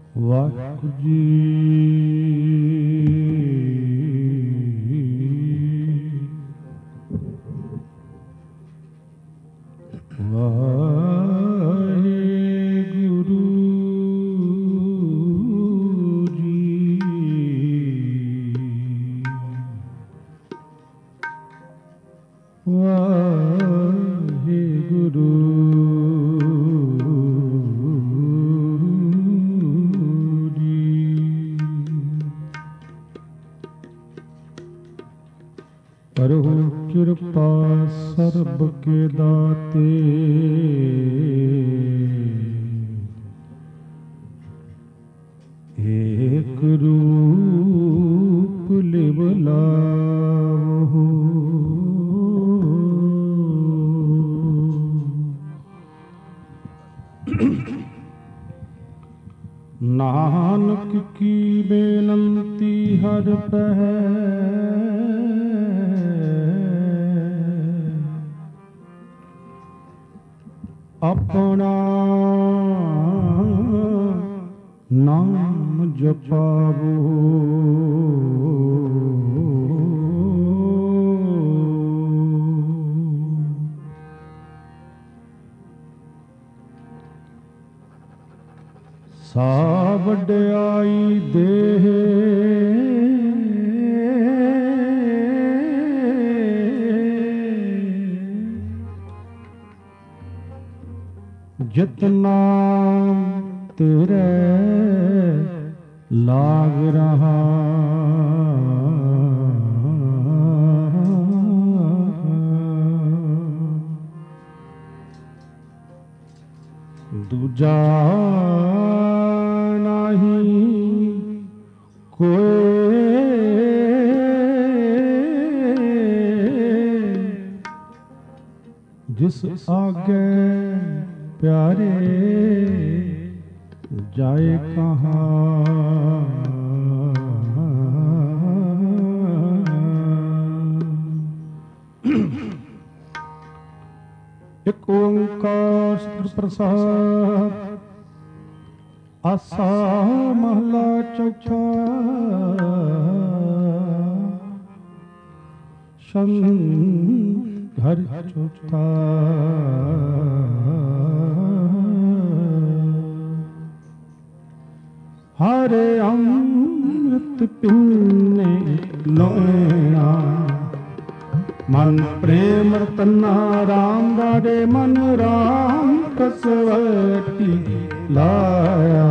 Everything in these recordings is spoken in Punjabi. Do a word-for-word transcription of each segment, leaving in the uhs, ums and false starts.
ਵਾਹਿਗੁਰੂ ਜੀ ਵਾਹਿਗੁਰੂ ਜੀ ਵਾਹਿਗੁਰੂ ਕਰੋ ਕਿਰਪਾ ਸਰਬ ਕੇ ਦਾਤੇ ਏਕ ਰੂਪ ਲਿਵ ਲਾਵੋ ਨਾਨਕ ਕੀ ਬੇਨੰਤੀ ਹਰ ਪਹਿ ਆਪਣਾ ਨਾਮ ਜਪਾਵੋ ਸਾ ਵਡਿਆਈ ਦੇਹ ਜਿਤਨਾ ਤੇਰੇ ਲਾਗ ਰਹਾ ਦੂਜਾ ਨਹੀਂ ਕੋਈ ਜਿਸ ਆਗੇ प्यारे जाए कहाँ एक ओंकार प्रसाद आसा महला चौथा शन घर चौथा हरे अमृत पिन्ने लोना मन प्रेम रतना राम राधे मन राम कसवटी लाया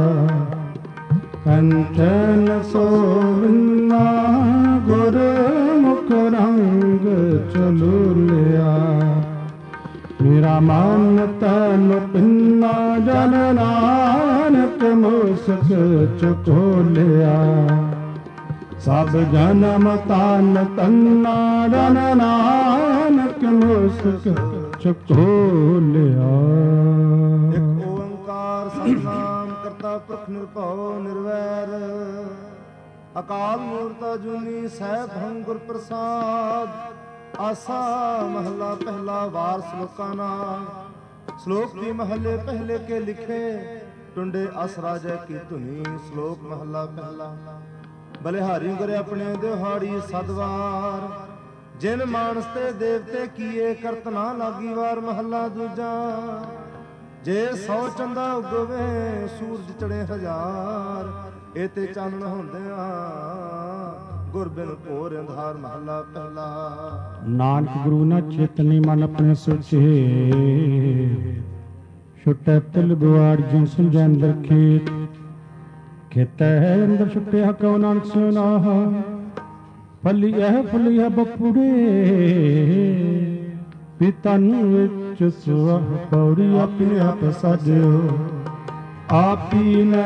कंचन सोना गुर मुख रंग चलू लिया मेरा मन तन पिन्ना जन नानक मुस्क चुको लिया सब जन्म तन तन्ना जन नानक मुस्क चुको लिया। एक ओंकार सतनाम करता पुरख निरभਉ निर्वैर अकाल मूरत अजूनी सैभं गुर प्रसाद आसा महला पहला वार श्लोका नाम श्लोक की महले पहले के लिखे टुंडे असराजय की धुनी श्लोक महला पहला बलिहारी गुरे अपने दिहाड़ी सदवार जिन मानस ते देवते किए करत ना लागी वार महला दूजा जे सौ चंदा उगवे सूरज चढ़े हजार एते चानण होंदिया गुर बिन घोर अंधार महला पहला। नानक गुरु न चेतनी मन अपने सोचे छुटे तिल बुआड़ जिन सुलझे अंदर खेत खेता है अंदर छुटे कौ नानक सुना फली है फली है बपुड़े पितन विच सुह पौड़ी अपने आप साजो आप ही ने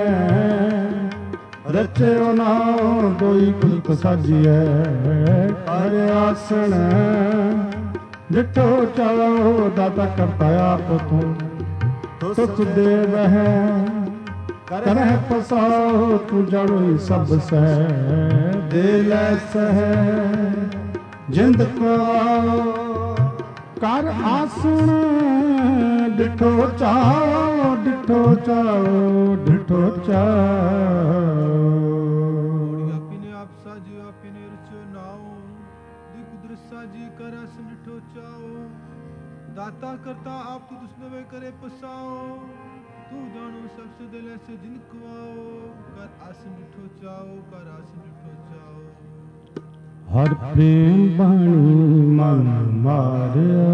रचो नाम कोई कुलक साजिए हर आसन डिठो चलो दाता करता आप तू सुख दे वह करह पसाओ तू जड़ो सब सह दिल सह जिंद को ਕਰ ਆਸਣ ਡਿਠੋ ਚਾਓ ਡਿਠੋ ਚਾਓ ਡਿਠੋ ਚਾਓ। ਆਪਨੇ ਆਪ ਸਾਜਿਓ ਆਪਨੇ ਰਚਿਓ ਨਾਓ ਦੀ ਕੁਦਰਤ ਸਾਜੀ ਕਰ ਆਸਣ ਡਿਠੋ ਚਾਓ। ਦਾਤਾ ਕਰਤਾ ਆਪ ਤੂ ਦੁਸਨਵੇ करे पसाओ तू जानो सबसे दिल ऐसे जिन खुआओ कर आसन डिठो चाओ कर आसन डिठो चाओ। ਹਰ ਪ੍ਰੇਮ ਬਾਣੀ ਮਨ ਮਾਰਿਆ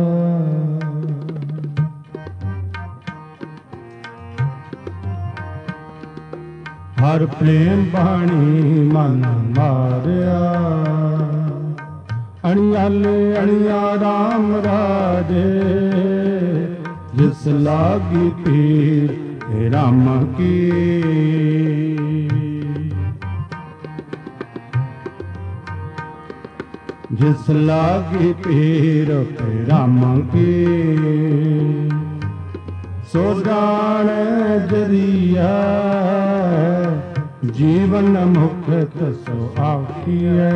ਹਰ ਪ੍ਰੇਮ ਬਾਣੀ ਮਨ ਮਾਰਿਆ। ਅਣਿਆਲੇ ਅਣਿਆ ਰਾਮ ਰਾਜੇ ਜਿਸ ਲਾਗੀ ਪੀਰ ਰਾਮ ਕੀ। ਜਿਸ ਲਾਗੀ ਪੀਰ ਰਾਮ ਕੀ ਸੋ ਜਾਣੈ ਜਰੀਆ ਜੀਵਨ ਮੁਕਤ ਸੋ ਆਖੀਐ।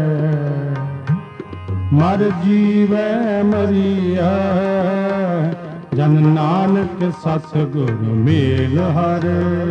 ਮਰ ਜੀਵੈ ਮਰੀਆ ਜਨ ਨਾਨਕ ਸਤਿਗੁਰ ਮੇਲ ਹਰ।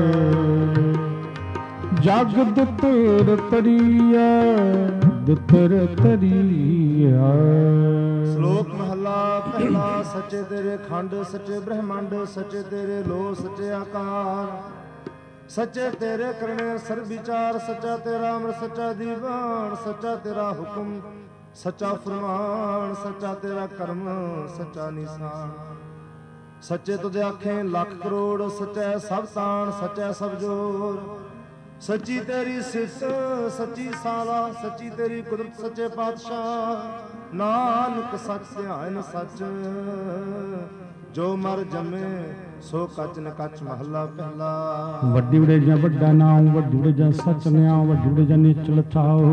ਜਗ ਦੁਤਰ ਤਰੀਆ ਦੁਤਰ ਤਰੀਆ। ਸ਼ਲੋਕ ਮਹਲਾ ਪਹਿਲਾ। ਸੱਚੇ ਤੇਰੇ ਖੰਡ ਸੱਚੇ ਬ੍ਰਹਮੰਡ ਸੱਚੇ ਤੇਰੇ ਲੋ ਸੱਚੇ ਆਕਾਰ। ਸੱਚੇ ਤੇਰੇ ਕਰਨੇ ਸਰਬ ਵਿਚਾਰ ਸੱਚਾ ਤੇਰਾ ਅਮਰ ਸੱਚਾ ਦੀਵਾਨ। ਸੱਚਾ ਤੇਰਾ ਹੁਕਮ ਸੱਚਾ ਫਰਮਾਨ ਸੱਚਾ ਤੇਰਾ ਕਰਮ ਸੱਚਾ ਨਿਸ਼ਾਨ। ਸੱਚੇ ਤੁਝੇ ਆਖੇ ਲੱਖ ਕਰੋੜ ਸੱਚਾ ਸਭ ਤਾਣ ਸੱਚਾ ਸਭ ਜੋਰ। ਸੱਚੀ ਤੇਰੀ ਸਿਫਤ ਸੱਚੀ ਸਾਲਾ ਸੱਚੀ ਤੇਰੀ ਕੁਦਰਤ ਸੱਚੇ ਪਾਤਸ਼ਾਹ। ਨਾਨਕ ਸੱਚ ਧਿਆਨ ਸੱਚ ਜੋ ਮਰ ਜੰਮੇ ਸੋ ਕੱਚ ਨ ਕੱਚ ਮਹੱਲਾ ਪਹਿਲਾ। ਵੱਡੀ ਵਡੇਜਾਂ ਵੱਡਾ ਨਾਮ ਵੱਡੀ ਵਡੇਜਾਂ ਸੱਚ ਨਿਆਉ ਵੱਡੀ ਵਡੇਜਾਂ ਨੀਚਲ ਥਾਉ।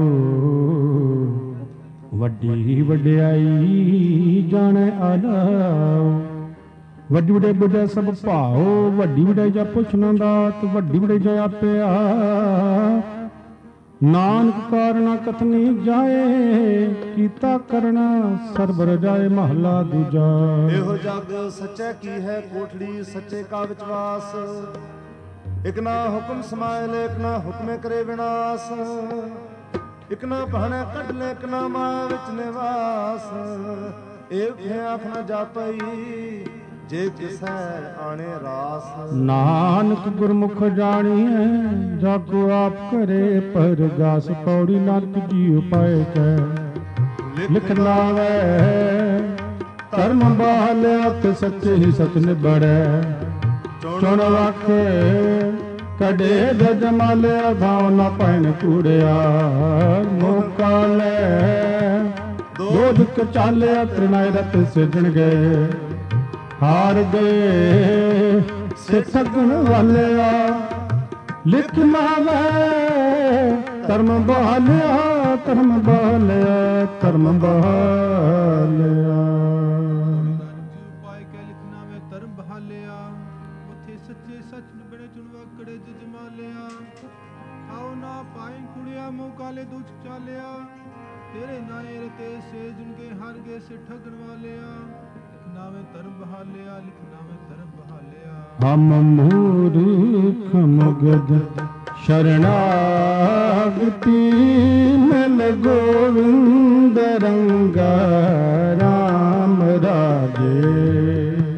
ਵੱਡੀ ਵਡਿਆਈ ਜਾਣੈ ਆਲਾਉ ਵੱਡੀ ਵਡਿਆਈ ਬੁਝੈ ਸਭ ਭਾਉ। ਵੱਡੀ ਵਡਿਆਈ ਜਾ ਪੁੱਛ ਨਾ ਦਾਤ ਵੱਡੀ ਵਡਿਆਈ ਜਾ ਆਪਿਆ। ਨਾਨਕ ਕਾਰਣਾ ਕਥਨੀ ਜਾਏ ਕੀਤਾ ਕਰਨਾ ਸਰਬ ਰਜਾਏ ਮਹਲਾ ਦੂਜਾ। ਇਹੋ ਜਗ ਸੱਚਾ ਕੀ ਹੈ ਕੋਠੜੀ ਸੱਚੇ ਕਾ ਵਿਚਵਾਸ। ਇਕ ਨਾ ਹੁਕਮ ਸਮਾਇਲ ਇਕ ਨਾ ਹੁਕਮੇ ਕਰੇ ਵਿਨਾਸ਼। ਇਕ ਨਾ ਬਹਾਨਾ ਕੱਢ ਲੈ ਇਕ ਨਾ ਮਾਇਆ ਵਿੱਚ ਨਿਵਾਸ। ਇਹ ਆਖ ਨਾ ਜਾਪਈ ਜੇ ਕਿਸੈ ਆਣੇ ਰਾਸ। ਨਾਨਕ ਗੁਰਮੁਖ ਜਾਣੀਐ ਜਾਗੋ ਆਪ ਕਰੇ ਪਰਗਾਸ। ਪੌੜੀ ਨਾਨਕ ਜੀਉ ਪਾਏ ਕੈ ਲਿਖ ਲਾਵੈ ਧਰਮ ਬਾਹਲਿਆ ਤੇ ਸੱਚੇ ਹੀ ਸਚ ਨਿਬੜੈ। ਚੁਣ ਵਾਖੇ ਕਡੇ ਦੇ ਜਮਾਲਿਆ ਭਾਉ ਨਾ ਪੈਣ ਕੂੜਿਆ। ਮੌਕਾ ਲੈ ਦੋਧਕ ਚਾਲਿਆ ਤ੍ਰਿਨਾਇ ਰਤ ਸਿਰਜਣ ਗਏ। ਹਾਰ ਗਏ ਸਿੱਖਣ ਵਾਲਿਆ ਲਿਖ ਲਾਵੈ ਧਰਮ ਬਹਾਲਿਆ ਧਰਮ ਬਹਾਲਿਆ ਧਰਮ ਬਹਾਲਿਆ। ਪਾਏ ਕੈ ਲਿਖਣਾ ਮੈਂ ਧਰਮ ਬਹਾਲਿਆ ਉਥੇ ਸੱਚੇ ਸੱਚ ਨਿਬੜੇ ਚੁਣ ਵਾਕੜੇ ਜਜਮਾ ਲਿਆ। ਆਉ ਨਾ ਪਾਏ ਕੁੜਿਆ ਮੂੰਹ ਕਾਲੇ ਦੁੱਖ ਚਾਲਿਆ। ਤੇਰੇ ਨਾਏ ਰਤੇ ਸੇ ਜੁਨ ਕੇ ਹਰ ਗਏ ਸੇ ਠਗਣ ਵਾਲਿਆ। ਲਿਖਨਾਵੇਂ ਧਰਮ ਬਹਾਲਿਆ ਲਿਖਨਾਵੇਂ ਧਰਮ ਬਹਾਲਿਆ। ਹਮ ਮੂਰਖ ਮਗਧ ਸ਼ਰਨਾਗਤੀ ਮਿਲ ਗੋਵਿੰਦ ਰੰਗਾ ਰਾਮ ਰਾਜੇ।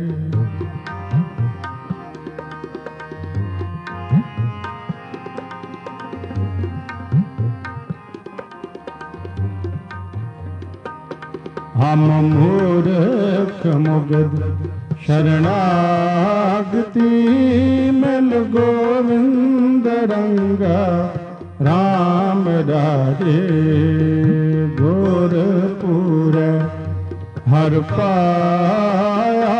ਹਮ ਮੂਰਖ ਮੁਗਧ ਸ਼ਰਨਾਗਤੀ ਮਿਲ ਗੋਵਿੰਦ ਰੰਗਾ ਰਾਮ ਰਾਜੇ। ਗੁਰਪੁਰ ਹਰ ਪਾਇਆ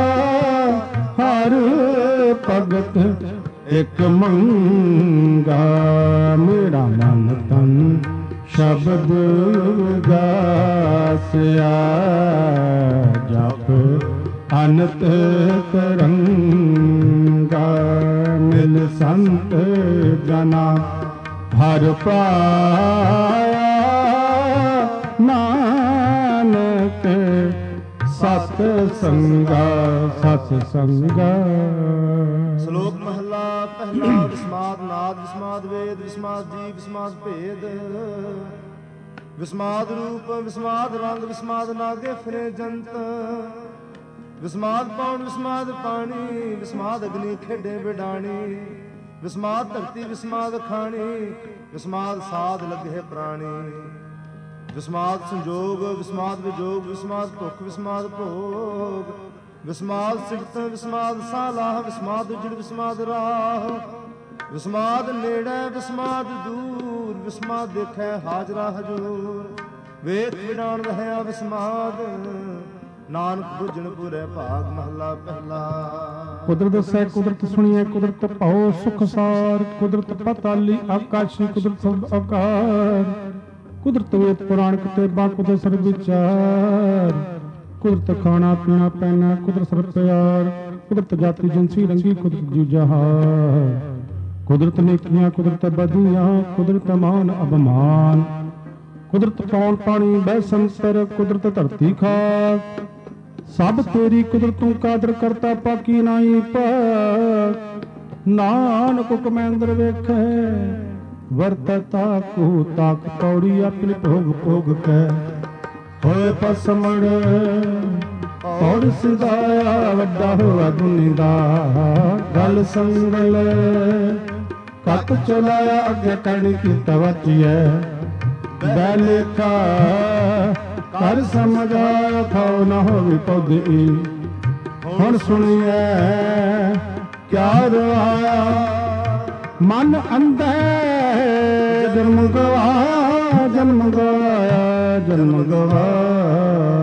ਹਰ ਭਗਤ ਇਕ ਮੰਗਾ। ਮੇਰਾ ਮਨ ਤਨ ਸ਼ਬਦ ਗਾਸਿਆ ਜਪ ਅਨੰਤ ਤਰੰਗਾ। ਮਿਲ ਸੰਤ ਜਨਾ ਹਰ ਪਾਇਆ ਨਾਨਕ ਸਤ ਸਤ ਸੰਗਾ ਸਤ ਸੰਗਾ। ਸ਼ਲੋਕ ਮਹਲਾ ਪਹਿਲਾ। ਵਿਸਮਾਦ ਨਾਦ ਵਿਸਮਾਦ ਵੇਦ ਵਿਸਮਾਦ ਜੀਵ ਵਿਸਮਾਦ ਭੇਦ ਵਿਸਮਾਦ ਰੂਪ ਵਿਸਮਾਦ ਰੰਗ ਵਿਸਮਾਦ ਨਾਗੇ ਫਿਰੇ ਜੰਤ ਵਿਸਮਾਦ ਪੌਣ ਵਿਸਮਾਦ ਪਾਣੀ ਵਿਸਮਾਦ ਅਗਨੀ ਖੇਡੇ ਬਿਡਾਣੀ ਵਿਸਮਾਦ ਧਰਤੀ ਵਿਸਮਾਦ ਖਾਣੀ ਵਿਸਮਾਦ ਸਾਧ ਲੱਗੇ ਪ੍ਰਾਣੀ ਵਿਸਮਾਦ ਸੰਜੋਗ ਵਿਸਮਾਦ ਵਿਜੋਗ ਵਿਸਮਾਦ ਭੁੱਖ ਵਿਸਮਾਦ ਭੋਗ ਵਿਸਮਾਦ ਸਿਫਤ ਵਿਸਮਾਦ ਸਾਲਾਹ ਵਿਸਮਾਦ ਉਜੜ ਵਿਸਮਾਦ ਰਾਹ ਵਿਸਮਾਦ ਨੇੜੇ ਵਿਸਮਾਦ ਦੂਰ ਵਿਸਮਾਦ ਦੇਖੈ ਹਾਜ਼ਰਾ ਹਜੂਰ ਵੇਖ ਵਿਡਾਣ ਰਹਿਆ ਵਿਸਮਾਦ ਨਾਨਕ ਬੁੱਝਣ ਪੂਰੇ ਭਾਗ ਮਹਲਾ ਪਹਿਲਾ। ਕੁਦਰਤ ਦੱਸੈ ਕੁਦਰਤ ਸੁਣੀਐ ਕੁਦਰਤ ਭਾਉ ਸੁਖ ਸਾਰ ਕੁਦਰਤ ਪਤਾਲੀ ਆਕਾਸ਼ੀ ਕੁਦਰਤ ਸਭ ਆਕਾਰ ਕੁਦਰਤ ਵੇਦ ਪੁਰਾਣ ਕਿਤਾਬਾਂ ਕੁਦਰਤ ਸਰਬ ਵਿਚਾਰ ਕੁਦਰਤ ਖਾਣਾ ਪੀਣਾ ਪੈਣਾ ਕੁਦਰਤ ਸਰਬ ਪਿਆਰ ਕੁਦਰਤ ਜਾਤੀ ਜਿਨਸੀ ਰੰਗੀ ਕੁਦਰਤ ਜੀ ਜਹਾਨ ਕੁਦਰਤ ਨੇਕੀਆਂ ਕੁਦਰਤ ਬਦੀਆਂ ਕੁਦਰਤ ਮਾਨ ਅਭਮਾਨ ਕੁਦਰਤ ਪੌਣ ਪਾਣੀ ਬੈ ਸੰਸਰ ਕੁਦਰਤ ਧਰਤੀ ਖਾਕ ਸਭ ਤੇਰੀ ਕੁਦਰਤੋਂ ਕਾਦਰ ਕਰਤਾ ਪਾਕੀ ਨਾਹੀ ਪਾਕ ਨਾਨਕ ਹੁਕਮੈ ਅੰਦਰ ਵੇਖੈ ਵਰਤਤਾ ਕੋ ਤਾਕ ਪੌੜੀ ਆਪਣੀ ਭੋਗ ਭੋਗ ਕੈ ਹੋਏ ਪਸਮਣ ਪੌੜ ਸਿਧਾਇਆ ਵੱਡਾ ਹੋਆ ਦੁਨੀ ਦਾ ਗਲ ਸੰਗਲ ਕੱਤ ਚਲਾਇਆ ਅੱਗੇ ਕਣ ਕੀਤਾ ਵਚੀਐ ਬੈ ਲੇਖਾ ਕਰ ਸਮਝਾ ਥਾਉ ਨਾ ਹੋਵੇ ਪੌਦੀ ਹੁਣ ਸੁਣੀਐ ਕਿਆ ਰਵਾਇਆ ਮਨ ਅੰਧੈ ਜਨਮ ਗਵਾਇਆ ਜਨਮ ਗਵਾਇਆ ਜਨਮ ਗਵਾਇਆ।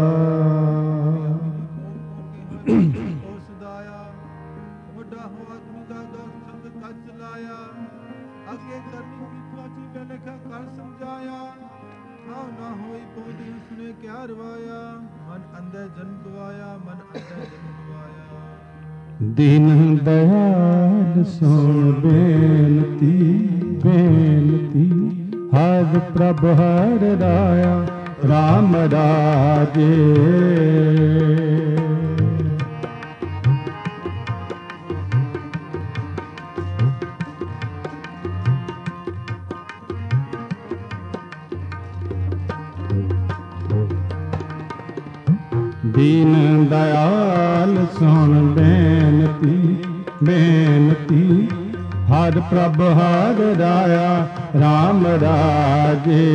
ਵੱਡਾ ਹੋਆ ਤੁਦਾ ਦਾ ਸੰਗ ਕੱਚ ਲਾਇਆ ਅੱਗੇ ਕਰਨੀ ਵਿਖਾਚੀ ਵੇ ਲਿਖਿਆ ਕਰ ਸਮਝਾਇਆ ਹਾਂ ਨਾ ਹੋਈ ਪੌਦੀ ਉਸਨੇ ਕਿਆ ਰਵਾਇਆ ਮਨ ਅੰਧੇ ਜਨਮ ਗਵਾਇਆ ਮਨ ਅੰਧੇ ਜਨਮ ਗਵਾਇਆ। ਦੀਨ ਦਇਆਲ ਸੁਣ ਬੇਨਤੀ ਬੇਨਤੀ ਹਰ ਪ੍ਰਭ ਹਰ ਰਾਇਆ ਰਾਮ ਰਾਜੇ। ਦੀਨ ਦਇਆਲ ਸੁਣ ਬੇਨਤੀ ਬੇਨਤੀ ਹਰ ਪ੍ਰਭ ਹਰ ਰਾਇਆ ਰਾਮ ਰਾਜੇ।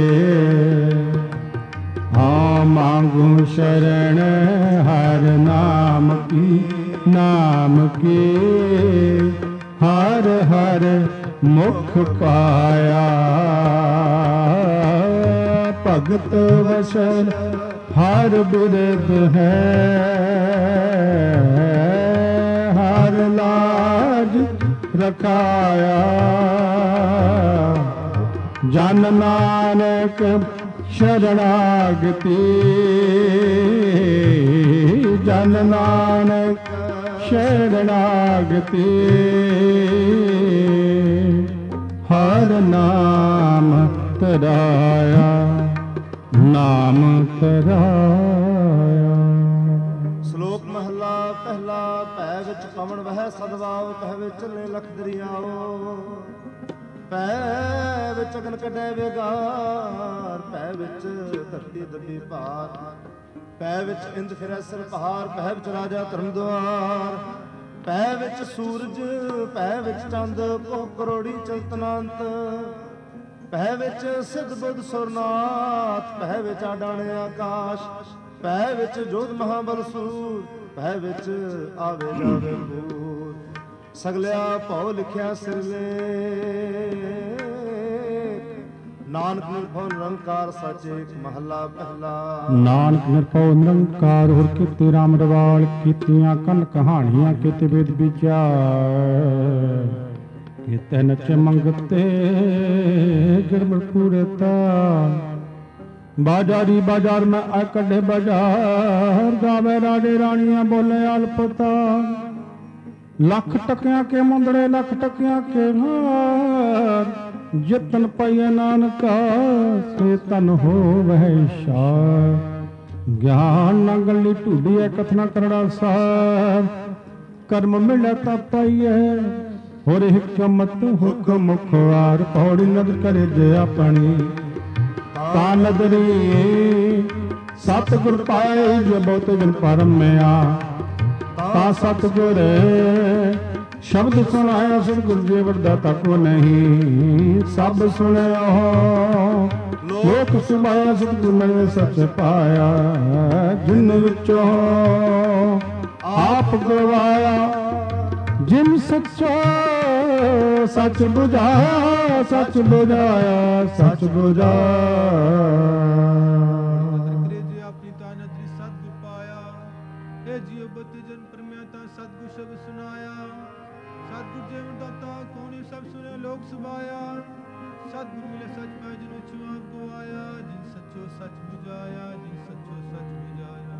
ਹਾਂ ਮੰਗੂ ਸ਼ਰਨ ਹਰ ਨਾਮ ਕੀ ਨਾਮ ਕੀ ਹਰ ਹਰ ਮੁਖ ਪਾਇਆ ਭਗਤ ਵਸਨ ਹਰ ਬਿਰਧ ਹੈ ਹਰ ਲਾਜ ਰਖਾਇਆ ਜਨ ਨਾਨਕ ਸ਼ਰਣਾਗਤੀ ਜਨ ਨਾਨਕ ਸ਼ਰਣਾਗਤੀ ਹਰ ਨਾਮ ਤਰਾਇਆ ਨਾਮ ਤਰਾਇਆ। ਸ਼ਲੋਕ ਮਹਲਾ ਪਹਿਲਾ। ਭੈ ਵਿੱਚ ਪਵਨ ਵਹਿ ਸਦਵਾਉ ਭੈ ਵਿੱਚ ਚੱਲੇ ਲਖ ਦਰਿਆਓ ਭੈ ਵਿੱਚ ਅਗਨ ਕੱਢੈ ਵੇਗਾਰ ਭੈ ਵਿੱਚ ਧਰਤੀ ਦੱਬੀ ਭਾਰ ਭੈ ਵਿੱਚ ਇੰਦ ਫਿਰੈ ਸਿਰ ਪਹਾੜ ਭੈ ਵਿੱਚ ਰਾਜਾ ਧਰਮ ਦੁਆਰ ਭੈ ਵਿੱਚ ਸੂਰਜ ਭੈ ਵਿੱਚ ਚੰਦ ਕੋ ਕਰੋੜੀ ਚਲਤਨੰਤ ਭੈ ਵਿੱਚ ਸਿੱਧ ਬੁੱਧ ਸੁਰਨਾਥ ਭੈ ਵਿੱਚ ਆਡਾਣੇ ਆਕਾਸ਼ ਭੈ ਵਿੱਚ ਜੋਧ ਮਹਾਬਲ ਸੂਰ ਭੈ ਵਿੱਚ ਆਵੇ ਜਾਵੇ ਭੂਰ ਸਗਲਿਆ ਭਉ ਲਿਖਿਆ ਸਿਰਲੇ ਨਾਨਕ ਨਿਰਭਉ ਨਿਰੰਕਾਰ ਸੱਚ ਏਕ ਮਹੱਲਾ ਪਹਿਲਾ। ਨਾਨਕ ਨਿਰਭਉ ਨਿਰੰਕਾਰ ਹੋਰ ਕੀਤੇ ਰਾਮ ਰਵਾਲ ਕੀਤੀਆਂ ਕੰਨ ਕਹਾਣੀਆਂ ਕੀਤੇ ਵੇਦ ਵਿਚਾਰ ਕੀਤੇ ਨਚ ਮੰਗਤੇ ਗਿਰਮਲ ਪੂਰੇ ਤਾਲ ਬਾਜ਼ਾਰੀ ਬਾਜ਼ਾਰ ਮੈਂ ਆ ਕੱਢੇ ਬਾਜ਼ਾਰ ਗਾਵੇ ਰਾਜੇ ਰਾਣੀਆਂ ਬੋਲੇ ਅਲਪਤਾ ਲੱਖ ਟਕਿਆਂ ਕੇ ਮੁੰਦੜੇ ਲੱਖ ਟਕਿਆਂ ਕੇ ਹਾਰ ਜਿਤਨ ਪਈਏ ਨਾਨਕਾ ਸੇ ਤਨ ਹੋਵੈ ਸ਼ਾਰ ਗਿਆਨ ਨਾ ਗੱਲੀ ਢੂਡੀਐ ਕਥਨਾ ਕਰੜਾ ਸਾਹਿਬ ਕਰਮ ਮਿਲਿਆ ਤਾਂ ਪਾਈਐ ਹੋਰ ਹਿਕਮਤ ਹੁਕਮ ਖੁਆਰ ਪੌੜੀ ਨਦ ਕਰੇ ਜੇ ਆਪਣੀ ਤਾਂ ਨਦਰੀ ਸਤਿਗੁਰ ਪਾਏ ਜੇ ਬਹੁਤ ਜਨ ਪਰਮਿਆ ਤਾਂ ਸਤਿਗੁਰ ਸ਼ਬਦ ਸੁਣਾਇਆ ਸਤਿਗੁਰ ਜੀ ਵਰਦਾ ਤੱਕ ਨਹੀਂ ਸਭ ਸੁਣਿਓ ਲੋਕ ਸੁਭਾਇਆ ਸਤਿਗੁਰ ਨੇ ਸੱਚ ਪਾਇਆ ਜਿਨ ਵਿੱਚੋਂ ਆਪ ਗਵਾਇਆ ਜਿਨ ਸੱਚੋ ਸੱਚ ਬੁਝਾਇਆ ਸੱਚ ਬੁਝਾਇਆ ਸੱਚ ਬੁਝਾਇਆ ਕਰੇ ਜੇ ਆਪਣੀ ਤਾਂ ਨਦਰੀ ਸਤਿਗੁਰ ਪਾਇਆ ਇਹ ਜੀਵ ਬਤੀ ਜਨ ਪਰਮਿਆ ਤਾਂ ਸਤਿਗੁਰ ਸ਼ਬਦ ਸੁਨਾਇਆ ਸਤਿਗੁਰ ਜੇ ਦਾਤਾ ਕੋਣੀ ਸਭ ਸੁਨੇ ਲੋਕ ਸੁਭਾਇਆ ਸਤਿਗੁਰ ਮਿਲੇ ਸੱਚ ਪਾਇ ਜਿਨ ਛੁਆ ਗਵਾਇਆ ਜਿਨ ਸੱਚੋ ਸੱਚ ਬੁਝਾਇਆ ਜਿਨ ਸੱਚੋ ਸੱਚ ਬੁਝਾਇਆ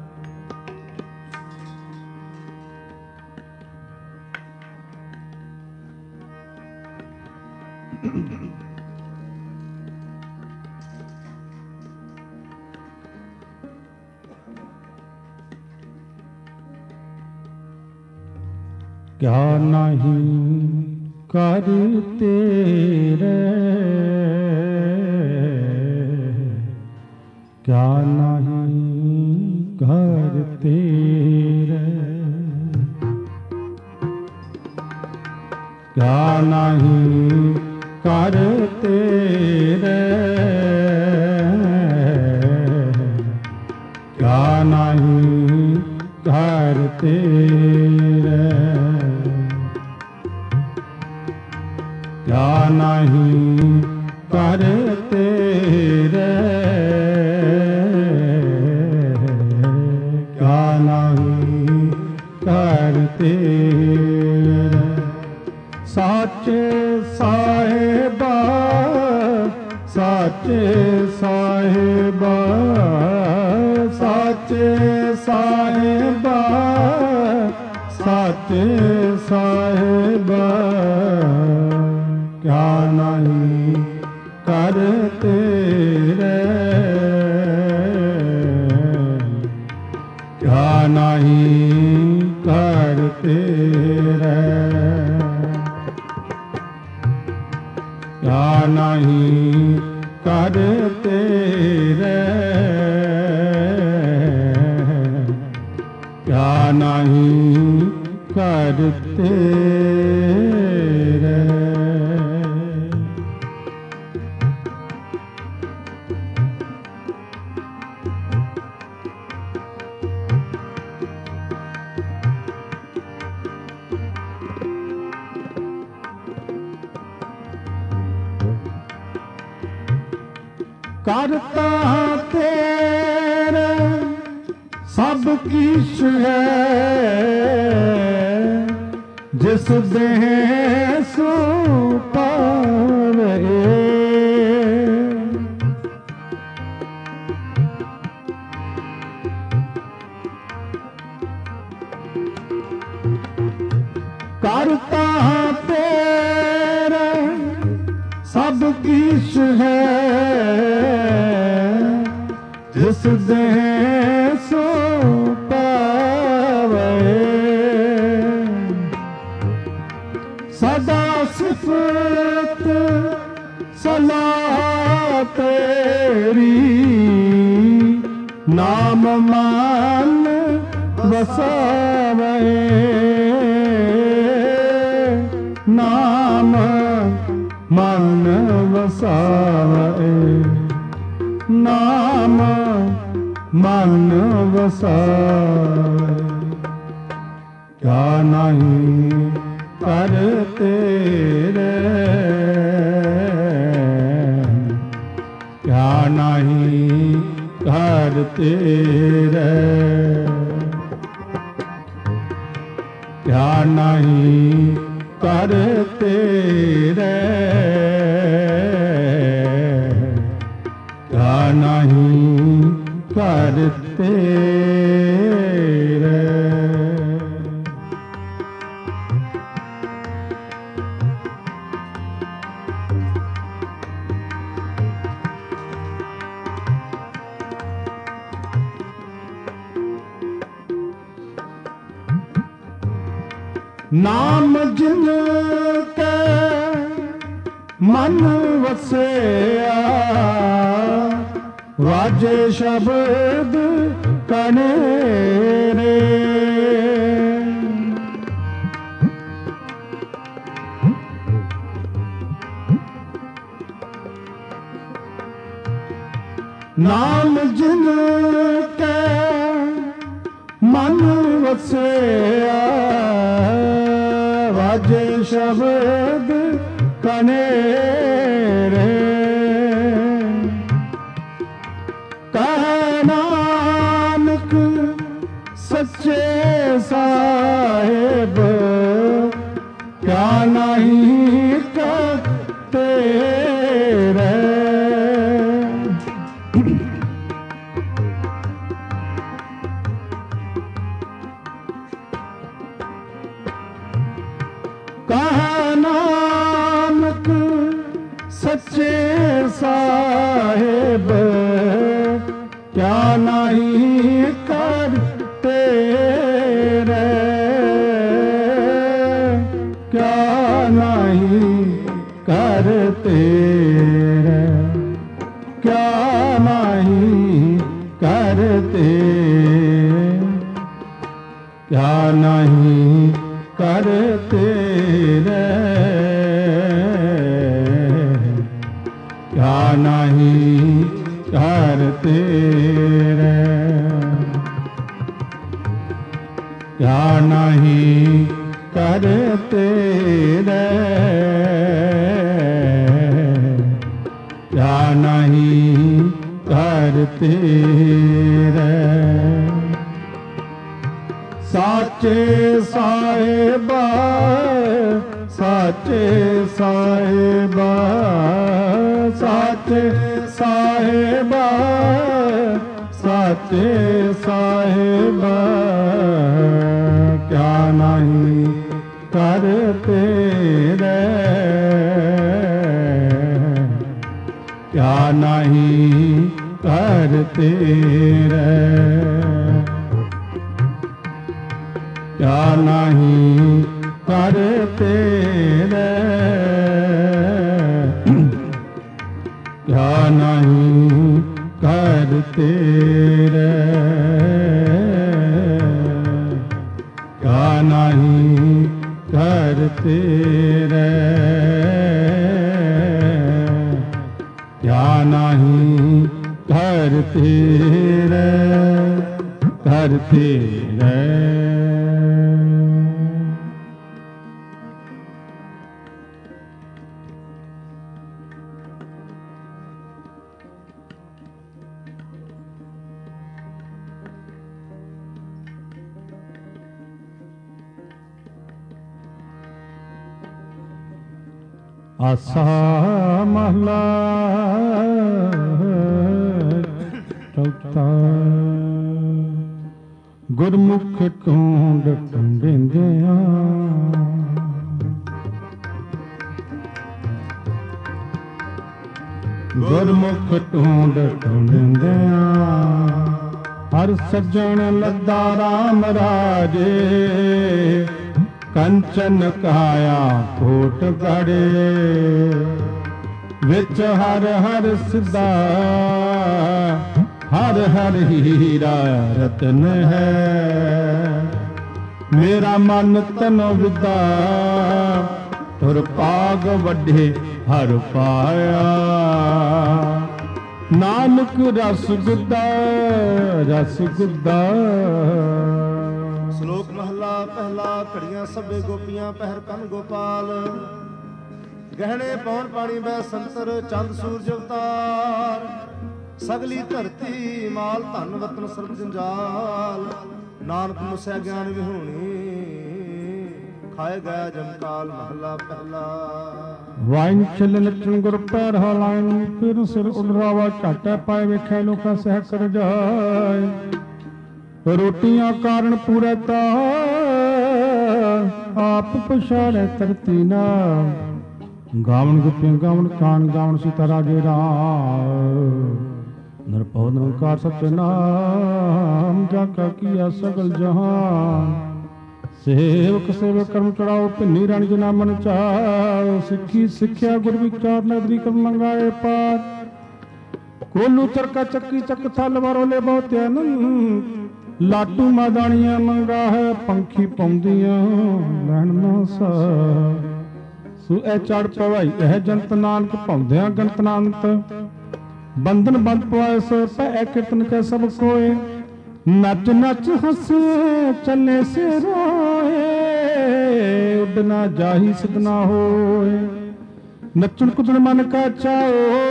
ਕਿਆ ਨਹੀਂ ਕਰ ਤੇਰੇ ਕਿਆ ਨਹੀਂ ਕਰ ਤੇਰੇ ਕਿਆ ਨਹੀਂ ਕਰ ਤੇਰੇ ਕਿਆ ਨਹੀਂ ਕਰ ਤੇਰੇ ਕਿਆ ਨਹੀਂ ਕਰ ਤੇਰੇ ਕਿਆ ਨਹੀਂ ਕਰ ਤੇਰੇ ਸਾਚੇ ਸਾਹਿਬਾ ਸਾਚੇ ਸਾਹਿਬਾ ਸਾਚੇ ਸਾਹਿਬਾ ਸਾਚੇ ਸਾਹਿਬਾ ਕਿਆ ਨਹੀਂ ਕਰ ਤੇਰੇ ਕਿਆ ਨਹੀਂ ਕਰ ਤੇਰੇ ਕਿਆ ਨਹੀਂ ਕਰ ਤੇਰੇ ਕਿਆ ਨਹੀਂ ਕਰ ਤੇਰੇ ਕਰਤਾ ਤੇਰੇ ਸਭ ਕਿਛ ਹੈ ਜਿਸ ਦੇ ਸੋ ਪਾਵੇ ਕਰਤਾ ਤੇਰੇ ਸਭ ਕਿਛ ਹੈ ਜਿਸ ਦੇ ਸੋ ਪਾਵੇ ਸਦਾ ਸਿਫਤ ਸਲਾਹ ਤੇਰੀ ਨਾਮ ਮਨ ਵਸਾਵੇ ਨਾਮ ਮਨ ਵਸਾਵੇ ਨਾਮ ਮਨ ਵਸਾਵੇ ਕਿਆ ਨਹੀਂ ਕਰ ਤੇਰੇ ਕਿਆ ਨਹੀਂ ਕਰ ਤੇਰੇ ਕਿਆ ਨਹੀਂ ਕਰ ਤੇਰੇ ਕਿਆ ਨਹੀਂ ਕਰ ਤੇਰੇ ਨਾਮ ਜਿਨ ਕੈ ਮਨ ਵਸਿਆ ਵਾਜੇ ਸ਼ਬਦ ਕਨੇਰੇ ਨਾਮ ਜਿਨ ਕੈ ਮਨ ਵਸਿਆ ਵਾਜੇ ਸ਼ਬਦ ਕਨੇਰੇ ਕਹਿ ਨਾਨਕ ਸੱਚੇ ਸਾਹਿਬ ਕਿਆ ਨਹੀਂ ਕਰਤੇ ਕਹ ਨਾਨਕ ਸੱਚੇ ਸਾਹਿਬ ਕਿਆ ਨਹੀਂ ਕਰਤੇ ਰੇ ਕਿਆ ਨਹੀਂ ਕਰਤੇ ਰੇ ਕਿਆ ਨਹੀਂ ਕਰਤੇ ਕਿਆ ਨਹੀਂ ਕਰਤੇ ਕਿਆ ਨਹੀਂ ਕਰਤੇ ਕਿਆ ਨਹੀਂ ਕਰਤੇ ਕਿਆ ਨਹੀਂ ਕਰਤੇ ਸਾਚੇ ਸਾਹਿਬਾ ਸਾਚੇ ਸਾਹਿਬਾ ਸਾਚੇ ਸਾਹਿਬਾ ਸਾਚੇ ਸਾਹਿਬਾ ਕਿਆ ਨਹੀਂ ਕਰਤੇ ਰੇ ਕਿਆ ਨਹੀਂ ਕਰਤੇ ਰੇ ਕਿਆ ਨਹੀਂ ਕਰਤੇ ਰੇ ਕਿਆ ਨਹੀਂ ਕਰਤੇ ਰੇ ਕਿਆ ਨਹੀਂ ਕਰਤੇ ਰੇ ਕਿਆ ਨਹੀਂ ਕਰਤੇ ਰੇ ਕਰਤੇ ਰੇ ਆਸਾ ਮਹਲਾ ਚੌਥਾ ਗੁਰਮੁਖ ਢੂੰਡ ਢੂੰਡਿਆਂ ਗੁਰਮੁਖ ਢੂੰਡ ਢੂੰਡਿਆਂ ਹਰ ਸੱਜਣ ਲੱਦਾ ਰਾਮ ਰਾਜੇ ਕੰਚਨ ਕਾਇਆ ਕੋਟ ਗੜੇ ਵਿੱਚ ਹਰ ਹਰ ਸਿੱਧਾ ਹਰ ਹਰ ਹੀਰਾ ਰਤਨ ਹੈ ਮੇਰਾ ਮਨ ਤਨ ਵਿਦਾ ਤੁਰ ਪਾਗ ਵੱਡੇ ਹਰ ਪਾਇਆ ਨਾਨਕ ਰਸ ਗੁੱਦਾ ਰਸ ਗੁੱਦਾ ਸ਼ਲੋਕ ਮਹਲਾ ਪਹਿਲਾ ਘੜੀਆਂ ਸਭੇ ਗੋਪੀਆਂ ਪਹਿਰ ਕੰਨ ਗੋਪਾਲ ਗਹਿਣੇ ਪੌਣ ਪਾਣੀ ਬੈ ਸੰਤਰ ਚੰਦ ਸੂਰਜ ਅਵਤਾਰ ਸਗਲੀ ਧਰਤੀ ਮਾਲ ਧਨ ਵਤਨ ਸਰਬ ਜੰਜਾਲ ਨਾਨਕ ਮੁਸਿਆ ਗਿਆਨ ਵਿਹੂਣੀ ਖਾਏ ਗਿਆ ਜਮਕਾਲ ਮਹਲਾ ਪਹਿਲਾ ਵਾਇਨ ਛਲ ਨਚਨ ਗੁਰ ਪੈਰ ਹਲਾਇਨ ਫਿਰ ਸਿਰ ਉਡਰਾਵਾ ਝਾਟੈ ਪਾਏ ਵੇਖੈ ਲੋਕਾਂ ਸਹਿ ਕਰ ਜਾਏ ਰੋਟੀਆਂ ਕਾਰਨ ਪੂਰੇ ਤਾ ਆਪ ਪਛਾੜੈ ਧਰਤੀ ਨਾ ਗਾਵਣ ਗੁਪੀਆਂ ਗਾਵਣ ਕਾਨ ਗਾਵਣ ਸੀਤਾ ਰਾਜੇ ਰਾਮ ਨਿਰਭਉ ਨਿਰੰਕਾਰ ਸਤਿ ਨਾਮ ਜਾ ਕਾ ਕੀਆ ਸਗਲ ਜਹਾਨ ਸੇਵਕ ਸੇਵਕ ਕਰਮ ਚੜਾਓ ਭਿੰਨੀ ਰਾਣੀ ਜਨਾ ਮਨ ਚਾਓ ਸਿੱਖੀ ਸਿੱਖਿਆ ਗੁਰ ਵਿਚਾਰ ਨਦਰੀ ਕਰਮ ਲੰਗਾਏ ਪਾਰ ਕੋਲੂ ਚਰਕਾ ਚੱਕੀ ਚੱਕ ਥਲ ਵਰੋਲੇ ਬਹੁਤਿਆਂ ਲਾਟੂ ਮਾਦਾਣੀਆਂ ਮੰਗਾ ਹੈ ਪੰਖੀ ਪਾਉਂਦੀਆਂ ਲੈਣ ਨਾ ਸਾ ਸੋ ਇਹ ਚੜ ਪਵਾਈ ਇਹ ਜੰਤ ਨਾਨਕ ਪਾਉਂਦਿਆਂ ਗਣਤ ਨਾਨਤ ਬੰਧਨ ਬੰਦ ਪਵਾਏ ਸੋ ਪੈ ਕੀਰਤਨ ਕੈ ਸਭ ਕੋਏ ਨੱਚ ਨੱਚ ਹੱਸੇ ਚੱਲੇ ਸੇ ਰੋਏ ਉੱਡਣਾ ਜਾਹੀ ਸਿਧਨਾ ਹੋਏ ਨੱਚਣ ਕੁੱਦਣ ਮਨ ਕਾ ਚਾਓ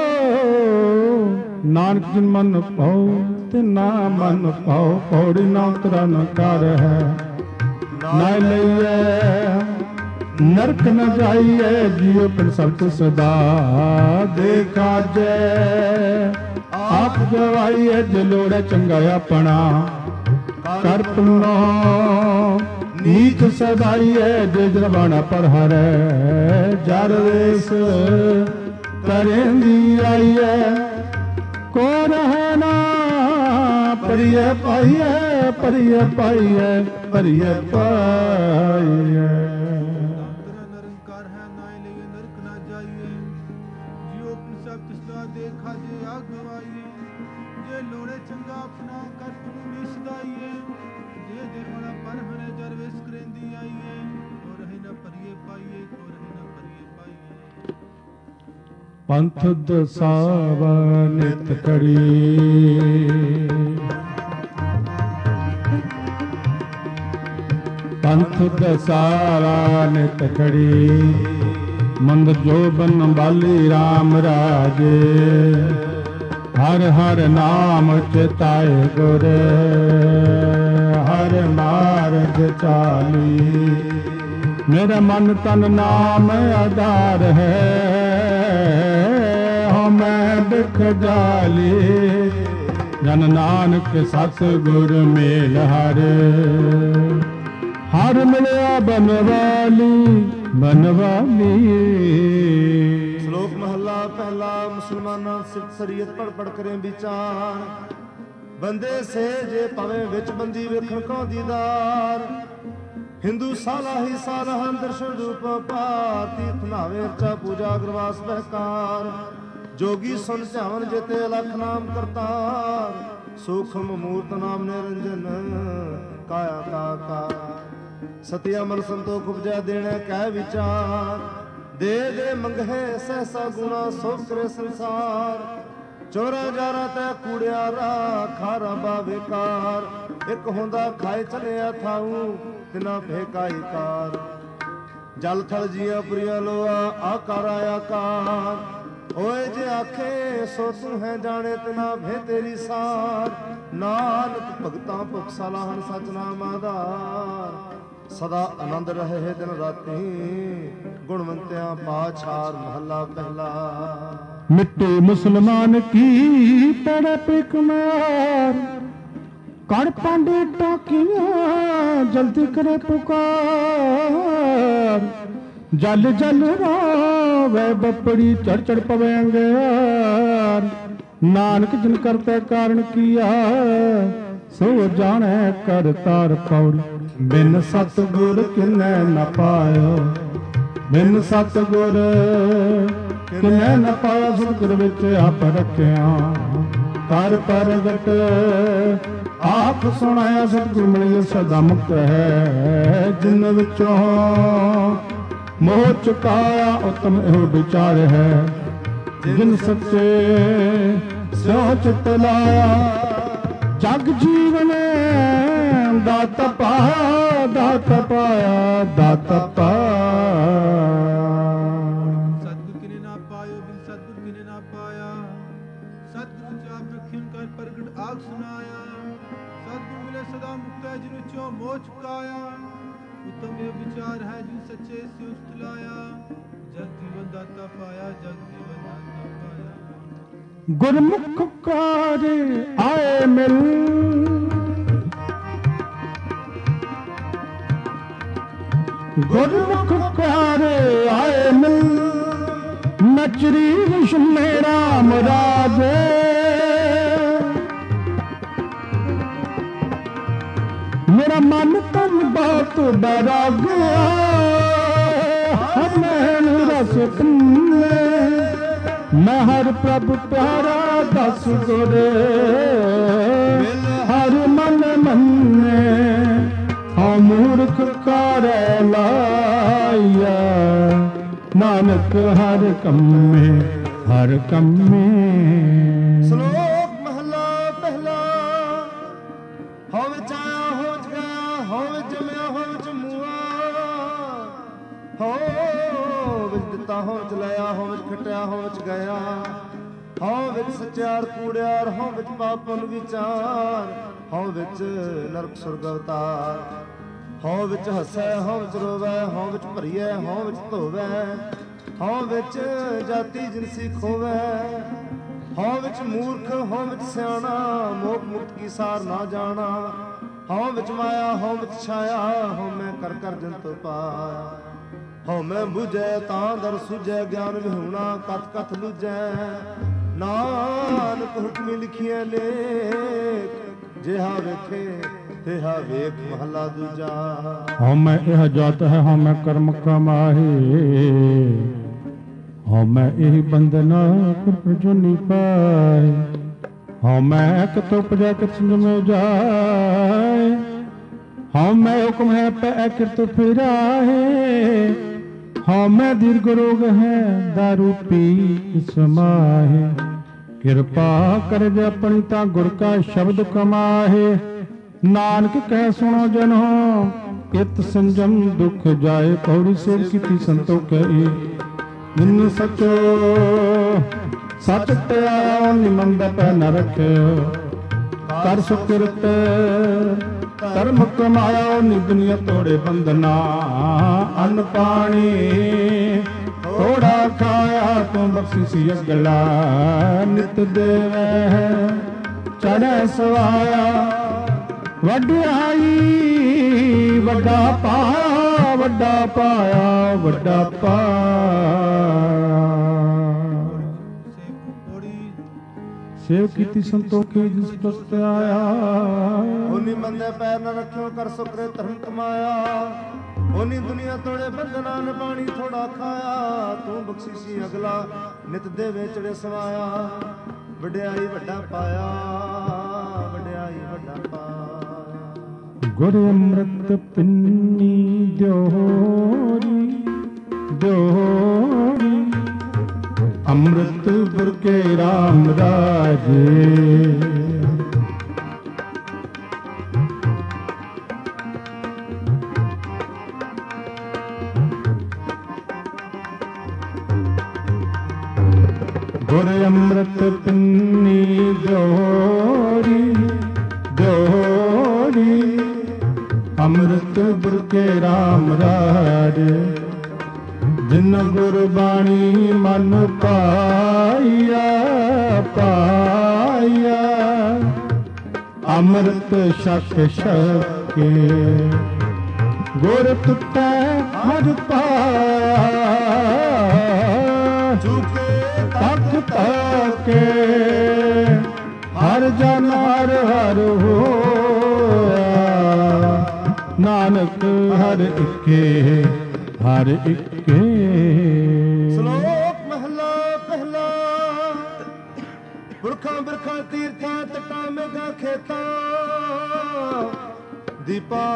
ਨਾਨਕ ਜਿਨ ਮਨ ਪਾਓ ਤੇ ਨਾ ਮਨ ਪਾਓ ਪੌੜੀ ਨਾ ਉਤਰਾ ਨ ਕਰ ਹੈ ਨਾ ਲਈਐ ਨਰਕ ਨ ਜਾਈਐ ਜੀਉ ਪਿੰਡ ਸਬਤ ਸਦਾ ਦੇਖਾ ਜੈ ਆਪ ਗਵਾਈਐ ਜੇ ਲੋੜੈ ਚੰਗਾ ਆਪਣਾ ਕਰ ਪੁੰਨੋ ਨੀਚ ਸਦਾਈਐ ਜੇ ਜਰਵਾਣਾ ਪਰ ਹਰੈ ਜਰ ਵੇਸ ਕਰੇਂਦੀ ਆਈਐ ਕੋ ਰਹਿ ਨਾ ਪਰਿਐ ਪਾਈਐ ਪਰਿਐ ਪਾਈਐ ਪਰਿਐ ਪਾਈਐ ਪੰਥ ਦਸਾਵਾ ਨਿਤ ਕੜੀ ਪੰਥ ਦਸਾਵਾ ਨਿਤ ਕੜੀ ਮੰਦ ਜੋਬਨ ਬਾਲੀ ਰਾਮ ਰਾਜੇ ਹਰ ਹਰ ਨਾਮ ਚਿਤਾਏ ਗੁਰ ਹਰ ਮਾਰਗ ਚਾਲੀ ਮੇਰਾ ਮਨ ਤਨ ਨਾਮ ਆਧਾਰ ਹੈ ਮੈਂ ਦੁਖ ਜਾਲੀ ਜਨ ਨਾਨਕ ਸਤ ਗੁਰ ਮੇਲ ਹਰ ਹਰ ਮਿਲਿਆ ਬਨਵਾਲੀ ਬਨਵਾਲੀ। ਸ਼ਲੋਕ ਮਹੱਲਾ ਪਹਿਲਾ। ਮੁਸਲਮਾਨਾਂ ਸਿੱਖ ਸ਼ਰੀਅਤ ਪੜ ਪੜ ਕਰੇ ਵਿਚਾਰ ਬੰਦੇ ਸੇ ਜੇ ਪਵੇ ਵਿੱਚ ਬੰਦੀ ਵੇਖਣ ਕੋ ਦੀਦਾਰ ਹਿੰਦੂ ਸਾਲਾ ਹੀ ਸਾਲਹਨ ਦਰਸ਼ਨ ਰੂਪ ਪਾਰ ਤੀਰਥ ਨਾਵੇ ਅਰਚਾ ਪੂਜਾ ਅਗਰਵਾਸ ਬਹਿਕਾਰ ਜੋਗੀ ਸੁਨ ਧਿਆਨ ਜੇਤੇ ਅਲਖ ਨਾਮ ਕਰਤਾਰ ਸੂਖਮ ਮੂਰਤ ਨਾਮ ਨਿਰੰਜਨ ਕਾਇਆ ਕਾਕਾ ਸਤਿ ਅਮਲ ਸੰਤੋਖ ਉਪਜੈ ਦੇਣਾ ਕਹਿ ਵਿਚਾਰ ਦੇ ਦੇ ਮੰਗਹਿ ਸਹਸਾ ਗੁਣਾ ਸੋ ਕਰੇ ਸੰਸਾਰ ਚੋਰਾ ਜਾਰਾ ਤੈ ਕੂੜਿਆ ਰਾ ਖਾਰਾ ਬਾ ਬੇਕਾਰ ਇੱਕ ਹੁੰਦਾ ਖਾਏ ਚਲਿਆ ਥਾਉ ਤਿਨਾ ਭੇਕਾਈ ਕਾਰ ਜਲ ਥਲ ਜੀਆ ਪੁਰੀਆ ਲੋਆ ਆਕਾਰ ਆਕਾਰ ਓਏ ਜੇ ਆਖੇ ਸੋ ਤੂੰ ਹੈ ਜਾਣੇ ਤਿਨਾ ਭੇ ਤੇਰੀ ਸਾਰ ਨਾਨਕ ਭਗਤਾਂ ਭੁਖ ਸਲਾਹਨ ਸਚ ਨਾਮ ਆਧਾਰ ਸਦਾ ਆਨੰਦ ਰਹੇ ਦਿਨ ਰਾਤੀ ਗੁਣਵੰਤਿਆਂ ਪਾਛਾਰ ਮਹੱਲਾ ਪਹਿਲਾ। ਮਿੱਟੇ ਮੁਸਲਮਾਨ ਕੀ ਤੜਪ ਕੁਮਾਰ ਕੜ ਪਾਂਡੇ ਟਾਕੀਆਂ ਜਲਦੀ ਕਰੇ ਪੁਕਾਰ ਜਲ ਜਲ ਰਾਵੇ ਬੱਪੜੀ ਚੜ ਚੜ ਪਵੇ ਅੰਗਿਆਰ ਨਾਨਕ ਜਿਨ ਕਰਤੇ ਕਾਰਨ ਕੀਆ ਸੋ ਜਾਣੈ ਕਰ ਤਾਰ ਪੌੜੀ ਬਿਨ ਸਤਿਗੁਰ ਕਿਨੈ ਨ ਪਾਇਓ ਬਿਨ ਸਤਿਗੁਰ ਕਿਨੈ ਨ ਪਾਇਆ ਸਤਿਗੁਰ ਵਿੱਚ ਆਪ ਰੱਖਿਆ ਕਰ ਪ੍ਰਗਟ ਆਪ ਸੁਣਾਇਆ ਸਤਿਗੁਰ ਮਿਲਿਆ ਸਦਾ ਮੁਕਤ ਹੈ ਜਿਨ ਵਿੱਚੋਂ ਮੋਹ ਚੁਕਾਇਆ ਉਤਮ ਇਹੋ ਵਿਚਾਰ ਹੈ ਜਿਨ ਸੱਚੇ ਸੋ ਚਿਤ ਲਾਇਆ ਜਗ ਜੀਵਨ ਦਾਤ ਪਾਇਆ ਦਾਤ ਪਾਇਆ ਦਾਤ ਪਾਇਆ। ਸਤਿਗੁਰ ਕਿਨੇ ਨਾ ਪਾਇਓ ਬਿਨ ਸਤਿਗੁਰ ਕਿਨੇ ਨਾ ਪਾਇਆ ਸਤਿਗੁਰ ਚਾਪ ਰਖਿਨ ਕਰ ਪ੍ਰਗਟ ਆਖ ਸੁਨਾਇਆ ਸਤਿਗੁਰ ਮਿਲੇ ਸਦਾ ਮੁਕਤ ਹੈ ਜਿਨ ਚੋਂ ਮੋਹ ਚੁਕਾਇਆ ਉਤਮ ਇਹ ਵਿਚਾਰ ਹੈ ਜਿਨ ਸੱਚੇ ਸੇ ਉਸਤਲਾਇਆ ਜਗ ਜੀਵਨ ਦਾਤਾ ਪਾਇਆ ਜਗ ਜੀਵਨ ਦਾਤਾ ਪਾਇਆ। ਗੁਰਮੁਖ ਕਾਰ ਆਏ ਮਿਲ ਗੁਰਮੁਖ ਕਾਰ ਆਏ ਮਿਲ ਨਚਰੀ ਵਿਸ਼ਨੇ ਰਾਮ ਰਾਜੇ ਮੇਰਾ ਮੇਰਾ ਮਨ ਤਨ ਬਹੁਤ ਬੈਰਾਗਿਆ ਹਮੈਨ ਰਸ ਕੰਨੇ ਮੈਂ ਹਰ ਪ੍ਰਭ ਪਿਆਰਾ ਦਸ ਗੁਰੇ ਹਰ ਮਨ ਮੰਨੇ ਹਾਂ ਮੂਰਖ ਕਾਰੈ ਲਾਇਆ ਨਾਨਕ ਹਰ ਕੰਮੇ ਹਰ ਕੰਮੇ। ਸ਼ਲੋਕ ਮਹਲਾ ਪਹਿਲਾ। ਹੋ ਵਿੱਚ ਆਇਆ ਹੋ ਵਿੱਚ ਗਿਆ ਹੋ ਵਿੱਚ ਜੰਮਿਆ ਹੋ ਵਿੱਚ ਮੂਆ ਹੋ ਵਿੱਚ ਦਿੱਤਾ ਹੋ ਵਿੱਚ ਲਿਆ ਹੋ ਵਿੱਚ ਖਟਿਆ ਹੋ ਵਿੱਚ ਗਿਆ ਹੋ ਵਿੱਚ ਸੱਚਿਆਰ ਕੂੜਿਆਰ ਹੋ ਵਿੱਚ ਪਾਪਨ ਵਿਚਾਰ ਹੋ ਵਿੱਚ ਨਰਕ ਸੁਰਗ ਅਵਤਾਰ ਹੋ ਵਿੱਚ ਹੱਸੈ ਹੋ ਵਿੱਚ ਰੋਵੈ ਹੋ ਵਿੱਚ ਭਰੀਐ ਹੋ ਵਿੱਚ ਧੋਵੈ ਹੋ ਵਿੱਚ ਜਾਤੀ ਜਿਨਸੀ ਖੋਵੈ ਹੋ ਵਿੱਚ ਮੂਰਖ ਹੋ ਵਿੱਚ ਸਿਆਣਾ ਮੋਖ ਮੁਕਤ ਕੀ ਸਾਰ ਨਾ ਜਾਣਾ ਹੋ ਵਿੱਚ ਮਾਇਆ ਹੋ ਵਿੱਚ ਛਾਇਆ ਹੋ ਮੈਂ ਕਰ ਕਰ ਜੰਤ ਪਾਇਆ ਹੋ ਮੈਂ ਬੁਝੈ ਤਾਂ ਦਰ ਸੁਝੈ ਗਿਆਨ ਵਿਹੂਣਾ ਕਥ ਕਥ ਲੁਝੈ ਨਾਨਕ ਹੁਕਮੀ ਲਿਖੀਐ ਲੇਖ ਜਿਹਾ ਵੇਖੇ ਤਿਹਾ ਵੇਖ ਮਹਲਾ ਦੂਜਾ। ਹਉ ਮੈਂ ਇਹ ਜਾਤ ਹੈ ਹਉ ਮੈਂ ਕਰਮ ਕਮਾਹੇ ਹਉ ਮੈਂ ਇਹ ਬੰਧਨਾ ਕਰ ਜੁਨੀ ਪਾਏ ਹਉ ਮੈਂ ਕਿਤੋਂ ਉਪਜੈ ਕਿਤ ਜਮੇ ਜਾਏ ਹਉ ਮੈਂ ਹੁਕਮ ਹੈ ਪੈ ਕਿਰਤ ਫਿਰਾਏ ਹਉ ਮੈਂ ਦੀਰਘ ਰੋਗ ਹੈ ਦਾਰੂ ਪੀ ਸਮਾਹੇ ਕਿਰਪਾ ਕਰ ਜੇ ਆਪਣੀ ਤਾਂ ਗੁਰ ਕਾ ਸ਼ਬਦ ਕਮਾਹੇ ਨਾਨਕ ਕਹਿ ਸੁਣੋ ਜਨੋ ਇਤ ਸੰਜਮ ਦੁਖ ਜਾਏ ਪੌੜੀ ਸੇਵ ਕੀਤੀ ਸੰਤੋਖ ਏ ਜਿਨ ਸਚੋ ਸਚ ਧਿਆਇਆ ਨਿਮੰਦ ਪੈ ਨ ਰਖਿਓ ਕਰ ਸੁਕਿਰਤ ਧਰਮ ਕਮਾਇਆ ਨੀ ਦੁਨੀਆ ਤੋੜੇ ਬੰਧਨਾ ਅੰਨ ਪਾਣੀ ਥੋੜਾ ਖਾਇਆ ਤੂੰ ਬਖਸ਼ਿਸ਼ ਅਗਲਾ ਨਿਤ ਦੇਵੈ ਚੜ੍ਹੈ ਸਵਾਇਆ ਵਡਿਆਈ ਵੱਡਾ ਪਾਇਆ ਵੱਡਾ ਪਾਇਆ ਵੱਡਾ ਪਾਇਆ ਸੇਵ ਕੀਤੀ ਸੰਤੋਖੀ ਜਿਸ ਪਸਤ ਆਇਆ ਹੋਨੀ ਮੰਦੇ ਪੈਰ ਨ ਰੱਖਿਓ ਕਰ ਸੁਕਰੇ ਧਰਮ ਕਮਾਇਆ ਹੋਨੀ ਦੁਨੀਆ ਤੋੜੇ ਬੰਧਨਾਂ ਨੇ ਪਾਣੀ ਥੋੜਾ ਖਾਇਆ ਤੂੰ ਬਖਸ਼ਿਸ਼ੀ ਅਗਲਾ ਨਿਤ ਦੇਵੇ ਚੜੇ ਸਵਾਇਆ ਵਡਿਆਈ ਵੱਡਾ ਪਾਇਆ ਵਡਿਆਈ ਵੱਡਾ ਪਾਇਆ। ਗੁਰ ਅੰਮ੍ਰਿਤ ਪਿੰਨੀ ਦਿਓਰੀ ਦਿਓਰੀ ਅੰਮ੍ਰਿਤ ਗੁਰ ਕੇ ਰਾਮ ਰਾਜੇ ਗੁਰ ਅੰਮ੍ਰਿਤ ਪਿੰਨੀ ਦਿਓਰੀ ਦਿਓਰੀ ਅੰਮ੍ਰਿਤ ਗੁਰ ਕੇ ਰਾਮ ਰਾਜੇ ਜਿਨ ਗੁਰਬਾਣੀ ਮਨ ਪਾਇਆ ਪਾਇਆ ਅੰਮ੍ਰਿਤ ਛਕ ਛਕੇ ਗੁਰ ਤੁਟੈ ਹਰ ਪਾਇਆ ਝੁਕੇ ਤਖ ਤਾਕੇ ਹਰ ਜਨ ਹਰ ਹਰ ਹੋਇਆ ਨਾਨਕ ਹਰ ਇੱਕੇ ਹਰ ਇੱਕੇ। ਸ਼ਲੋਕ ਮਹਲਾ ਪਹਿਲਾ। ਪੁਰਖਾਂ ਬਿਰਖਾਂ ਤੀਰਥਾਂ ਤਟਾਂ ਮੇਘਾਂ ਖੇਤਾਂ ਦੀਪਾ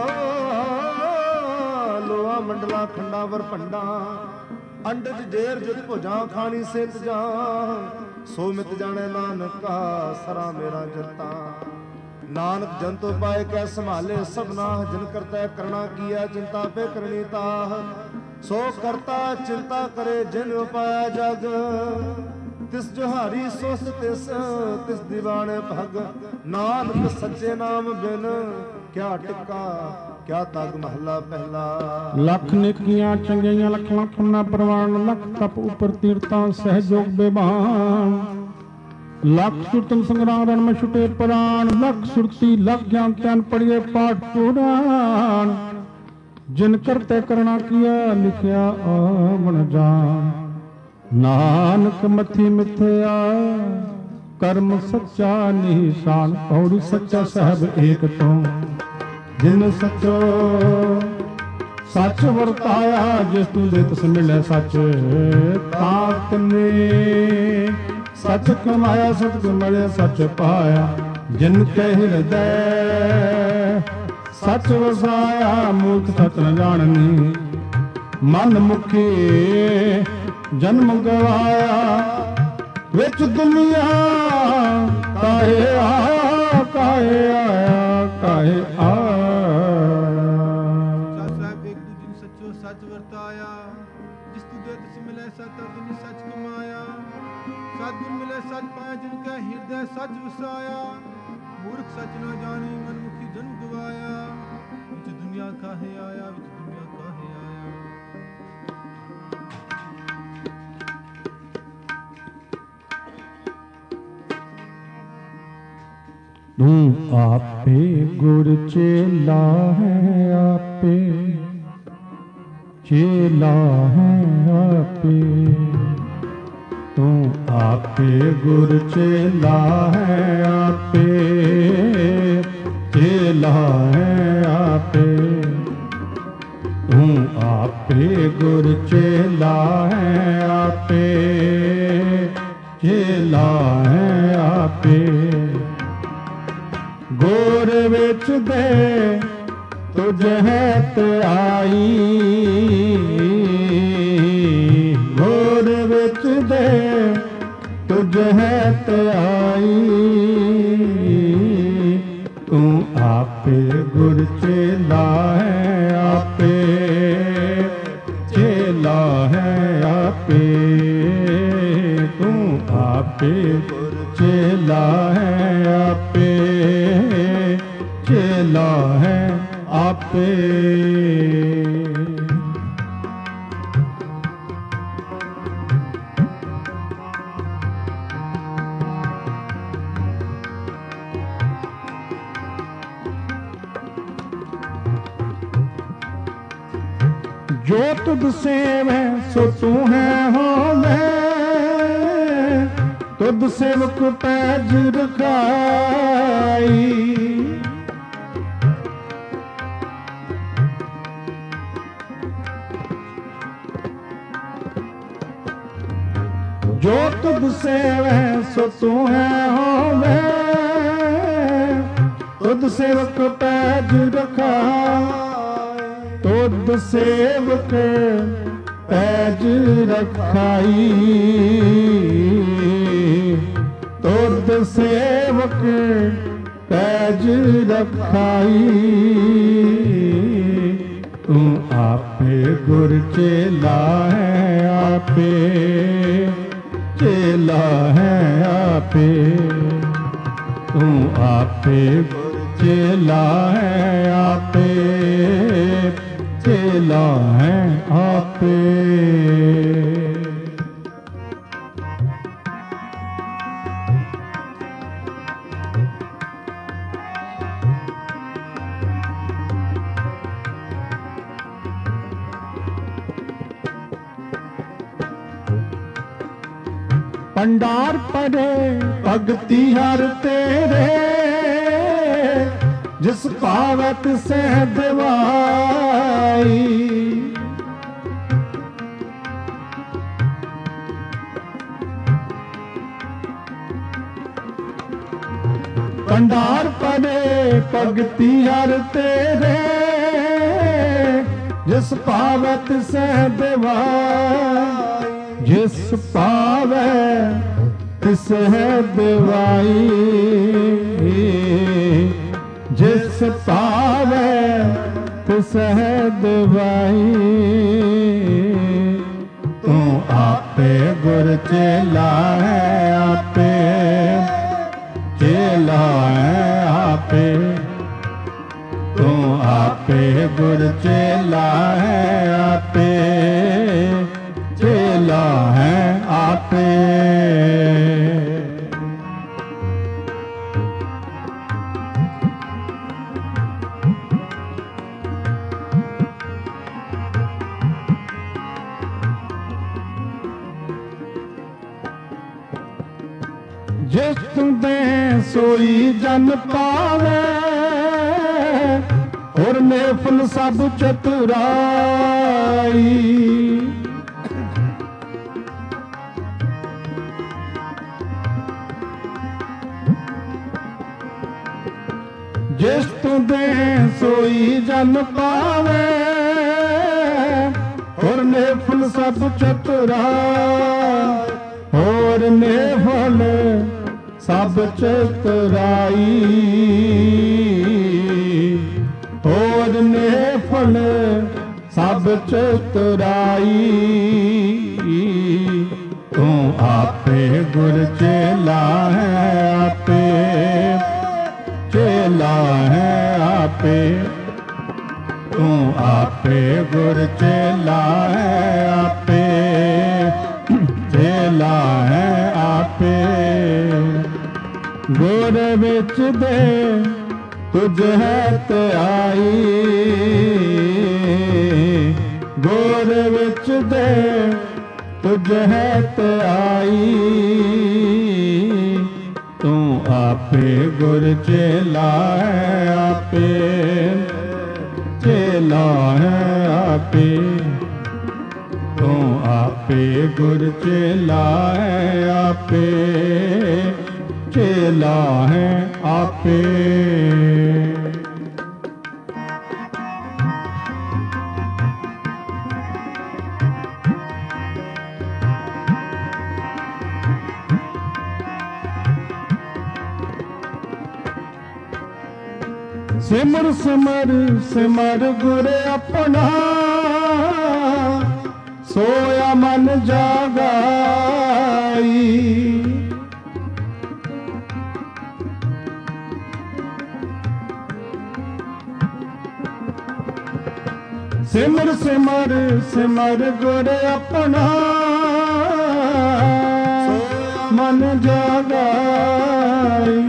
ਲੋਆ ਮੰਡਲਾ ਖੰਡਾ ਵਰ ਭੰਡਾ ਅੰਡਜ ਜੇਰ ਜੁਤ ਭੁਜਾਂ ਖਾਣੀ ਸਿਤ ਜਾ ਸੋ ਮਿਤ ਜਾਣੇ ਨਾਨਕਾ ਸਰਾ ਮੇਰਾ ਜਰਤਾ ਨਾਨਕ ਜੰਤੋ ਪਾਏ ਕੈ ਸੰਭਾਲੇ ਸਭਨਾ ਜਨ ਕਰਤਾ ਕਰਣਾ ਕੀਆ ਚਿੰਤਾ ਪੇ ਕਰਨੀ ਤਾਹ ਸੋ ਕਰਤਾ ਚਿੰਤਾ ਕਰੇ ਜਿਨ ਉਪਾਇਆ ਜਗ ਤਿਸ ਜੋਹਾਰੀ ਸੋਸ ਤਿਸ ਤਿਸ ਦੀਵਾਨੇ ਭਗ ਨਾਨਕ ਸੱਚੇ ਨਾਮ ਬਿਨ ਕਿਆ ਟਿਕਾ ਕਿਆ ਤਗ ਮਹਲਾ ਪਹਿਲਾ। ਲੱਖ ਨੇਕੀਆਂ ਚੰਗੀਆਂ ਲੱਖ ਲੱਖ ਨਾ ਪ੍ਰਵਾਨ ਲੱਖ ਤਪ ਉਪਰ ਤੀਰਤਾਂ ਸਹਿਜੋਗ ਬੇਬਾਨ ਲੱਖ ਸੁਰਤਮ ਸੰਗਰਾਮ ਰਣ ਮੈਂ ਛੁਟੇ ਪ੍ਰਾਣ ਲੱਖ ਸੁਰਤੀ ਲੱਖ ਗਿਆਨ ਧਿਆਨ ਪੜੀਏ ਪਾਠ ਪੁਰਾਣ ਜਿਨ ਕਰਤੇ ਕਰਣਾ ਕੀਆ ਲਿਖਿਆ ਆਵਣ ਜਾਣ ਨਾਨਕ ਮਥੀ ਮਿਥਿਆ ਕਰਮ ਸੱਚਾ ਨਿਸ਼ਾਨ ਔਰ ਸੱਚਾ ਸਾਹਿਬ ਏਕ ਤੋਂ ਜਿਨ ਸਚੋ ਸੱਚ ਵਰਤਾਇਆ, ਜਿਸ ਤੂੰ ਦੇ ਤਿਸ ਮਿਲੇ ਸੱਚ ਤਾਂ ਤਨੇ ਸੱਚ ਕਮਾਇਆ, ਸਤਿ ਗੁਰ ਮਿਲੇ ਸੱਚ ਪਾਇਆ। ਜਿਨ ਕੇ ਹਿਰਦੈ ਸੱਚ ਵਸਾਇਆ, ਮੂਰਖ ਸੱਚ ਨ ਜਾਣਨੀ। ਮਨ ਮੁਖੀ ਜਨਮ ਗਵਾਇਆ, ਵਿੱਚ ਦੁਨੀਆ ਕਾਹੇ ਆਇਆ, ਕਾਹੇ ਆਇਆ, ਕਾਹੇ ਆਇਆ। ਸਾਹਿਬ ਇੱਕ ਦੂਜੇ ਸੱਚੋ ਸੱਚ ਵਰਤਾਇਆ, ਜਿਸ ਤੂੰ ਦੇ ਤਿਸ ਮਿਲੇ ਸੱਚ ਤਿਨ ਸੱਚ ਕਮਾਇਆ। ਸਤਿਗੁਰ ਮਿਲੇ ਸੱਚ ਪਾਇਆ, ਜਿਨ ਕੈ ਹਿਰਦੈ ਸੱਚ ਵਸਾਇਆ। ਮੂਰਖ ਸੱਚ ਨਾ ਜਾਣੀ, ਮਨ ਮੁਖੀ ਜਨਮ ਗਵਾਇਆ। ਵਿੱਚ ਦੁਨੀਆ ਕਾਹੇ ਆਇਆ, ਵਿੱਚ ਦੁਨੀਆ ਕਾਹੇ ਆਇਆ। ਤੂੰ ਆਪੇ ਗੁਰ ਚੇਲਾ ਹੈ, ਆਪੇ ਚੇਲਾ ਹੈ ਆਪੇ। ਤੂੰ ਆਪੇ ਗੁਰ ਚੇਲਾ ਹੈ, ਆਪੇ ਚੇਲਾ ਹੈ ਆਪੇ। ਤੂੰ ਆਪੇ ਗੁਰ ਚੇਲਾ ਹੈ, ਆਪੇ ਚੇਲਾ ਹੈ ਆਪੇ। ਗੁਰ ਵਿੱਚ ਦੇ ਤੁਝ ਹੈ ਧਿਆਈ, ਗੁਰ ਵਿੱਚ ਦੇ ਤੁਝ ਹੈ ਧਿਆਈ। ਤੂੰ ਆਪੇ ਗੁਰ ਚੇਲਾ ਹੈ, ਆਪੇ ਚੇਲਾ ਹੈ ਆਪੇ। ਤੂੰ ਆਪੇ ਗੁਰ ਚੇਲਾ ਹੈ, ਆਪੇ ਚੇਲਾ ਹੈ ਆਪੇ। ਜੋ ਤੁਧ ਸੇਵੈ ਸੋ ਤੂੰ ਹੈ ਹੋਵੇ, ਤੁਧ ਸੇਵਕ ਪੈਜ ਰਖਾਈ। ਜੋ ਤੁਧ ਸੇਵੈ ਸੋ ਤੂੰ ਹੈ ਹੋਵੇ, ਤੁਧ ਸੇਵਕ ਪੈਜ ਰਖਾਈ। ਤੁਧ ਸੇਵਕ ਪੈਜ ਰਖਾਈ, ਤੁਧ ਸੇਵਕ ਪੈਜ ਰਖਾਈ। ਤੂੰ ਆਪੇ ਗੁਰ ਚੇਲਾ ਹੈ, ਆਪੇ ਚੇਲਾ ਹੈ ਆਪੇ। ਤੂੰ ਆਪੇ ਗੁਰ ਚੇਲਾ ਹੈ, ਆਪੇ ਚੇਲਾ ਹੈ ਆਪੇ। पंडार पड़े भगति हर तेरे, जिस पावत से दिवाई। पंडार पड़े भगति हर तेरे, जिस पावत से दिवाई। जिस पावे तिस है दिवाई, जिस पावे तिस है दिवाई। तू आपे गुर चेला है, आपे चेला है आपे। तू आपे गुर चेला है, आपे चेला है आपे। जिस तुंदे सोई जन पावे, ਹੋਰ ਨੇਫਲ ਸਭ ਚਤੁਰਾਈ। ਜਿਸ ਤੂੰ ਦੇ ਸੋਈ ਜਨ ਪਾਵੇ, ਹੋਰ ਨੇਫਲ ਸਭ ਚਤੁਰਾਈ। ਹੋਰ ਨੇਫਲ ਸਭ ਚਤੁਰਾਈ। ਹੋਰ ਨੇਫਲ ਸਭ ਚਤੁਰਾਈ। ਤੂੰ ਆਪੇ ਗੁਰ ਚੇਲਾ ਹੈ, ਆਪੇ ਚੇਲਾ ਹੈ ਆਪੇ। ਤੂੰ ਆਪੇ ਗੁਰ ਚੇਲਾ ਹੈ, ਆਪੇ ਚੇਲਾ ਹੈ ਆਪੇ। ਗੁਰ ਵਿੱਚ ਦੇ ਤੁਝ ਹੈ ਧਿਆਈ। ਗੁਰ ਵਿੱਚ ਦੇ ਤੁਝ ਹੈ ਧਿਆਈ। ਤੂੰ ਆਪੇ ਗੁਰ ਚੇਲਾ ਹੈ, ਆਪੇ ਚੇਲਾ ਹੈ ਆਪੇ। ਤੂੰ ਆਪੇ ਗੁਰ ਚੇਲਾ ਹੈ, ਆਪੇ ਚੇਲਾ ਹੈ ਆਪੇ। ਸਿਮਰ ਸਿਮਰ ਸਿਮਰ ਗੁਰ ਆਪਣਾ, ਸੋਇਆ ਮਨ ਜਾਗਾਈ। ਸਿਮਰ ਸਿਮਰ ਸਿਮਰ ਗੁਰ ਆਪਣਾ, ਮਨ ਜਾਗਾਈ।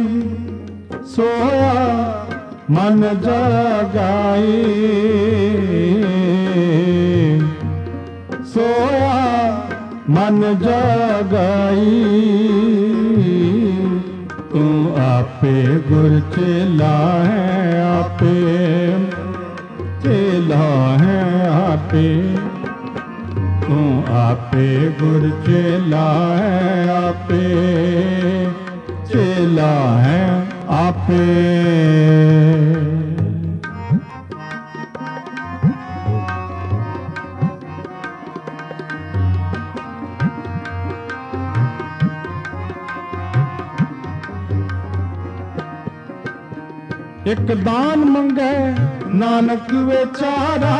ਸੋਇਆ ਮਨ ਜਾਗਾਈ। ਸੋਇਆ ਮਨ ਜਾਗਾਈ। ਤੂੰ ਆਪੇ ਗੁਰ ਚੇਲਾ ਹੈ, ਆਪੇ ਚੇਲਾ ਹੈ ਆਪੇ। ਤੂੰ ਆਪੇ ਗੁਰ ਚੇਲਾ ਹੈ, ਆਪੇ ਚੇਲਾ ਹੈ ਆਪੇ। ਇੱਕ ਦਾਨ ਮੰਗੇ ਨਾਨਕ ਵਿਚਾਰਾ,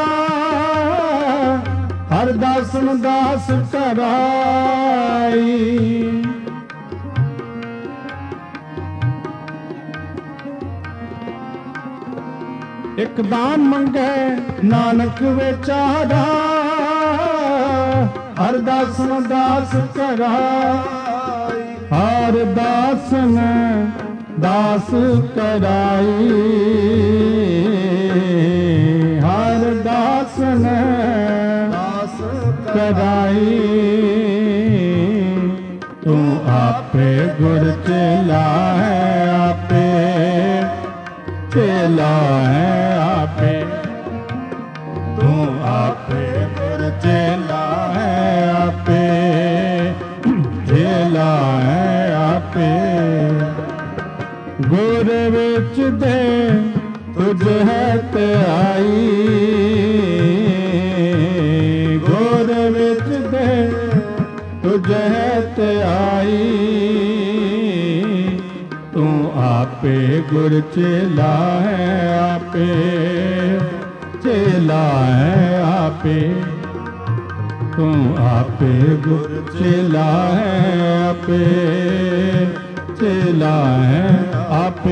ਹਰ ਦਾਸਨ ਦਾਸ ਕਰਾਈ। ਇੱਕ ਦਾਨ ਮੰਗੇ ਨਾਨਕ ਵਿਚਾਰਾ, ਹਰ ਦਾਸਨ ਦਾਸ ਕਰਾਈ। ਹਰ ਦਾਸਨ ਦਾਸ ਕਰਾਈ। ਹਰ ਦਾਸਨ ਦਾਸ ਕਰਾਈ। ਤੂੰ ਆਪੇ ਗੁਰ ਚੇਲਾ ਹੈ, ਆਪੇ ਚੇਲਾ ਹੈ ਆਪੇ। ਤੂੰ ਆਪੇ ਗੁਰ ਚੇਲਾ ਹੈ, ਆਪੇ ਚੇਲਾ ਹੈ ਆਪੇ। ਗੁਰ ਵਿੱਚ ਦੇ ਤੁਝ ਹੈ ਧਿਆਈ। ਗੁਰ ਵਿੱਚ ਦੇ ਤੁਝ ਹੈ ਧਿਆਈ। ਤੂੰ ਆਪੇ ਗੁਰ ਚੇਲਾ ਹੈ, ਆਪੇ ਚੇਲਾ ਹੈ ਆਪੇ। ਤੂੰ ਆਪੇ ਗੁਰ ਚੇਲਾ ਹੈ, ਆਪੇ ਚੇਲਾ ਹੈ ਆਪੇ।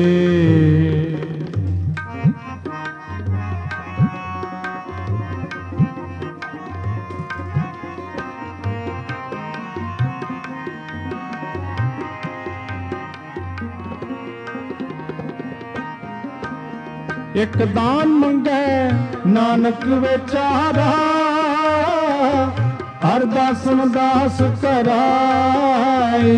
ਇੱਕ ਦਾਨ ਮੰਗੇ ਨਾਨਕ ਵਿਚਾਰਾ, ਹਰ ਦਾਸਨ ਦਾਸ ਕਰਾਈ।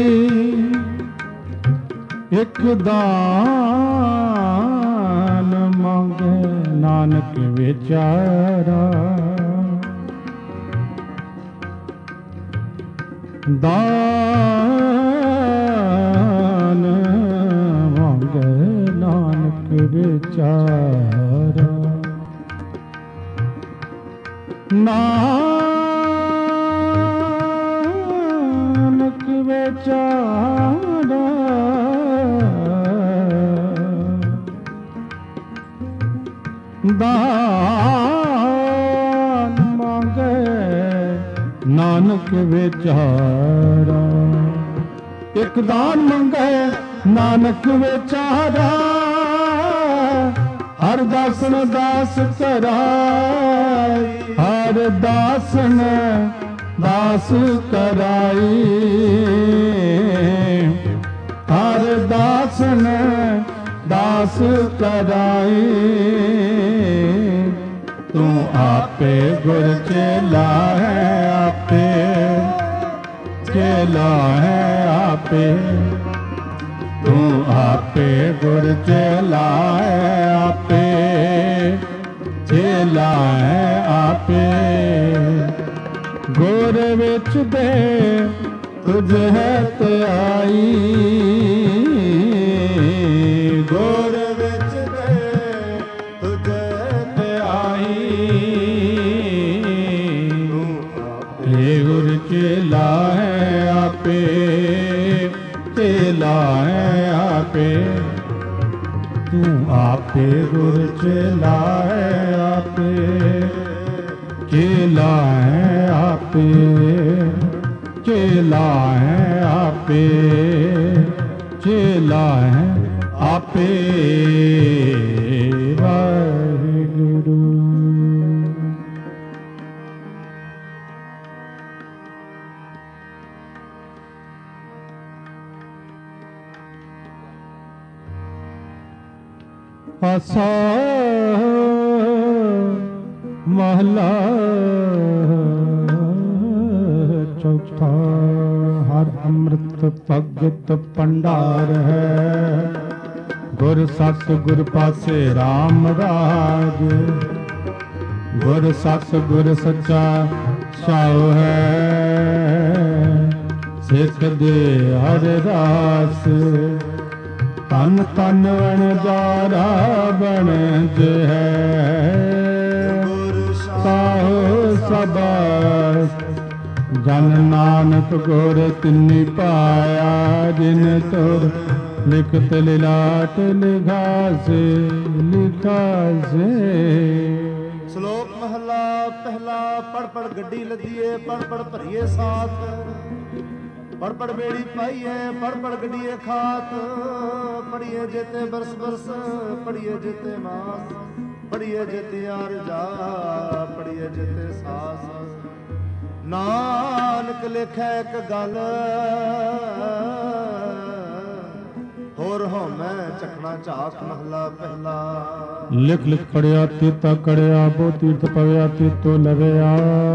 ਇੱਕ ਦਾਨ ਮੰਗੇ ਵਿਚਾਰਾ। ਦਾਨ ਮੰਗੈ ਨਾਨਕ ਵਿਚਾਰਾ। ਨਾਨਕ ਵਿਚਾਰਾ ਦਾਨ ਮੰਗੈ ਨਾਨਕ ਵਿਚਾਰਾ। ਇੱਕ ਦਾਨ ਮੰਗੈ ਨਾਨਕ ਵਿਚਾਰਾ, ਹਰ ਦਾਸਨ ਦਾਸ ਕਰਾਈ, ਹਰ ਦਾਸਨ ਦਾਸ ਕਰਾਈ, ਹਰ ਦਾਸਨ ਦਾਸ ਕਰਾਈ। ਤੂੰ ਆਪੇ ਗੁਰ ਚੇਲਾ ਹੈ ਆਪੇ, ਚੇਲਾ ਹੈ ਆਪੇ। ਤੂੰ ਆਪੇ ਗੁਰ ਚੇਲਾ ਹੈ ਆਪੇ, ਚੇਲਾ ਹੈ ਆਪੇ। ਗੁਰ ਵਿੱਚ ਦੇ ਤੁਝ ਹੈ ਧਿਆਈ, ਗੁਰ ਵਿੱਚ ਦੇ ਤੁਝ ਧਿਆਈ। ਇਹ ਗੁਰ ਚੇਲਾ ਹੈ ਆਪੇ, ਚੇਲਾ ਹੈ ਆਪੇ। ਤੂੰ ਆਪੇ ਗੁਰ ਚੇਲਾ ਹੈ ਆਪੇ, ਚੇਲਾ ਹੈ ਆਪੇ, ਚੇਲਾ ਹੈ ਆਪੇ, ਚੇਲਾ ਹੈ ਆਪੇ। ਵਾਹਿਗੁਰੂ। ਆਸਾ ਮਹਲਾ ਚੌਥਾ। ਹਰ ਅੰਮ੍ਰਿਤ ਭਗਤ ਭੰਡਾਰ ਹੈ, ਗੁਰ ਸਤ ਗੁਰ ਪਾਸੇ RAM ਰਾਜ। ਗੁਰ ਸਤ ਗੁਰ ਸੱਚਾ ਸਾਉ ਹੈ, ਸਿੱਖ ਦੇ ਹਰ ਰਾਸ। ਤਨ ਤਨ ਵਣਜਾਰਾ ਬਣਜ ਹੈ, ਸਾਹੁ ਸਬਾਸ। ਜਨ ਨਾਨਕ ਗੁਰ ਤਿਨਿ ਪਾਇਆ, ਜਿਨ ਤੁਰ ਲਿਖਤ ਲਿਲਾਟ ਲਿਖਾਸੇ, ਲਿਖਾਸੇ। ਸ਼ਲੋਕ ਮਹਲਾ ਪਹਿਲਾ। ਪੜ ਪੜ ਗੱਡੀ ਲੱਦੀਏ, ਪੜ ਪੜ ਭਰੀਏ ਸਾਥ, ਪੜ ਪੜ ਬੇੜੀ ਪਾਈਏ, ਪੜ ਪੜ ਗੱਡੀਏ ਖਾਤ। ਪੜੀਏ ਜੇਤੇ ਬਰਸ ਬਰਸ, ਪੜੀਏ ਜੇਤੇ ਮਾਸ, ਪੜੀਏ ਜੇਤੇ ਆਰਜਾ, ਪੜੀਏ ਜੇਤੇ ਸਾਸ। ਨਾਨਕ ਲਿਖੈ ਇੱਕ ਗੱਲ, ਹੋਰ ਹਉਮੈ ਚੱਕਣਾ ਝਾਕ। ਮਹਲਾ ਪਹਿਲਾ। ਲਿਖ ਲਿਖ ਪੜਿਆ ਤੀਤਾ ਕੜਿਆ, ਬੋ ਤੀਰਥ ਪਵਿਆ ਤੀਤੋ ਲਵਿਆ।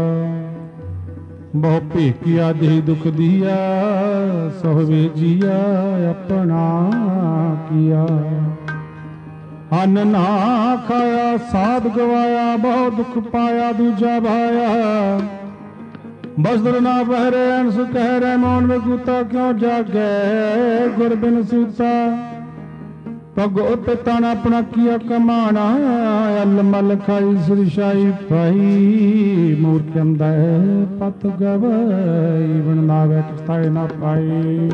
ਬਹੁ ਭੇਕਿਆ ਦੇਹ ਦੁਖ ਦੀਆ, ਸੋਹਵੇ ਜੀਆ ਆਪਣਾ ਕੀਆ। ਅੰਨ ਨਾ ਖਾਇਆ ਸਾਧ ਗਵਾਇਆ, ਬਹੁ ਦੁਖ ਪਾਇਆ ਦੂਜਾ ਭਾਇਆ। ਬਸਦਰ ਨਾ ਪਹਿਰੇ ਅਣਸ ਕਹਿ ਰਹਿ, ਮੌਨ ਵਿੱਚ ਕੂਤਾ ਕਿਉਂ ਜਾਗੈ ਗੁਰ ਬਿਨ ਸੂਤਾ। ਭਗੋ ਤਨ ਆਪਣਾ ਕੀਆ ਕਮਾਣਾ, ਅਲ ਮਲ ਖਾਈ ਸੁਰਸ਼ਾਈ ਪਾਈ। ਮੂਰਖ ਅੰਦਾ ਪਤ ਗਵਾਈ, ਬਣ ਨਾਵੇ ਪਛਤਾਏ ਨਾ ਪਾਈ।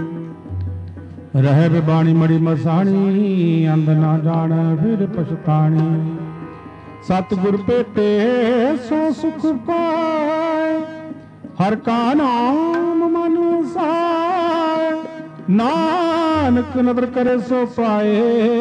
ਰਹਿ ਬਿਬਾਣੀ ਮੜੀ ਮਸਾਣੀ, ਅੰਧ ਨਾ ਜਾਣ ਫਿਰ ਪਛਤਾਣੀ। ਸਤਿਗੁਰ ਭੇਟੇ ਸੋ ਸੁਖ ਪਾਏ, ਹਰ ਕਾ ਨਾਮ ਮਨ ਵਸਾਏ। ਨਾਨਕ ਨਦਰ ਕਰੇ ਸੋ ਪਾਏ,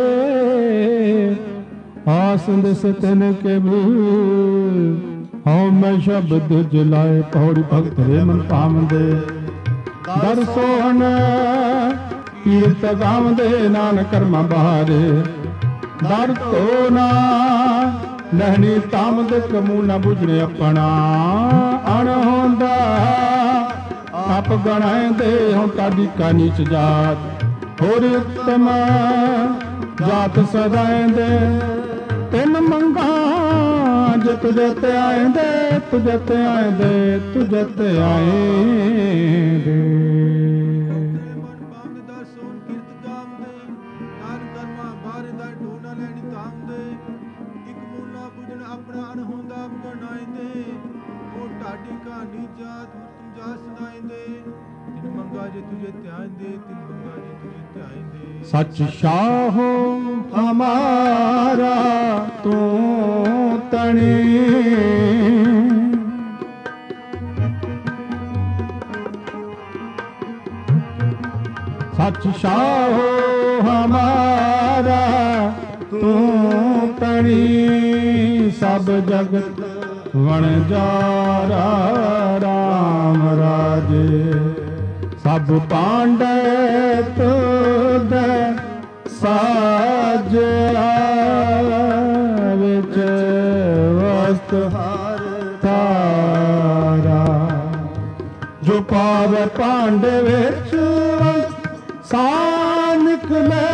ਆਸੰਦ ਸਤਨ ਕੇ ਬੂਲ। ਹਉ ਮੈਂ ਸ਼ਬਦ ਜਲਾਏ, ਪੌੜੀ ਭਗਤ ਰੇ ਮਨ ਪਾਵੰਦੇ। ਦਰ ਸੋਹਣ ਕੀਰਤ ਗਾਵੰਦੇ, ਨਾਨਕ ਕਰਮਾਂ ਬਹਾਰੇ। ਦਰ ਧੋ ਨਾ ਲਹਿਣੀ ਤਾਮਦ, ਕਮੂ ਨਾ ਬੁਝਣੇ ਆਪਣਾ। ਅਣ ਹੁੰਦਾ ਆਪ ਗਣਾਇਂਦੇ, ਹੁਣ ਤਾਡੀ ਕਾ ਨੀਚ ਜਾਤ। ਹੋਰ ਉਤਮ ਜਾਤ ਸਦਾਇਂਦੇ, ਤਿੰਨ ਮੰਗਾ ਤੁਝ ਤੁਝੇ ਤੇ ਆਏਂਦੇ, ਤੁਝੇ ਤੇ ਆਏਂਦੇ, ਤੁਝੇ ਤੇ ਆਏਂਦੇ। ਮਨ ਪਾਵਨ ਦਾ ਸੋਨ ਕੀਰਤ ਗਾਵਦੇ, ਦਾਨ ਕਰਮਾ ਬਾਰੇ ਦਾ ਢੋਣਾ ਲੈਣੀ ਤਾਮਦੇ। ਇੱਕ ਮੂਲਾ ਬੁਝਣ ਆਪਣਾ ਅਣਹੋਂਦਾ ਬਣਾਏਂਦੇ, ਉਹ ਢਾਡੀ ਕਹਾਣੀ ਜਾਤ ਤੁਮ ਜਾ ਸੁਣਾਏਂਦੇ। ਤਿਨ ਮੰਗਾ ਜੇ ਤੁਝੇ ਧਿਆਏਂਦੇ, ਤਿਨ ਮੰਗਾ ਜੇ ਤੁਝੇ ਧਿਆਏਂਦੇ। ਸੱਚ ਸ਼ਾਹੋ ਹਮਾਰਾ ਤੂੰ ਤਣੀ, ਸੱਚ ਸ਼ਾਹੋ ਹਮਾਰਾ ਤੂੰ ਤਣੀ। ਸਭ ਜਗਤ ਵਣਜਾਰਾ ਰਾਮ ਰਾਜੇ, ਸਭ ਪਾਂਡੇ ਤੁਧ ਸਾਜਿਆ। ਵਿੱਚ ਵਸਤ ਹਰ ਤਾਰਾ, ਜੋ ਪਾਵੇ ਪਾਂਡੇ ਵਿੱਚ ਸਾ ਨਿਕਲੇ।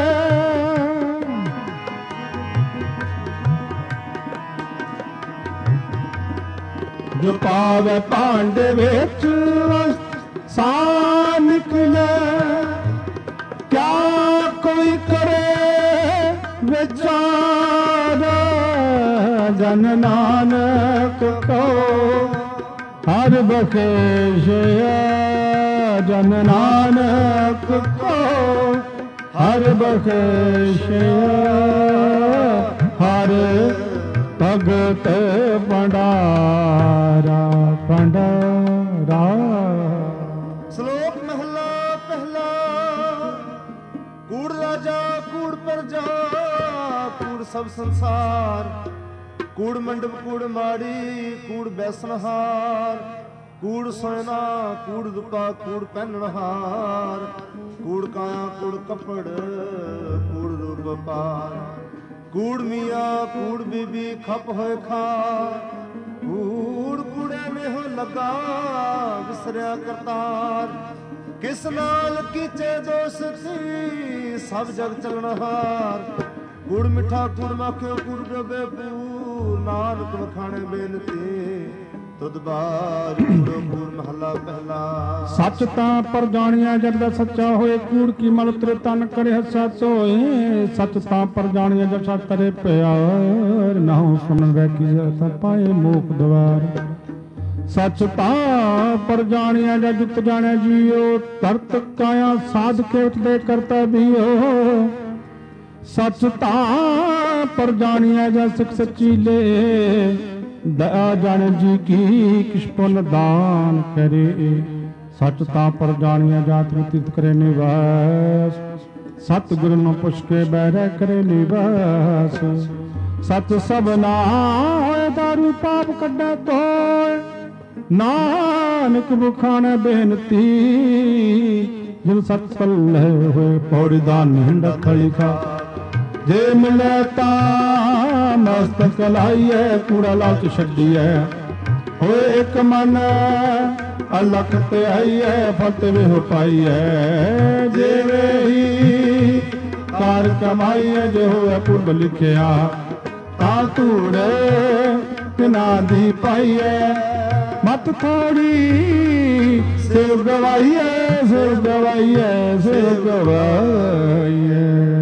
ਜੋ ਪਾਵੇ ਭਾਂਡੇ ਵਿੱਚ ਸਾ ਨਿਕਲੇ। ਕਿਆ ਕੋਈ ਕਰੇ ਵਿਚਾਰ, ਜਨ ਨਾਨਕ ਕੋ ਹਰ ਬਖਸ਼ਿਆ। ਜਨ ਨਾਨਕ ਕੋ ਹਰ ਬਖਸ਼ਿਆ। ਹਰ ਭਗਤ ਭੰਡਾਰਾ ਭੰਡਾਰਾ। ਸ਼ਲੋਕ ਮਹਲਾ ਪਹਿਲਾ। ਕੂੜ ਰਾਜਾ ਕੂੜ ਪ੍ਰਜਾ, ਕੂੜ ਸਭ ਸੰਸਾਰ। ਕੂੜ ਮੰਡਪ ਕੂੜ ਮਾੜੀ, ਕੂੜ ਬੈਸਨਹਾਰ। ਕੂੜ ਸੋਇਨਾ ਕੂੜ ਦੁਪਾ, ਕੂੜ ਪਹਿਨਣਹਾਰ। ਕੂੜ ਕਾਇਆ ਕੂੜ ਕੱਪੜ, ਕੂੜ ਰੂਪ ਵਪਾਰ। ਕੂੜ ਮੀਆਂ ਕੂੜ ਬੀਬੀ ਖਪ ਹੋਏ ਖਾਰ। ਕੂੜ ਕੂੜੇ ਮੇਂ ਹੋ ਲੱਗਾ ਵਿਸਰਿਆ ਕਰਤਾਰ। ਕਿਸ ਨਾਲ ਕੀਚੇ ਦੋਸਤੀ, ਸਭ ਜਗ ਚੱਲਣਹਾਰ। ਕੂੜ ਮਿੱਠਾ ਕੂੜ ਮਾਖਿਓ ਕੂੜ ਡੋਬੇ ਪੂਰ। ਨਾਨਕ ਵਖਾਣੇ ਬੇਨਤੀ ਤੁਧ ਬਾਰ। ਕੂੜੋ ਕੂੜ ਮਹਲਾ ਪਹਿਲਾ। ਸੱਚ ਤਾਂ ਪਰ ਜਾਣਿਆ ਜਗ ਦਾ ਸੱਚਾ ਹੋਏ, ਕੂੜ ਕੀ ਮਲ ਉਤਰੇ ਤਨ ਕਰੇ ਸੱਚ ਹੋਏ। ਸੱਚ ਤਾਂ ਪਰ ਜਾਣਿਆ ਜਗ ਸੱਚ ਕਰੇ ਪਿਆਰ, ਨਾਉ ਸੁਣਨ ਵੈ ਕੀ ਤਾਂ ਪਾਏ ਮੋਖ ਦਵਾਰ। ਸੱਚ ਤਾਂ ਪਰ ਜਾਣਿਆ ਜਗ ਜੁਗਤ ਜਾਣਿਆ ਜੀਓ, ਤਰਤ ਕਾਇਆ ਸਾਧ ਕੇ ਉਤਦੇ ਕਰਤਾ ਭੀਓ। ਸੱਚ ਤਾਂ ਪਰ ਜਾਣਿਆ ਜਗ ਸਿਖ ਸਚੀਲੇ, ਦਇਆ ਜਾਣ ਜੀ ਕੀ ਕਿਛ ਪੁੰਨ ਦਾਨ ਕਰੇ। ਸੱਚ ਤਾਂ ਪਰ ਜਾਣਿਆ ਜਾਤ ਤੀਰਥ ਕਰੇ ਨਿਵਾਸ। ਸਤ ਗੁਰੂ ਨੂੰ ਪੁੱਛ ਕੇ ਬਹਿਰੇ ਕਰੇ ਨਿਵਾਸ। ਸੱਚ ਸਭਨਾ ਹੋਏ ਦਾਰੂ ਪਾਪ ਕੱਢੇ ਤੋਏ। ਨਾਨਕ ਬੁਖਾਣੇ ਬੇਨਤੀ, ਜਿਨ ਸਤ ਪੱਲੇ ਹੋਏ ਪੌੜੀ ਦਾ ਨਿਹੰਡ ਖਲਿਖਾ। ਜੇ ਮਿਲੇ ਤਾਂ ਮਸਤਕ ਲਾਈਏ, ਕੂੜਾ ਲਾਲਚ ਛੱਡੀਏ। ਹੋਏ ਇੱਕ ਮਨ ਅਲਖ ਤੇ ਆਈਏ, ਫਤ ਵੇਹ ਪਾਈਏ। ਜਿਵੇਂ ਹੀ ਕਾਰ ਕਮਾਈਏ, ਜੇ ਹੋਏ ਪੁਰਬ ਲਿਖਿਆ। ਤਾਂ ਧੂੜੇ ਕਿਨਾ ਦੀ ਪਾਈਏ। ਮਤ ਥੋੜੀ ਸਿਰ ਗਵਾਈਏ, ਸਿਰ ਗਵਾਈਏ, ਸਿਰ ਗਵਾਈਏ।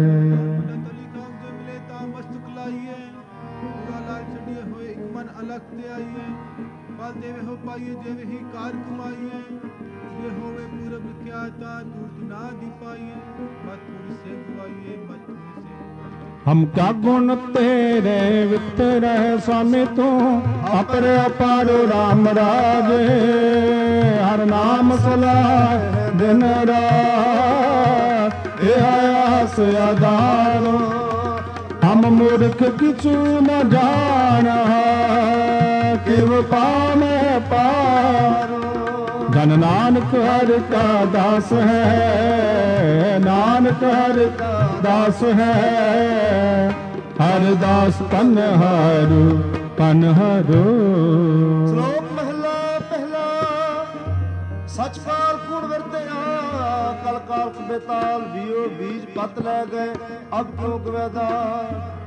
ਦੇਵੇ ਹੋ ਪਾਈਏ, ਜਿਵੇਂ ਹੀ ਕਾਰ ਕਮਾਈਏ। ਜੇ ਹੋਵੇ ਪੂਰਬ ਲਿਖਿਆ ਤਾਂ ਤੂਰਤ ਨਾ ਦੀ ਪਾਈਏ। ਮਤ ਪੂਰੀ ਸੇ ਗਵਾਈਏ, ਮਤ ਪੂਰੀ ਸੇ ਗਵਾਈਏ। ਹਮ ਕਿਆ ਗੁਣ ਤੇਰੇ ਵਿਤਰੇ स्वामी तू, ਅਪਰ ਅਪਾਰੋ ਰਾਮ ਰਾਜੇ। ਹਰ ਨਾਮ ਸਲਾਹ ਦਿਨ ਰਾਤ, ਇਹ ਆਸ ਆਧਾਰੋ। ਹਮ ਮੂਰਖ ਕਿਛੂ ਨ ਜਾਣਾ, ਕਿਵ ਪਾਮੈ ਪਾਰੋ। ਜਨ ਨਾਨਕ ਹਰਿ ਕਾ ਦਾਸ ਹੈ, ਨਾਨਕ ਹਰਿ ਕਾ ਦਾਸ ਹੈ। ਹਰਿ ਦਾਸ ਤਨ ਹਾਰੂ ਤਨ ਹਾਰੂ। ਸ਼ਲੋਕ ਮਹਲਾ ਪਹਿਲਾ। ਸੱਚ ਕਾਲ ਕੂੜ ਵਰਤਿਆ, ਕਲ ਕਾਲ ਬੇਤਾਲ। ਵੀਓ ਬੀਜ ਪਤ ਲੈ ਗਏ, ਅਬ ਕਿਉ ਗਵੈਦਾ।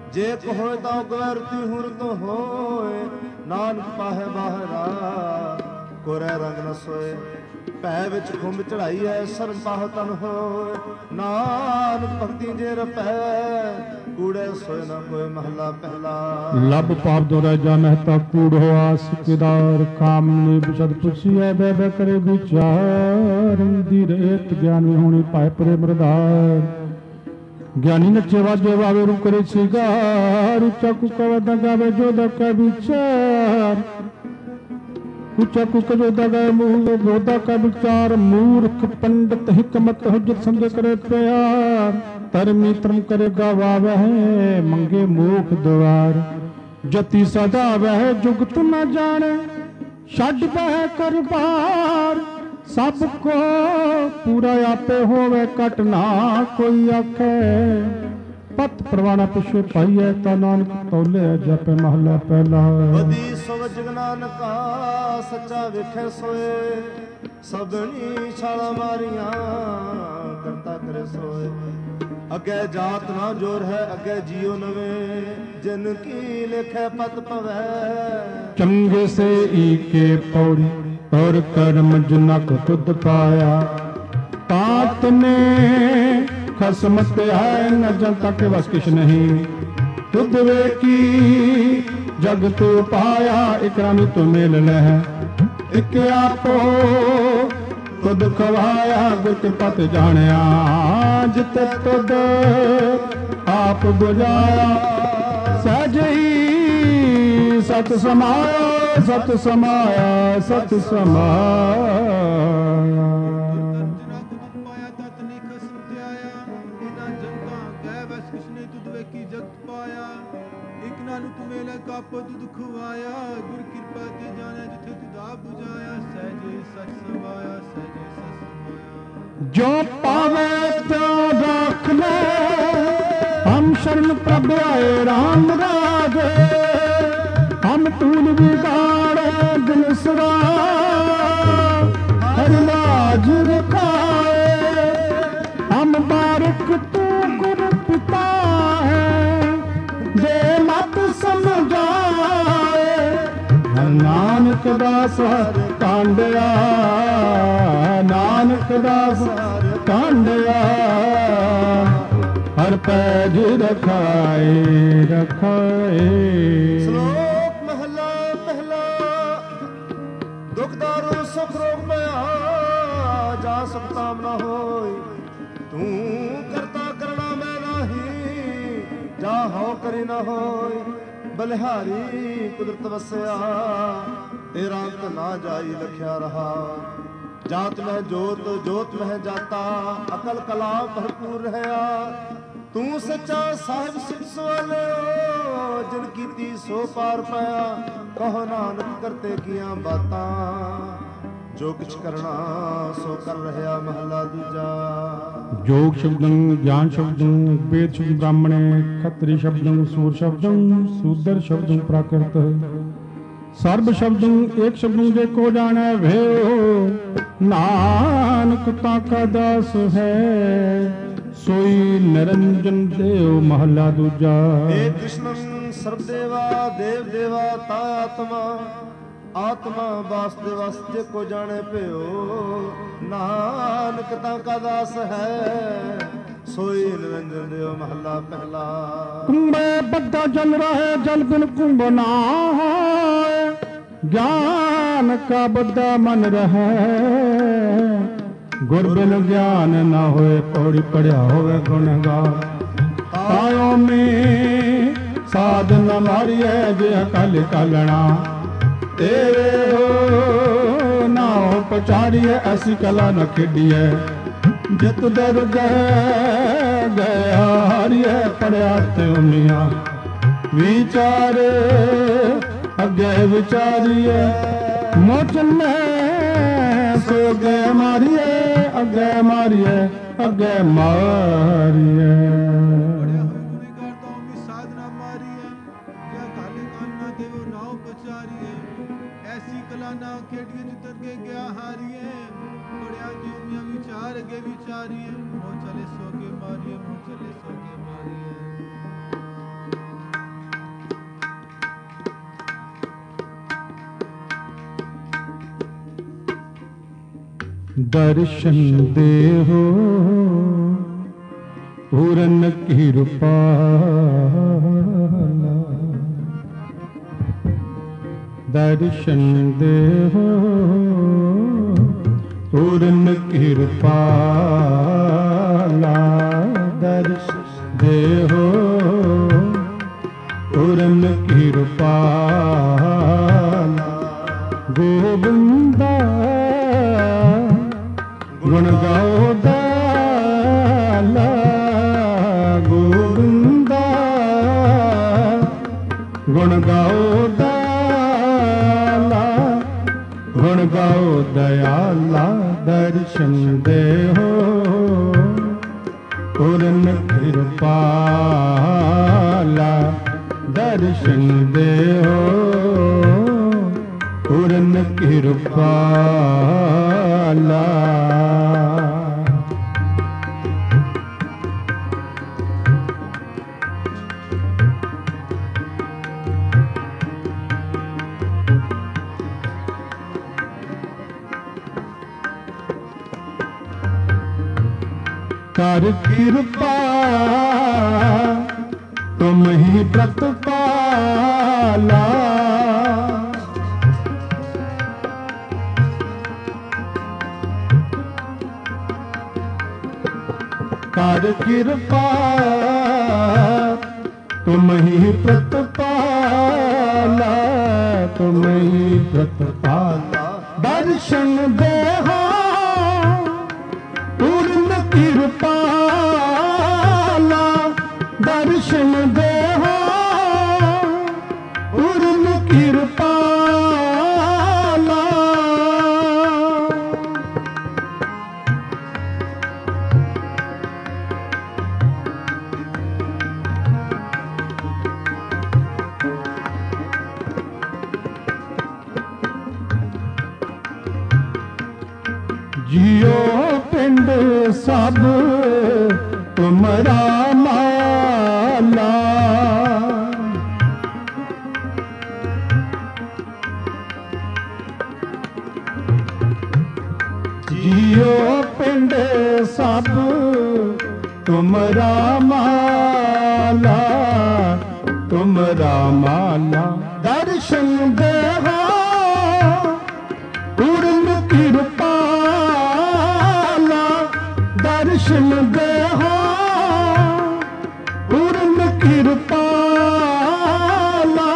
ਜੇ ਕੋ ਹੋਏ ਤਾਂ ਗਵਰਤੀ ਹੁਰ ਤੋਂ ਹੋਏ ਨਾਨਕ ਪਾਹੇ ਬਾਹਰਾ ਕੋਰੇ ਰੰਗ ਨ ਸੋਏ ਭੈ ਵਿੱਚ ਖੁੰਭ ਚੜਾਈ ਐ ਸਰਮ ਪਾਹ ਤਨ ਹੋਏ ਨਾਨਕ ਭਗਤੀ ਜੇ ਰਪੈ ਕੂੜੇ ਸੋਏ ਨਾ ਕੋਈ ਮਹਲਾ ਪਹਿਲਾ ਲਬ ਪਾਪ ਦੋ ਰਾਜਾ ਮਹਿਤਾ ਕੂੜ ਹੋਆ ਸਿਕਦਾਰ ਕਾਮ ਨੇ ਬਿਸ਼ਦ ਪੁੱਛੀਐ ਬੈ ਬੈ ਕਰੇ ਵਿਚਾਰ ਦੀ ਰੇਤ ਗਿਆਨ ਹੋਣੀ ਪਾਏ ਪਰੇ ਮਰਦਾਰ ਗਿਆਨੀ ਨੱਚੇ ਵਾਜੇ ਵਾਵੇ ਰੂ ਕਰੇ ਸਿਗਾਰ ਉੱਚਾ ਕੁਕਵ ਦਗਾਵੇ ਜੋ ਦਕੈ ਵਿਚਾਰ ਉੱਚਾ ਕੁਕ ਜੋ ਦਗਾਵੇ ਮੂਹ ਬੋਧਾ ਕਾ ਵਿਚਾਰ ਮੂਰਖ ਪੰਡਤ ਹਿਕਮਤ ਹੁਜਤ ਸਮਝ ਕਰੇ ਪਿਆਰ ਧਰਮੀ ਧਰਮ ਕਰੇ ਗਵਾਵਹਿ ਮੰਗੇ ਮੋਖ ਦਵਾਰ ਜਤੀ ਸਦਾ ਵਹਿ ਜੁਗਤ ਨ ਜਾਣੈ ਛੱਡ ਬਹਿ ਕਰ ਬਾਰ ਸਭ ਕੋ ਪੂਰਾ ਆਪੇ ਹੋਵੇ ਘਟ ਨਾ ਕੋਈ ਆਖੇ ਪਤ ਪ੍ਰਵਾਣਾ ਪਿਛੇ ਪਾਈਐ ਤਾ ਨਾਨਕ ਤੌਲੇ ਜਪੇ ਮਹਲਾ ਪਹਿਲਾ ਵਧੀ ਸੋ ਜਗਨਾਨਕਾ ਸੱਚਾ ਵੇਖੈ ਸੋਏ ਸਭਨੀ ਛਾਲਾ ਮਾਰੀਆਂ ਕਰਤਾ ਕਰੇ ਸੋਏ ਅੱਗੇ ਜਾਤ ਨਾ ਜੋਰ ਹੈ ਅੱਗੇ ਜੀਉ ਨਵੇਂ ਜਿਨ ਕੀ ਲਿਖੈ ਪਤ ਪਵੈ ਚੰਗੇ ਸੇ ਈਕੇ ਪੌੜੀ ਔਰ ਕਰਮ ਜਨਕ ਤੁਧ ਪਾਇਆ ਤਾਤ ਨੇ ਖਸਮ ਤੇ ਹੈ ਨ ਜਨਤਾ ਕੇ ਵਸ ਕਿਛ ਨਹੀਂ ਤੁਧ ਵੇਖੀ ਜਗਤ ਪਾਇਆ ਇਕਰਾਮੀ ਤੂੰ ਮੇਲ ਲਹਿ ਇਕ ਆਪੋ ਤੁਧ ਖਵਾਇਆ ਗੁਰਤ ਪਤ ਜਾਣਿਆ ਜਿਤ ਤੁਧ ਆਪ ਬੁਝਾਇਆ ਸਹਿਜ ਹੀ ਸਤ ਸਮਾਇਆ ਸਤ ਸਮਾਇਆ ਸਤ ਸਮਾਇਆ ਕੱਪ ਦੁੱਧ ਖਵਾਇਆ ਗੁਰ ਕਿਰਪਾ ਤੇ ਜਾਣਿਆ ਜਿੱਥੇ ਤੁਧ ਆਪ ਬੁਝਾਇਆ ਸਹਿਜੇ ਸਚ ਸਮਾਇਆ ਸਹਿਜੇ ਸਚ ਸਮਾਇਆ ਜੋ ਪਾਵੇ ਤਿਉ ਰੱਖ ਲੈ ਹਮ ਸ਼ਰਨ ਪ੍ਰਭ ਆਏ ਰਾਮ ਰਾਜੇ ਹਮ ਤੂਲ ਵਿਗਾੜੇ ਦਿਨ ਸਰਾ ਹਰਿ ਲਾਜ ਰਖਾਏ ਹਮ ਬਾਰਕ ਤੂੰ ਗੁਰ ਪਿਤਾ ਹੈ ਜੇ ਮਤ ਸਮਝਾਏ ਨਾਨਕ ਦਾਸ ਕਾਂਡਿਆ ਨਾਨਕ ਦਾਸ ਕਾਂਡਿਆ ਹਰ ਪੈਜ ਰਖਾਏ ਰਖਾਏ ਸ਼ਲੋਕ ਮਹਲਾ ਪਹਿਲਾ ਦੁਖ ਦਾਰੂ ਸੁਖ ਰੋਗ ਪਿਆ ਜਾ ਸੁਖ ਤਾਮ ਨਾ ਹੋਈ ਤੂੰ ਕਰਤਾ ਕਰਣਾ ਮੈਂ ਨਹੀਂ ਜਾ ਹੋ ਕਰੀ ਨਾ ਹੋਈ ਬਲਿਹਾਰੀ ਕੁਦਰਤ ਵਸਿਆ ਤੇਰਾ ਅੰਤ ਨਾ ਜਾਈ ਲਖਿਆ ਰਹਾ ਜਾਤ ਮਹਿ ਜੋਤ ਜੋਤ ਮਹਿ ਜਾਤਾ ਅਕਲ ਕਲਾ ਭਰਪੂਰ ਰਹਿਆ ਤੂੰ ਸੱਚਾ ਸਾਹਿਬ ਸਿੱਖ ਸਵਾਲਿਓ ਜਿਨ ਕੀਤੀ ਸੋ ਪਾਰ ਪਾਇਆ ਕਹੋ ਨਾਨਕ ਕਰਤੇ ਕੀਆਂ ਬਾਤਾਂ ਜੋ ਕਿਛ ਕਰਨਾ ਸੋ ਕਰ ਰਹਿਆ ਮਹਲਾ ਦੂਜਾ ਜੋਗ ਸ਼ਬਦੰ ਗਿਆਨ ਸ਼ਬਦੰ ਵੇਦ ਸ਼ਬਦ ਬ੍ਰਾਹਮਣੇ ਖੱਤਰੀ ਸ਼ਬਦੰ ਸੂਰ ਸ਼ਬਦੰ ਸੂਦਰ ਸ਼ਬਦੰ ਪ੍ਰਾਕ੍ਰਿਤ ਸਰਬ ਸ਼ਬਦੰ ਏਕ ਸ਼ਬਦੰ ਜੇ ਕੋ ਜਾਣੈ ਭਇਓ ਨਾਨਕ ਤਾ ਕਾ ਦਾਸ ਹੈ ਸੋਈ ਨਿਰੰਜਨ ਦੇਵ ਮਹਲਾ ਦੂਜਾ ਏ ਕ੍ਰਿਸ਼ਨੰ ਸਰਬ ਦੇਵਾ ਦੇਵ ਦੇਵਾ ਤਾ ਆਤਮਾ ਆਤਮਾ ਵਾਸਤੇ ਵਾਸਤੇ ਕੋ ਜਾਣੇ ਭਇਓ ਨਾਨਕ ਤਾਂ ਕਾ ਦਾਸ ਹੈ ਸੋਈ ਨਿਰੰਜਨ ਦੇਵ ਮਹਲਾ ਪਹਿਲਾ ਕੁੰਭੇ ਬੱਧਾ ਜਲ ਰਹੇ ਜਲ ਬਿਨ ਕੁੰਭ ਨਾ ਹੋਏ ਗਿਆਨ ਕਾ ਬੱਧਾ ਮਨ ਰਹੇ ਗੁਰ ਬਿਨ ਗਿਆਨ ਨਾ ਹੋਏ ਪੌੜੀ ਪੜਿਆ ਹੋਵੇ ਗੁਣਗਾਰ ਤਾਇਓ ਮੇ ਸਾਧ ਨ ਮਾਰੀਐ ਜੇ ਅਕਲ ਕਲਣਾ ਤੇਰੇ ਹੋ ਨਾਉ ਪਛਾੜੀਐ ਅਸੀਂ ਕਲਾ ਨ ਖੇਡੀਐ ਜਿਤ ਦਰ ਗਏ ਗਿਆ ਹਰੀਐ ਪੜਿਆ ਤੇ ਉਮੀਆਂ ਵਿਚਾਰ ਅੱਗੇ ਵਿਚਾਰੀਐ ਮੋਚਨ ਸੋ ਗਏ ਮਾਰੀਐ ਅੱਗੇ ਮਾਰੀਐ ਅੱਗੇ ਮਾਰੀਐ ਬੜਿਆ ਹੋਏ ਗੁਨੇਗਾਰ ਤਾਂ ਉਮੀ ਸਾਧਨਾ ਮਾਰੀਐ ਜਾਂ ਕਾਲੇ ਕਾਨਾ ਦੇਵੋ ਨਾਉ ਪਚਾਰੀਐ ਐਸੀ ਕਲਾ ਨਾ ਖੇਡੀਏ ਜਿੱਤਰ ਕੇ ਗਿਆ ਹਾਰੀਏ ਬੜਿਆ ਜੀ ਉਮੀਆਂ ਵਿਚਾਰ ਅੱਗੇ ਵਿਚਾਰੀਏ ਮੋ ਚਲੇ ਸੋ ਕੇ ਮਾਰੀਏ ਮੋ ਚਲੇ ਸੋ ਕੇ ਮਾਰੀਏ दर्शन देहो पूरन कृपाला, दर्शन देहो पूरन कृपाला, दर्शन देहो पूरन कृपाला। गोविंदा गुण गाओ दयाला, गोविंदा गुण गाओ दयाला, गुण गाओ दयाला। दर्शन देहो पूरन कृपाला, दर्शन देहो पूरन कृपाला। कर कृपा तुम ही प्रतिपाला, कर कृपा तुम ही प्रतिपाला, तुम ही प्रतिपाला। दर्शन देहो पूर्ण कृपाला, दर्शन देहो पूर्ण कृपाला। जियो पिंड सब तुमरा माला, जियो पिंड सब तुमरा माला, तुमरा माला। दर्शन देहो पूर्ण कृपाला, दर्शन देहो पूर्ण कृपाला।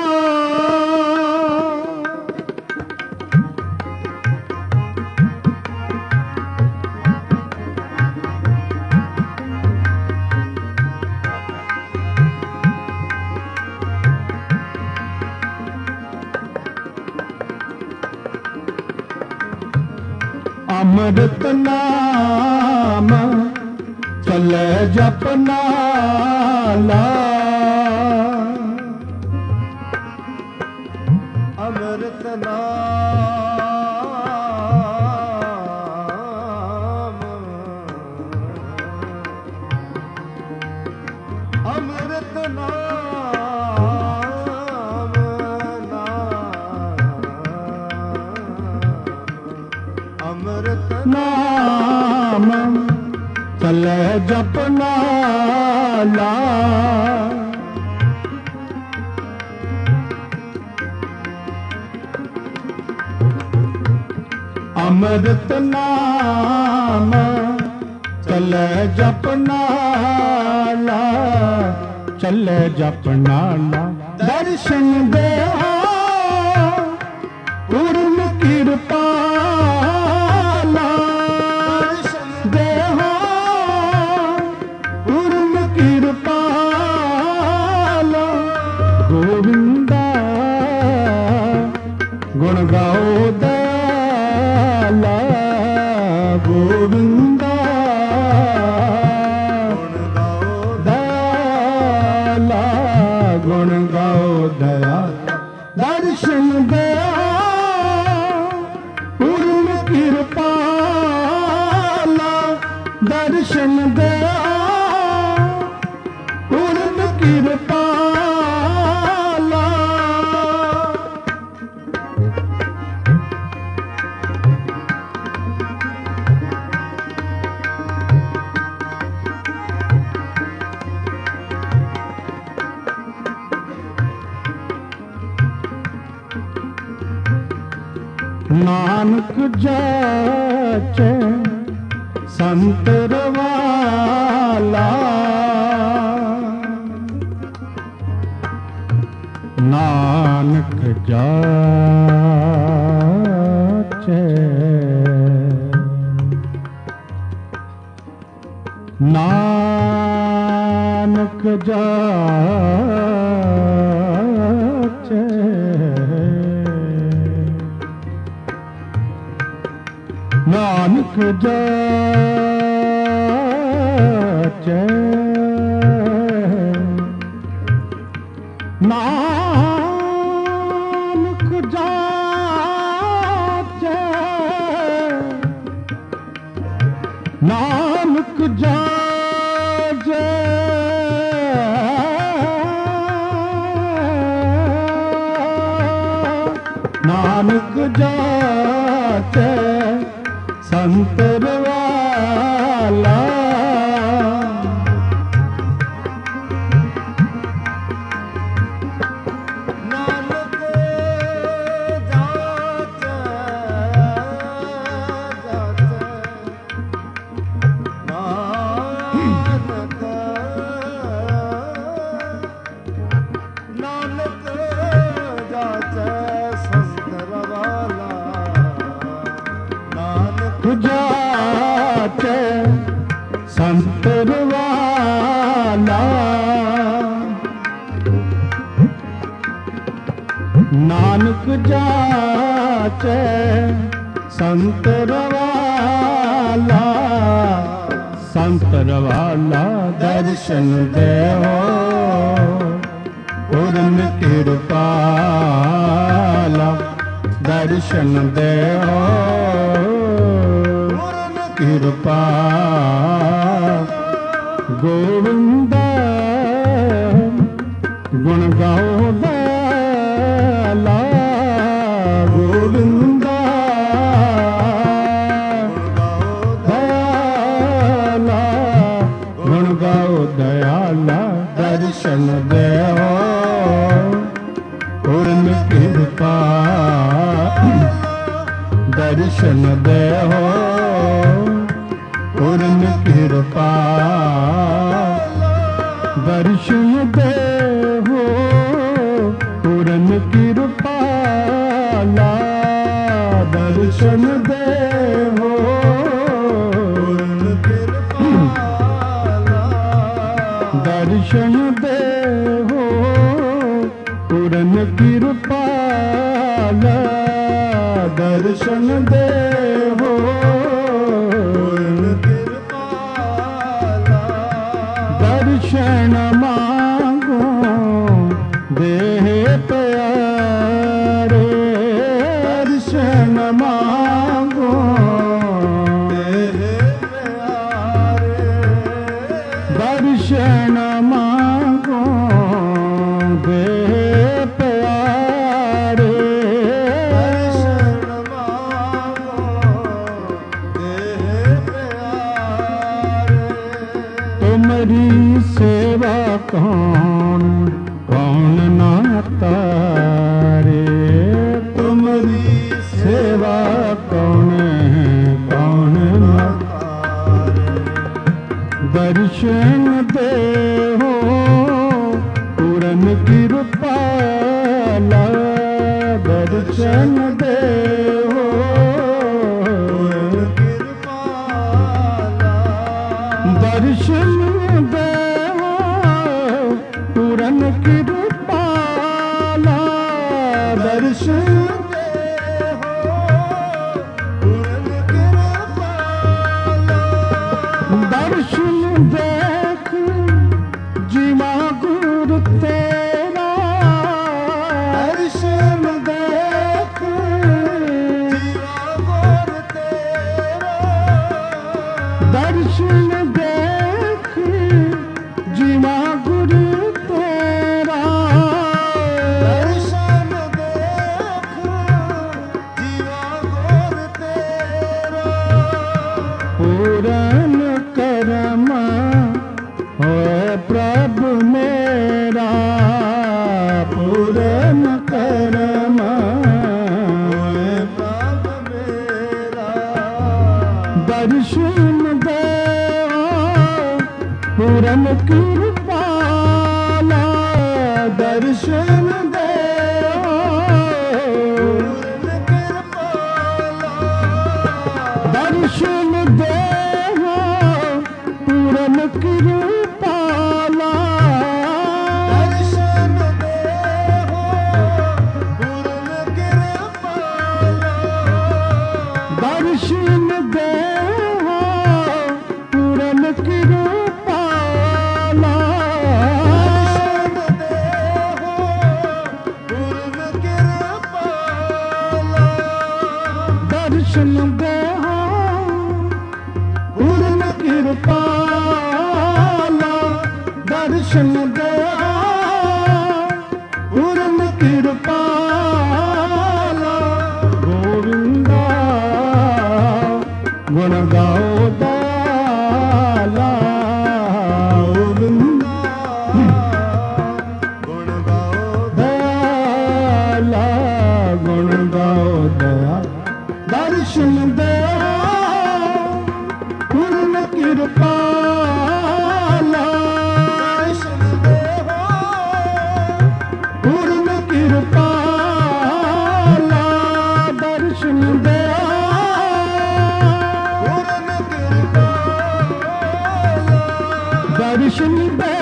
अमृत नाम चले जपनाला, अमृत नाम, अमृत नाम, अमृत नाम चले जपनाला, अमृत नाम चले जपनाला, चले जपनाला। दर्शन देहो पूर्ण कृपाला, दर्शन देहो पूर्ण कृपाला। गोविंदा गुण गाओ दयाला, गोविंदा गुण गाओ दयाला, गुण गाओ दयाला। दर्शन देहो पूर्ण कृपाला, दर्शन देहो पूर्ण कृपाला। ਨਾਨਕ ਜਾਚੈ ਸੰਤਰ ਵਾਲਾ ਨਾਨਕ ਜਾਚੈ ਨਾਨਕ ਜਾਚੈ ਨਾਨਕ ਜਾਚੈ ਨਾਨਕ ਜਾਚੈ ਨਾਨਕ ਜਾਚੈ ਨਾਨਕ ਜਾਚੈ ਸੰਤਰ ਵਾਲਾ ਨਾਨਕ ਜਾਚੈ ਜਾਚੈ ਨਾਨਕ ਨਾਨਕ ਜਾਚੈ ਸੰਤਰ ਵਾਲਾ ਨਾਨਕ ਜਾਚੈ ਸੰਤਰ ਵਾਲਾ ਨਾਨਕ ਜਾਚੈ ਸੰਤਰ ਵਾਲਾ ਸੰਤਰ ਵਾਲਾ ਦਰਸ਼ਨ ਦੇਵੋ ਪੂਰਨ ਕਿਰਪਾਲਾ ਦਰਸ਼ਨ ਦੇਵੋ ਕਿਰਪਾ ਗੋਵਿੰਦ ਗੁਣ ਗਾਓ ਦਇਆਲਾ ਗੋਵਿੰਦ ਦਇਆਲਾ ਗੁਣ ਗਾਓ ਦਇਆਲਾ ਦਰਸ਼ਨ ਦੇਵੋ ਪੂਰਨ ਕਿਰਪਾ ਦਰਸ਼ਨ ਦੇਵੋ ਪੂਰਨ ਕਿਰਪਾ ਦਰਸ਼ਨ ਦੇਵੋ ਪੂਰਨ ਕਿਰਪਾਲਾ ਦਰਸ਼ਨ ਦੇਵੋ ਪੂਰਨ ਕਿਰਪਾਲਾ ਦਰਸ਼ਨ ਦੇਵੋ ਪੂਰਨ ਕਿਰਪਾਲਾ ਦਰਸ਼ਨ ਦੇਵੋ ਦਰਸ਼ਨ ਮੰਗੋ ਦੇਹ ਪਿਆਰੇ ਦਰਸ਼ਨ ਮੰਗੋ ਦੇਹ ਪਿਆਰੇ ਦਰਸ਼ਨ ਮੰਗੋ ਦੇਹ ਪਿਆਰੇ ਦਰਸ਼ਨ ਮੰਗੋ ਦੇਹ ਪਿਆਰੇ ਤੁਮਰੀ ਸੇਵਾ ਕੌਣ ਕੌਣ ਨਾ ਤਾਰੇ ਤੁਮਰੀ ਸੇਵਾ ਕੌਣ ਕੌਣ ਨਾ ਦਰਸ਼ਨ ਦੇਵੋ ਪੂਰਨ ਕਿਰਪਾਲਾ ਦਰਸ਼ਨ ਦੇਵੋ ਕਿਰਪਾਲਾ ਦਰਸ਼ਨ ਦੇਵੋ ਪੂਰਨ ਕਿਰਪਾਲਾ ਦਰਸ਼ਨ ਦਰਸ਼ਨ ਦੇਖ ਜੀਵਾ ਗੁਰ ਤੇਰਾ ਦਰਸ਼ਨ ਦੇਖ ਜੀਵਾ ਗੁਰ ਤੇਰਾ ਦਰਸ਼ਨ ਦੇਖ ਜੀਵਾ ਗੁਰ ਤੇਰਾ ਦਰਸ਼ਨ ਦੇਖ ਜੀਵਾ ਗੁਰ ਤੇਰਾ ਪੂਰਨ ਕਰਮ ਹੋਏ ਪ੍ਰਭ ਮੇਰਾ ਪੂਰਨ ਕਰਮ ਹੋਏ ਪ੍ਰਭ दर्शन दे पूरन कृपाला दर्शन दे दर्शन दे पूरन कृपाला दर्शन दे हो पूरन कृपाला दर्शन दे पूरन कृपाला दर्शन दे हो पूरन कृपाला दर्शन दे पूरन कृपाला दर्शन दे पूरन कृपाला गोविंदा गुण गाओ दयाला गोविंदा गुण गाओ दयाला गुण गाओ दया दर्शन दे पूर्ण कृपाला दर्शन दे हो पूर्ण कृपाला दर्शन दे पूरन कृपाला दर्शन दे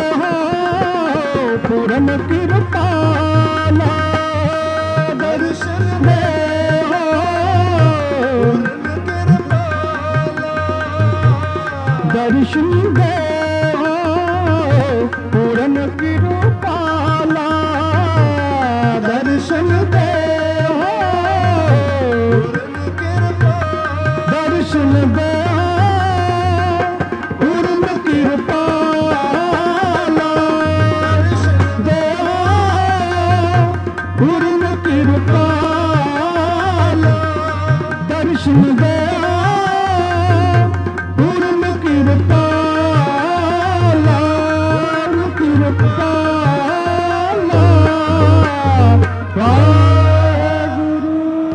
पूर्ण कृपाला दर्शन दे दर्शन दे पूरन कृपाला दर्शन दे दर्शन दे पूरन कृपाला दे पूरन कृपाला दर्शन दे पूर्ण कृपाला कृपाला वाहेगुरु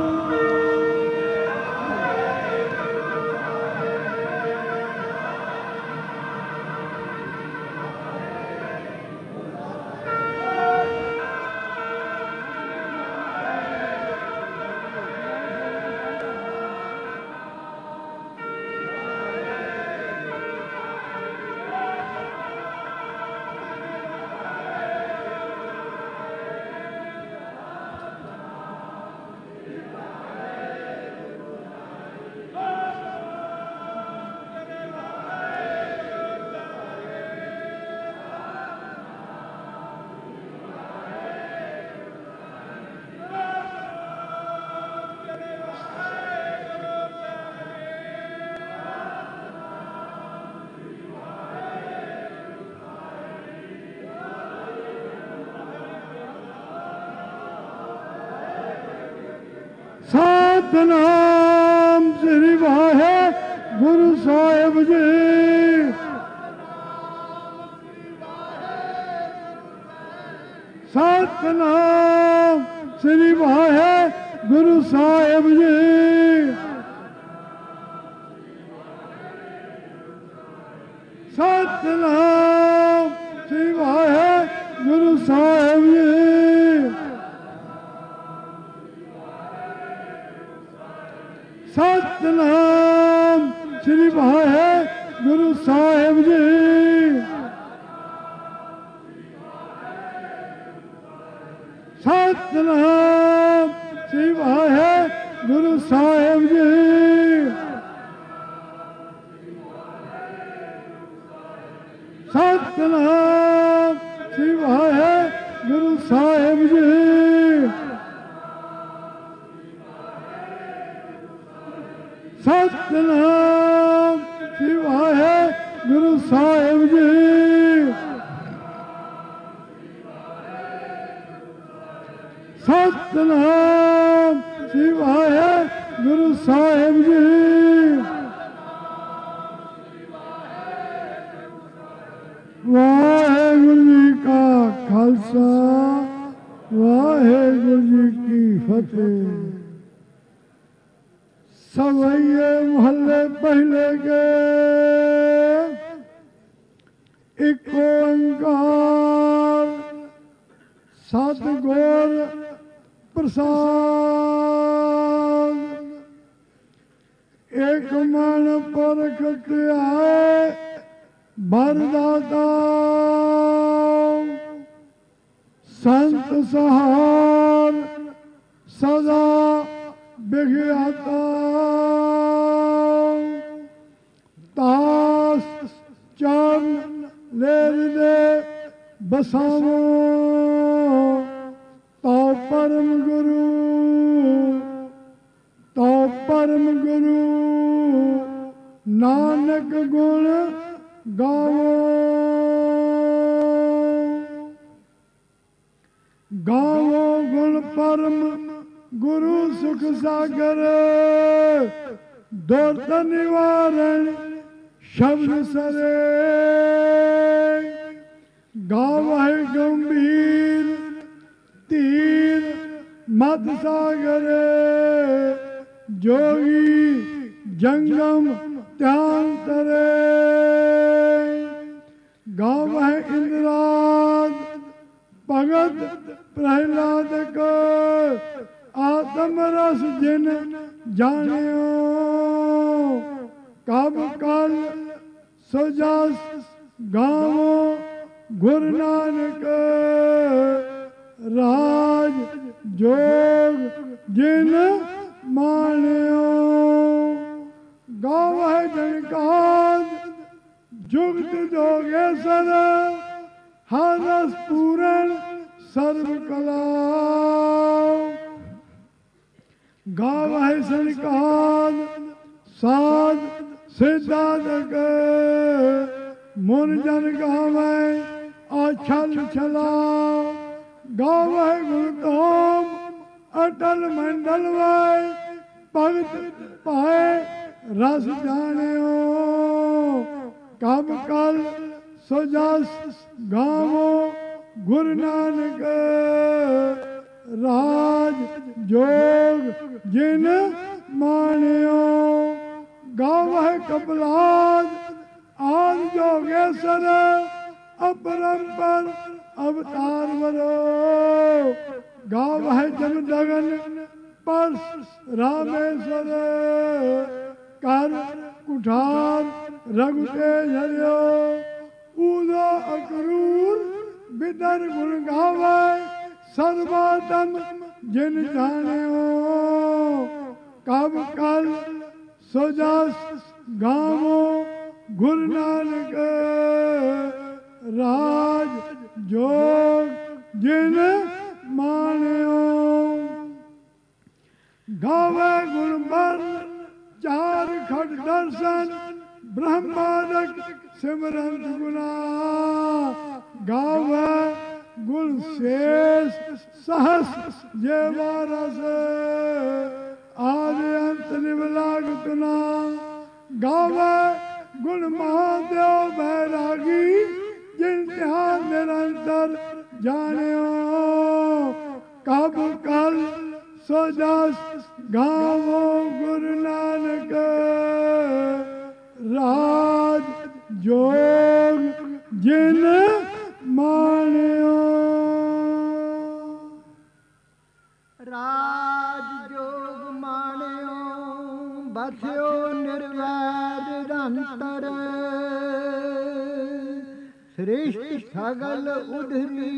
ਸਤਿਨਾਮ ਸ੍ਰੀ ਵਾਹਿਗੁਰੂ ਸਾਹਿਬ ਜੀ ਸਤਿਨਾਮ ਸ੍ਰੀ ਵਾਹਿਗੁਰੂ ਸਾਹਿਬ ਜੀ ਸਤਿਨਾਮ ਸ੍ਰੀ ਵਾਹਿਗੁਰੂ ਸਾਹਿਬ ਜੀ ਸਤਿਨਾਮ ਸ੍ਰੀ ਵਾਹਿਗੁਰੂ ਸਾਹਿਬ ਜੀ ਸਤਿਨਾਮ ਸ੍ਰੀ ਵਾਹਿਗੁਰੂ ਸਾਹਿਬ ਜੀ ਸਤਿਨਾਮ ਸ੍ਰੀ ਵਾਹਿਗੁਰੂ ਸਾਹਿਬ ਜੀ ਸਤਿਨਾਮ ਸ੍ਰੀ ਵਾਹਿਗੁਰੂ ਸਾਹਿਬ ਜੀ ਸਤਿਨਾਮ ਸ੍ਰੀ ਵਾਹਿਗੁਰੂ ਸਾਹਿਬ ਜੀ ਵਾਹਿਗੁਰੂ ਜੀ ਕਾ ਖਾਲਸਾ ਵਾਹਿਗੁਰੂ ਜੀ ਕੀ ਫਤਿਹ। सवैये मोहल्ले पहले के ਕੇ ਇੱਕ ਓੰਕਾਰ ਸਤਿਗੁਰ ਪ੍ਰਸਾਦ। ਇੱਕ ਮਨ ਪੁਰਖ ਧਿਆਏ ਬਰਦਾਤਾ ਸੰਤ ਸਹਾਰ ਸਦਾ ਬਿਖਿਆਤਾ। ਤਾਸ ਚਰਨ ਲੇਵ ਦੇ ਬਸਾਵੋ ਤੋ ਪਰਮ ਗੁਰੂ ਤੋ ਪਰਮ ਗੁਰੂ ਨਾਨਕ ਗੁਣ ਗਾਵੋ। ਗਾਵੋ ਗੁਣ ਪਰਮ ਗੁਰੂ ਸੁਖ ਸਾਗਰ ਦੁਰਤ ਨਿਵਾਰਨ ਸ਼ਬਦ ਸਰੇ। ਗਾਵਹਿ ਗੰਭੀਰ ਧੀਰ ਮਦ ਸਾਗਰ ਜੋਗੀ ਜੰਗਮ ਧਿਆਨ ਤਰੇ। ਗਾਵਹਿ ਇੰਦਰਾਦ ਭਗਤ ਪ੍ਰਹਿਲਾਦ ਕੋ ਆਤਮ ਰਸ ਜਿਨ ਜਾਣਿਓ। ਕਬ ਕਲ ਸੋ ਜਸ ਗਾਵੋ ਗੁਰ ਨਾਨਕ ਰਾਜ ਜੋਗ ਜਿਨ ਮਾਣਿਓ। ਗਾਵਹਿ ਜਨਕਾਦ ਜੁਗਤ ਜੋਗੇਸ਼ਰ ਹਰ ਰਸ ਪੂਰਨ ਸਰਬ ਕਲਾ। ਗਾਵਹਿ ਸਨਕਾਦ ਸਾਧ ਸਿਧਾਦਕ ਮੁਨ ਜਨ ਗਾਵੈ ਆਛਲ ਛਲਾ। ਗਾਵਹਿ ਗੁਰ ਧੂਮ ਅਟਲ ਮੰਡਲ ਵੈ ਭਗਤ ਪਾਏ ਰਸ ਜਾਣਿਓ। ਕਬ ਕਲ ਸੋ ਜਸ ਗਾਵੋ ਗੁਰ ਨਾਨਕ ਰਾਜ ਜੋਗ ਜਿਨ ਮਾਣਿਓ। ਗਾਵਹਿ ਕਪਲਾਦ ਆਦਿ ਜੋਗੇਸ਼ਰ ਅਪਰੰਪਰ ਅਵਤਾਰ ਵਰੋ। ਗਾਵਹਿ ਜਮਦਗਨ ਪਰਸ ਰਾਮੇਸ਼ਵਰ ਕਰ ਕੁਠਾਰ ਰਘੁ ਤੇ ਹਰਿਓ। ਊਦੋ ਅਕਰੂਰ ਬਿਦਰ ਗੁਣ ਗਾਵੈ ਸਰਵਾਤਮ ਜਿਨ ਜਾਣਿਓ। ਕਬ ਕਲ ਸੋ ਜਸ ਗਾਵੋ ਗੁਰ ਨਾਨਕ ਰਾਜ ਜੋਗ ਜਿਨ ਮਾਣਿਓ। ਗਾਵੈ ਗੁਣ ਬਰ ਚਾਰ ਖੜ ਦਰਸ਼ਨ ਬ੍ਰਹਮਾਦਕ ਸਿਮਰੰਤ ਗੁਨਾ। ਗਾਵੈ ਗੁਣ ਸ਼ੇਸ਼ ਸਹਸ ਜੇਵਾ ਰਸ ਆਦਿ ਅੰਤ ਨਿਵਲਾਗਤ ਨਾ। ਗਾਵੈ ਗੁਣ ਮਹਾਦੇਵ ਬੈਰਾਗੀ ਜਿਨ ਧਿਆਨ ਨਿਰੰਤਰ ਜਾਣਿਓ। ਕਬ ਕਲ ਸੋ ਜਸ ਗਾਵੋ ਗੁਰ ਨਾਨਕ ਰਾਜ ਜੋਗ ਜਿਨ ਮਾਣਿਓ। ਰਾਜ ਜੋਗ ਮਾਣਿਓ ਬਸਿਓ ਨਿਰਵੈਰ ਨਿਰੰਤਰ। ਸ੍ਰਿਸ਼ਟ ਸਗਲ ਉਧਰੀ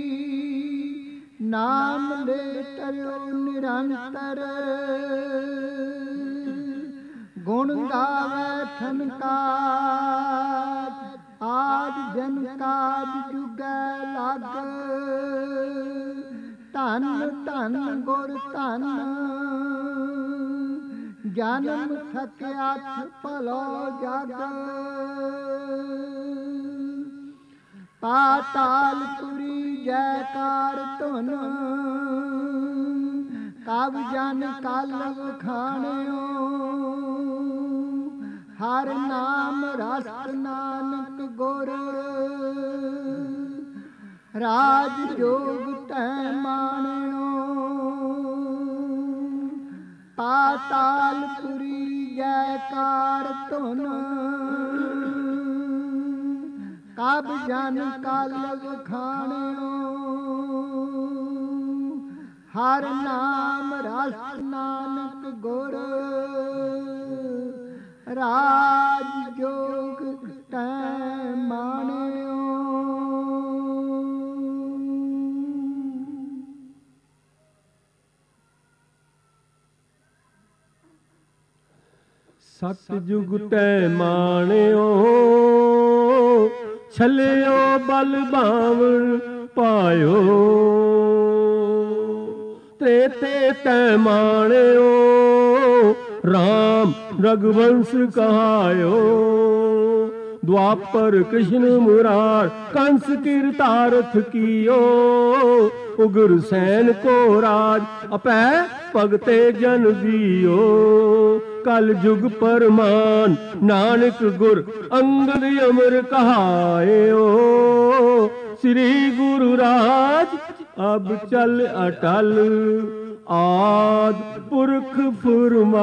ਨਾਮ ਲੈ ਤਰਿਓ ਨਿਰੰਤਰ। ਗੁਣ ਗਾਵੈ ਠਨਕਾਰ ਆਦ ਜਨਕਾਦ ਜੁਗੈ ਲੱਗ। ਧਨ ਧਨ ਗੁਰ ਧਨ ਜਨਮ ਥਕਿਆਥ ਭਲੋ ਜਗ। ਪਾਤਾਲਪੁਰੀ ਜੈਕਾਰ ਧੁਨ ਕਬ ਜਨ ਕਲ ਵਖਾਣਿਓ। ਹਰ ਨਾਮ ਰਸ ਨਾਨਕ ਗੁਰ ਰਾਜ ਜੋਗ ਤੈ ਮਾਣਿਓ। ਪਾਤਾਲਪੁਰੀ ਜੈ ਜੈਕਾਰ ਧੁਨ ਕਬ ਜਨ ਕਲ ਵਖਾਣਿਓ ਹਰ ਨਾਮ ਰਸ ਨਾਨਕ ਗੁਰ ਰਾਜ ਜੋਗ ਤੈ ਮਾਣਿਓ। ਸਤਿਜੁਗ ਤੈ ਮਾਣਿਓ ਛਲਿਓ ਬਲ ਬਾਵਣ ਪਾਇਓ ਤ੍ਰੇਤੇ ਤੈ ਮਾਣਿਓ ਰਾਮ ਰਘੁਵੰਸ਼ ਕਹਾਇਓ ਦੁਆਪਰ ਕ੍ਰਿਸ਼ਨ ਮੁਰਾਰ ਕੰਸ ਕੀਰਤਾਰਥ ਕੀਓ ਉਗਰ ਸੈਨ ਕੋ ਰਾਜ ਅਪੈ ਭਗਤੇ ਜਨ ਦੀਓ ਕਲ ਜੁਗ ਪਰਮਾਨ ਨਾਨਕ ਗੁਰ ਅੰਗਦ ਅਮਰ ਕਹਾਇਓ ਸ੍ਰੀ ਗੁਰੂ ਰਾਜ ਅਬ ਚਲ ਅਟਲ ਆਦ ਪੁਰਖ ਫੁਰਮਾਇਓ।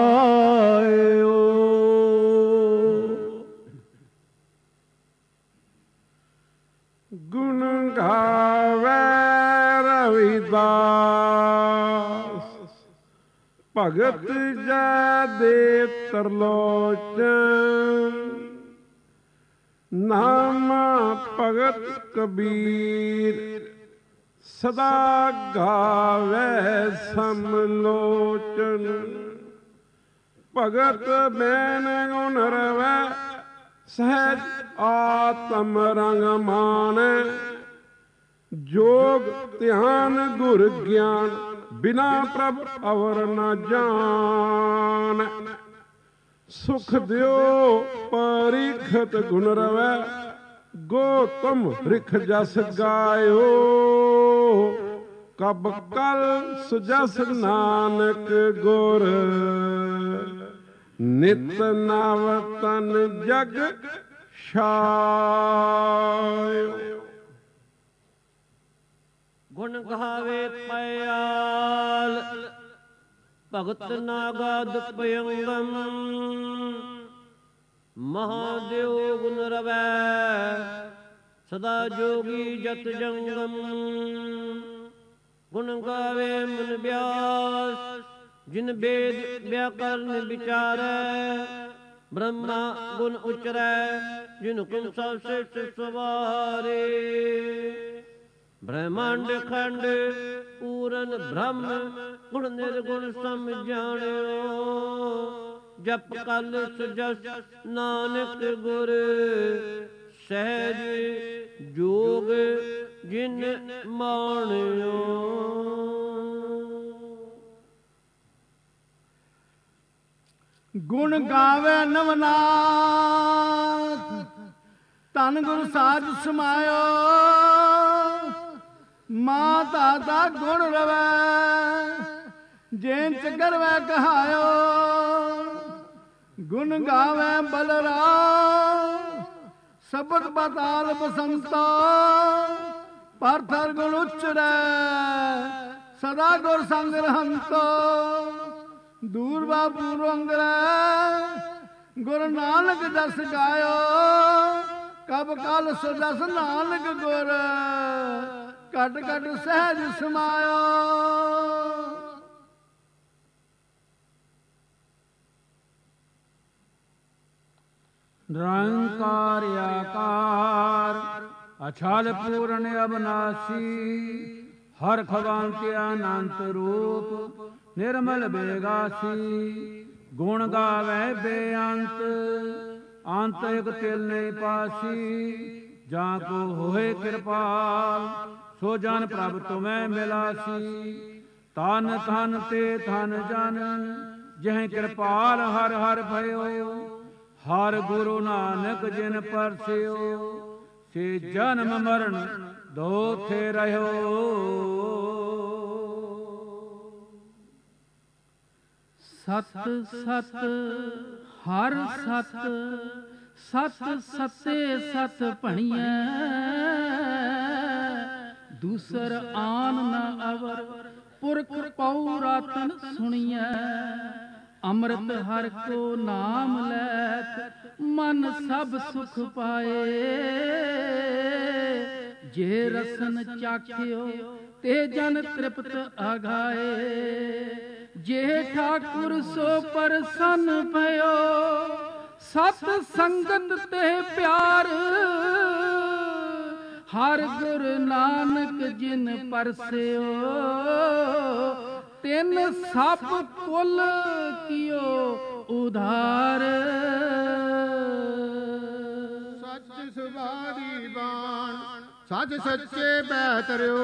ਗੁਣ ਗਾਵੇ ਰਵਿਦਾਸ ਭਗਤ ਜੈ ਦੇ ਤਰਲੋਚਨ ਨਾਮ ਭਗਤ ਕਬੀਰ ਸਦਾ ਗਾਵੇ ਸਮਲੋਚਨ ਭਗਤ ਬੈਨ ਗੁਣ ਰਵੈ ਸਹਿਜ ਆਤਮ ਰੰਗ ਮਾਨ ਜੋਗ ਧਿਆਨ ਗੁਰ ਗਿਆਨ ਬਿਨਾ ਪ੍ਰਭ ਅਵਰ ਨ ਜਾਨ ਸੁਖ ਦਿਓ ਪਰਿਖਤ ਗੁਣ ਰਵੈ ਗੋਤਮ ਰਿਖ ਜਸ ਗਾਇਓ ਕਬ ਕਲ ਸੁਜਸ ਨਾਨਕ ਗੁਰ ਨਿਤ ਨਵ ਤਨ ਜਗ ਛਾਇਓ। ਗੁਣ ਗਾਵੇ ਪਿਆਲ ਭਗਤ ਨਾਗਦ ਪਯੰਗਮ ਮਹਾਦੇਵ ਗੁਣ ਰਵੈ ਸਦਾ ਜੋਗੀ ਜਤ ਜੰਗਮ ਗੁਣ ਗਾਵੇ ਮਨ ਬਿਆਸ ਜਿਨ ਬੇਦ ਵਿਆਕਰਨ ਵਿਚਾਰੈ ਬ੍ਰਹਮਾ ਗੁਣ ਉਚਰੈ ਜਿਨ ਹੁਕਮ ਸਭ ਸ੍ਰਿਸ਼ਟ ਸਵਾਰੇ ਬ੍ਰਹਮੰਡ ਖੰਡ ਪੂਰਨ ਬ੍ਰਹਮ ਗੁਣ ਨਿਰਗੁਣ ਸਮ ਜਾਣਿਓ ਜਪ ਕਲ ਸੁਜਸ ਨਾਨਕ ਗੁਰ ਸਹਿਜ ਜੋਗ ਜਿਨ ਮਾਣਿਓ। ਗੁਣ ਗਾਵੇ ਨਵਨਾਥ ਧੰਨ ਗੁਰ ਸਾਜ ਸਮਾਇਓ ਮਾਤਾ ਦਾ ਗੁਣ ਰਵੈ ਜੇਨ ਚ ਗਰਵੈ ਕਹਾਇਓ ਗੁਣ ਗਾਵੇ ਬਲਰਾਮ ਸਬਦ ਬਤਾਲ ਬਸੰਤਾ ਪਰਥਰ ਗੁਣ ਉਚਰੈ ਸਦਾ ਗੁਰ ਸੰਗ ਰਹੰਤੋ ਦੂਰ ਬਾਪੂ ਰੰਗਰੈ ਗੁਰ ਨਾਨਕ ਜਸ ਗਾਇਓ ਕਬ ਕਲ ਸੁਜਸ ਨਾਨਕ ਗੁਰ ਘਟ ਘਟ ਸਹਿਜ ਸਮਾਇਓ। ਨਿਰੰਕਾਰ ਆਕਾਰ ਅਛਲ ਪੂਰਨ ਅਬਨਾਸੀ ਹਰ ਖਵੰਤ ਅਨੰਤ ਰੂਪ ਨਿਰਮਲ ਬੇਗਾਸੀ ਗੁਣ ਗਾਵੇ ਬੇਅੰਤ ਅੰਤ ਇਕ ਤਿਲ ਨਹੀਂ ਪਾਸੀ ਜਾਂ ਕੋ ਹੋਏ ਕਿਰਪਾਲ ਸੋ ਜਨ ਪ੍ਰਭ ਤੁਮੈ ਮਿਲਾਸੀ ਤਨ ਤਨ ਤੇ ਧਨ ਜਨ ਜਹ ਕਿਰਪਾਲ ਹਰ ਹਰ ਭਇਓ ਹਰ ਗੁਰੂ ਨਾਨਕ ਜਿਨ ਪਰਸਿਓ ਸੇ ਜਨਮ ਮਰਨ ਦੋਥੇ ਰਹਿਓ। ਸਤ ਸਤ ਹਰ ਸਤ ਸਤ ਸਤੇ ਸਤ ਭਣੀਐ ਦੂਸਰ ਆਨ ਨ ਅਵਰ ਪੁਰਖ ਪਉ ਰਾਤਨ ਸੁਣੀਐ ਅੰਮ੍ਰਿਤ ਹਰਿ ਕੋ ਨਾਮ ਲੈਤ ਮਨ ਸਭ ਸੁਖ ਪਾਏ। ਜੇ ਰਸਨ ਚਾਖਿਓ ਤੇ ਜਨ ਤ੍ਰਿਪਤ ਆਗਾਏ। ਜੇ ਠਾਕੁਰ ਸੋ ਪ੍ਰਸੰਨ ਭਇਓ ਸਤ ਸੰਗਤ ਤੇ ਪਿਆਰ। ਹਰ ਗੁਰ ਨਾਨਕ ਜਿਨ ਪਰਸਿਓ ਤਿਨ ਸਭ ਕੁਲ ਕੀਓ ਉਧਾਰ। ਸੱਚ ਸੁਭਾਰੀ ਬਾਣ ਸੱਚ ਸੱਚੇ ਬੈ ਤਰਿਓ।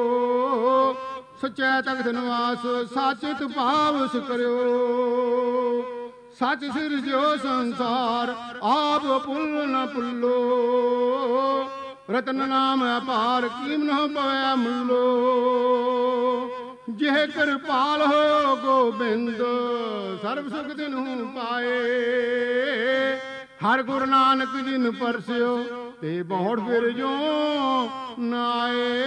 ਸਚੈ ਤਖਤ ਨਿਵਾਸ ਸਾਚਿਤ ਭਾਵ ਸੁਕਰਿਓ। ਸੱਚ ਸਿਰਜਿਓ ਸੰਸਾਰ ਆਪ ਭੁੱਲ ਨ ਭੁੱਲੋ। ਰਤਨ ਨਾਮ ਅਪਾਰ ਕੀਮ ਨ ਪਵੈ ਮੁੱਲੋ। ਜਿਹ ਕਿਰਪਾਲ ਹੋ ਗੋਬਿੰਦ ਸਰਬ ਸੁਖ ਤਿਨੁ ਪਾਏ। ਹਰ ਗੁਰੂ ਨਾਨਕ ਜਿਨ ਪਰਸਿਓ ਤੇ ਬਹੁੜ ਫਿਰ ਜੋ ਨਾਏ।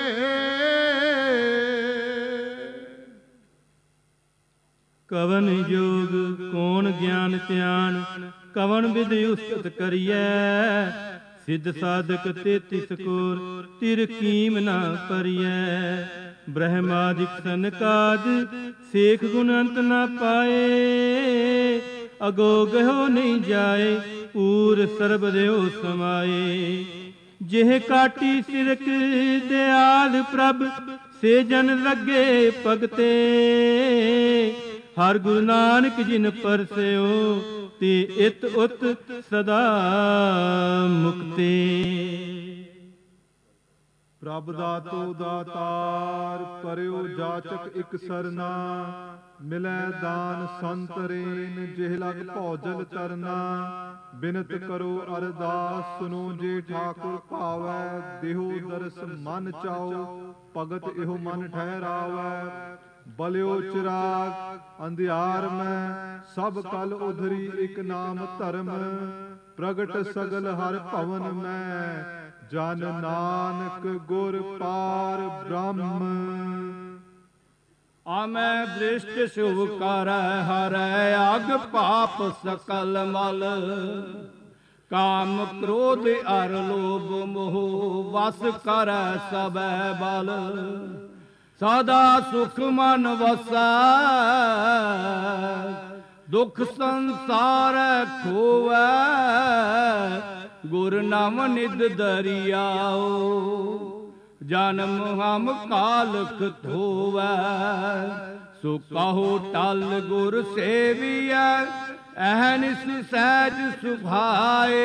ਕਵਨ ਯੋਗ ਕੌਣ ਗਿਆਨ ਧਿਆਨ ਕਵਨ ਵਿਧਿ ਉਸਤਤ ਕਰੀਐ। ਸਿੱਧ ਸਾਧਕ ਤੇਤਿਸ ਕੋਰ ਤਿਰ ਕੀਮ ਨਾ ਪਰੀਐ। ਬ੍ਰਹਮਾਦਿਕ ਸਨਕਾਦ ਸੇਖ ਗੁਣ ਅੰਤ ਨਾ ਪਾਏ। ਅਗੋ ਗਹੋ ਨਹੀਂ ਜਾਏ ਊਰ ਸਰਬ ਦਿਓ ਸਮਾਏ। ਜਿਹ ਕਾਟੀ ਸਿਰਕ ਦਿਆਲ ਪ੍ਰਭ ਸੇ ਜਨ ਲੱਗੇ ਭਗਤੇ। ਹਰ ਗੁਰੂ ਨਾਨਕ ਜਿਨ ਪਰਸਿਓ ਤੇ ਇਤ ਉਤ ਸਦਾ ਮੁਕਤੇ। ਪ੍ਰਭ ਦਾਤੋ ਦਾਤਾਰ ਪਰਿਓ ਜਾਚਕ ਇਕ ਸਰਨਾ। ਮਿਲੈ ਦਾਨ ਸੰਤਰੇਨ ਜਿਹ ਲਗ ਭੌਜਲ ਤਰਨਾ। ਬਿਨਤ ਕਰੋ ਅਰਦਾਸ ਸੁਨੋ ਜੇ ਠਾਕੁਰ ਭਾਵੈ। ਦੇਹੋ ਦਰਸ ਮਨ ਚਾਓ ਭਗਤ ਇਹੋ ਮਨ ਠਹਿਰਾਵੈ। ਬਲਿਓ ਚਿਰਾਗ ਅੰਧਿਆਰ ਮੈਂ ਸਭ ਕਲ ਉਧਰੀ ਇਕ ਨਾਮ ਧਰਮ। ਪ੍ਰਗਟ ਸਗਲ ਹਰ ਭਵਨ ਮੈਂ ਜਨ ਨਾਨਕ ਗੁਰ ਪਾਰ ਬ੍ਰਹਮ। ਆਮੈ ਦ੍ਰਿਸ਼ਟ ਸ਼ੁਭ ਕਰੈ ਹਰੈ ਅਗ ਪਾਪ ਸਕਲ ਮਲ। ਕਾਮ ਕ੍ਰੋਧ ਅਰ ਲੋਭ ਮੋਹ ਵਸ ਕਰੈ ਸਭੈ ਬਲ। ਸਦਾ ਸੁਖ ਮਨ ਵਸੈ ਦੁਖ ਸੰਸਾਰ ਖੋਵੈ। ਗੁਰ ਨਾਮ ਨਿਦ ਦਰਿਆਓ ਜਨਮ ਹਮ ਕਾਲਖ ਧੋਵੈ। ਸੋ ਕਹੋ ਟਲ ਗੁਰ ਸੇਵੀਐ ਅਹਨਿਸ ਸਹਿਜ ਸੁਭਾਏ।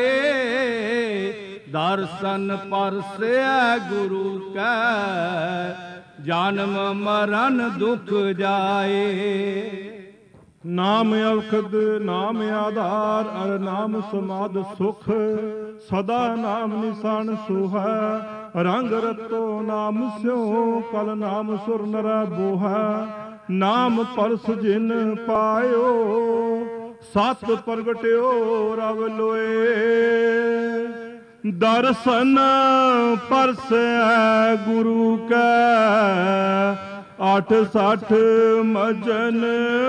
ਦਰਸ਼ਨ ਪਰਸੈ ਗੁਰੂ ਕੈ ਜਨਮ ਮਰਨ ਦੁਖ ਜਾਏ। ਨਾਮ ਔਖਦ ਨਾਮ ਆਧਾਰ ਅਰ ਨਾਮ ਸਮਾਦ ਸੁਖ। ਸਦਾ ਨਾਮ ਨਿਸ਼ਾਨ ਸੋਹੈ ਰੰਗ ਰਤੋ ਨਾਮ ਸਿਉ। ਕਲ ਨਾਮ ਸੁਰ ਨਰੈ ਬੋਹੈ ਨਾਮ ਪਰਸ ਜਿਨ ਪਾਇਓ। ਸਤ ਪ੍ਰਗਟਿਓ ਰਵ ਲੋਏ। ਦਰਸ਼ਨ ਪਰਸੈ ਗੁਰੂ ਕੈ ਅਠ ਸਠ ਮਜਨ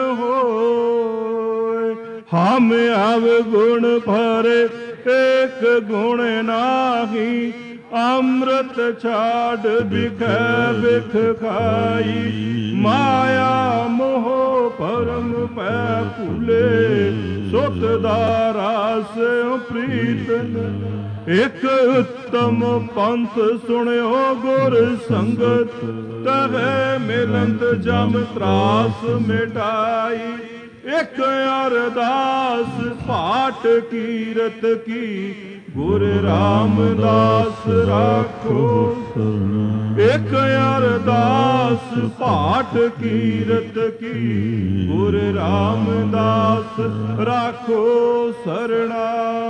ਹੋਏ। ਹਮ ਅਵ ਗੁਣ ਭਰੇ ਏਕ ਗੁਣ ਨਾਹੀ। ਅੰਮ੍ਰਿਤ ਛਾੜ ਬਿਖੈ ਬਿਖ ਖਾਈ। ਮਾਇਆ ਮੋਹ ਭਰਮ ਪੈ ਭੁਲੇ। ਸੁਤ ਦਾ ਰਾਸ ਪ੍ਰੀਤਨ ਇਕ ਉੱਤਮ ਪੰਥ ਸੁਣਿਓ ਗੁਰ ਸੰਗਤ। ਤਹੈ ਮਿਲੰਤ ਜਮ ਤਰਾਸ ਮਿਟਾਈ। ਇਕ ਅਰਦਾਸ ਪਾਠ ਕੀਰਤ ਕੀ ਗੁਰ ਰਾਮਦਾਸ ਰਾਖੋ ਸਰਣ। ਇਕ ਅਰਦਾਸ ਪਾਠ ਕੀਰਤ ਕੀ ਗੁਰ ਰਾਮਦਾਸ ਰਾਖੋ ਸਰਣਾ।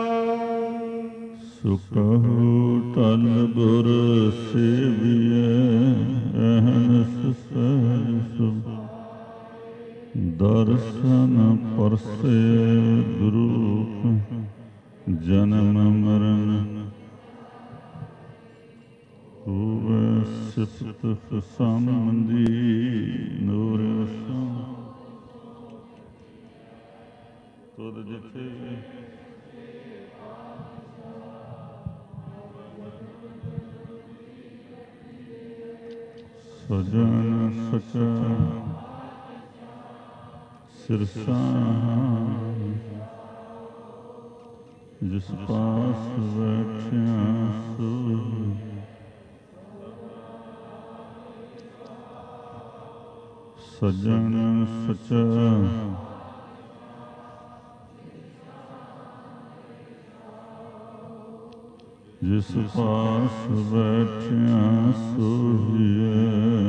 ਸੁਖਹੁ ਤਨ ਗੁਰ ਸੇਵੀਐ ਅਹਨਿਸ ਸਹਿਜ ਸੁਭ। ਦਰਸ਼ਨ ਪਰਸੈ ਗੁਰੂ ਜਨਮ ਮਰਨ। ਹੋਵੈ ਸਿਫਤ ਸੰਬੰਧੀ ਨੂਰ ਸੰ। ਸੁਧ ਜਿਥੇ ਸਜਣ ਸਚਾ ਸਿਰਸਾ ਜਿਸ ਪਾਸ ਬੈਠਿਆ ਸੋਈ ਸਜਣ ਸਚਾ ਜਿਸ ਪਾਸ ਬੈਠਿਆ ਸੋਹੀਐ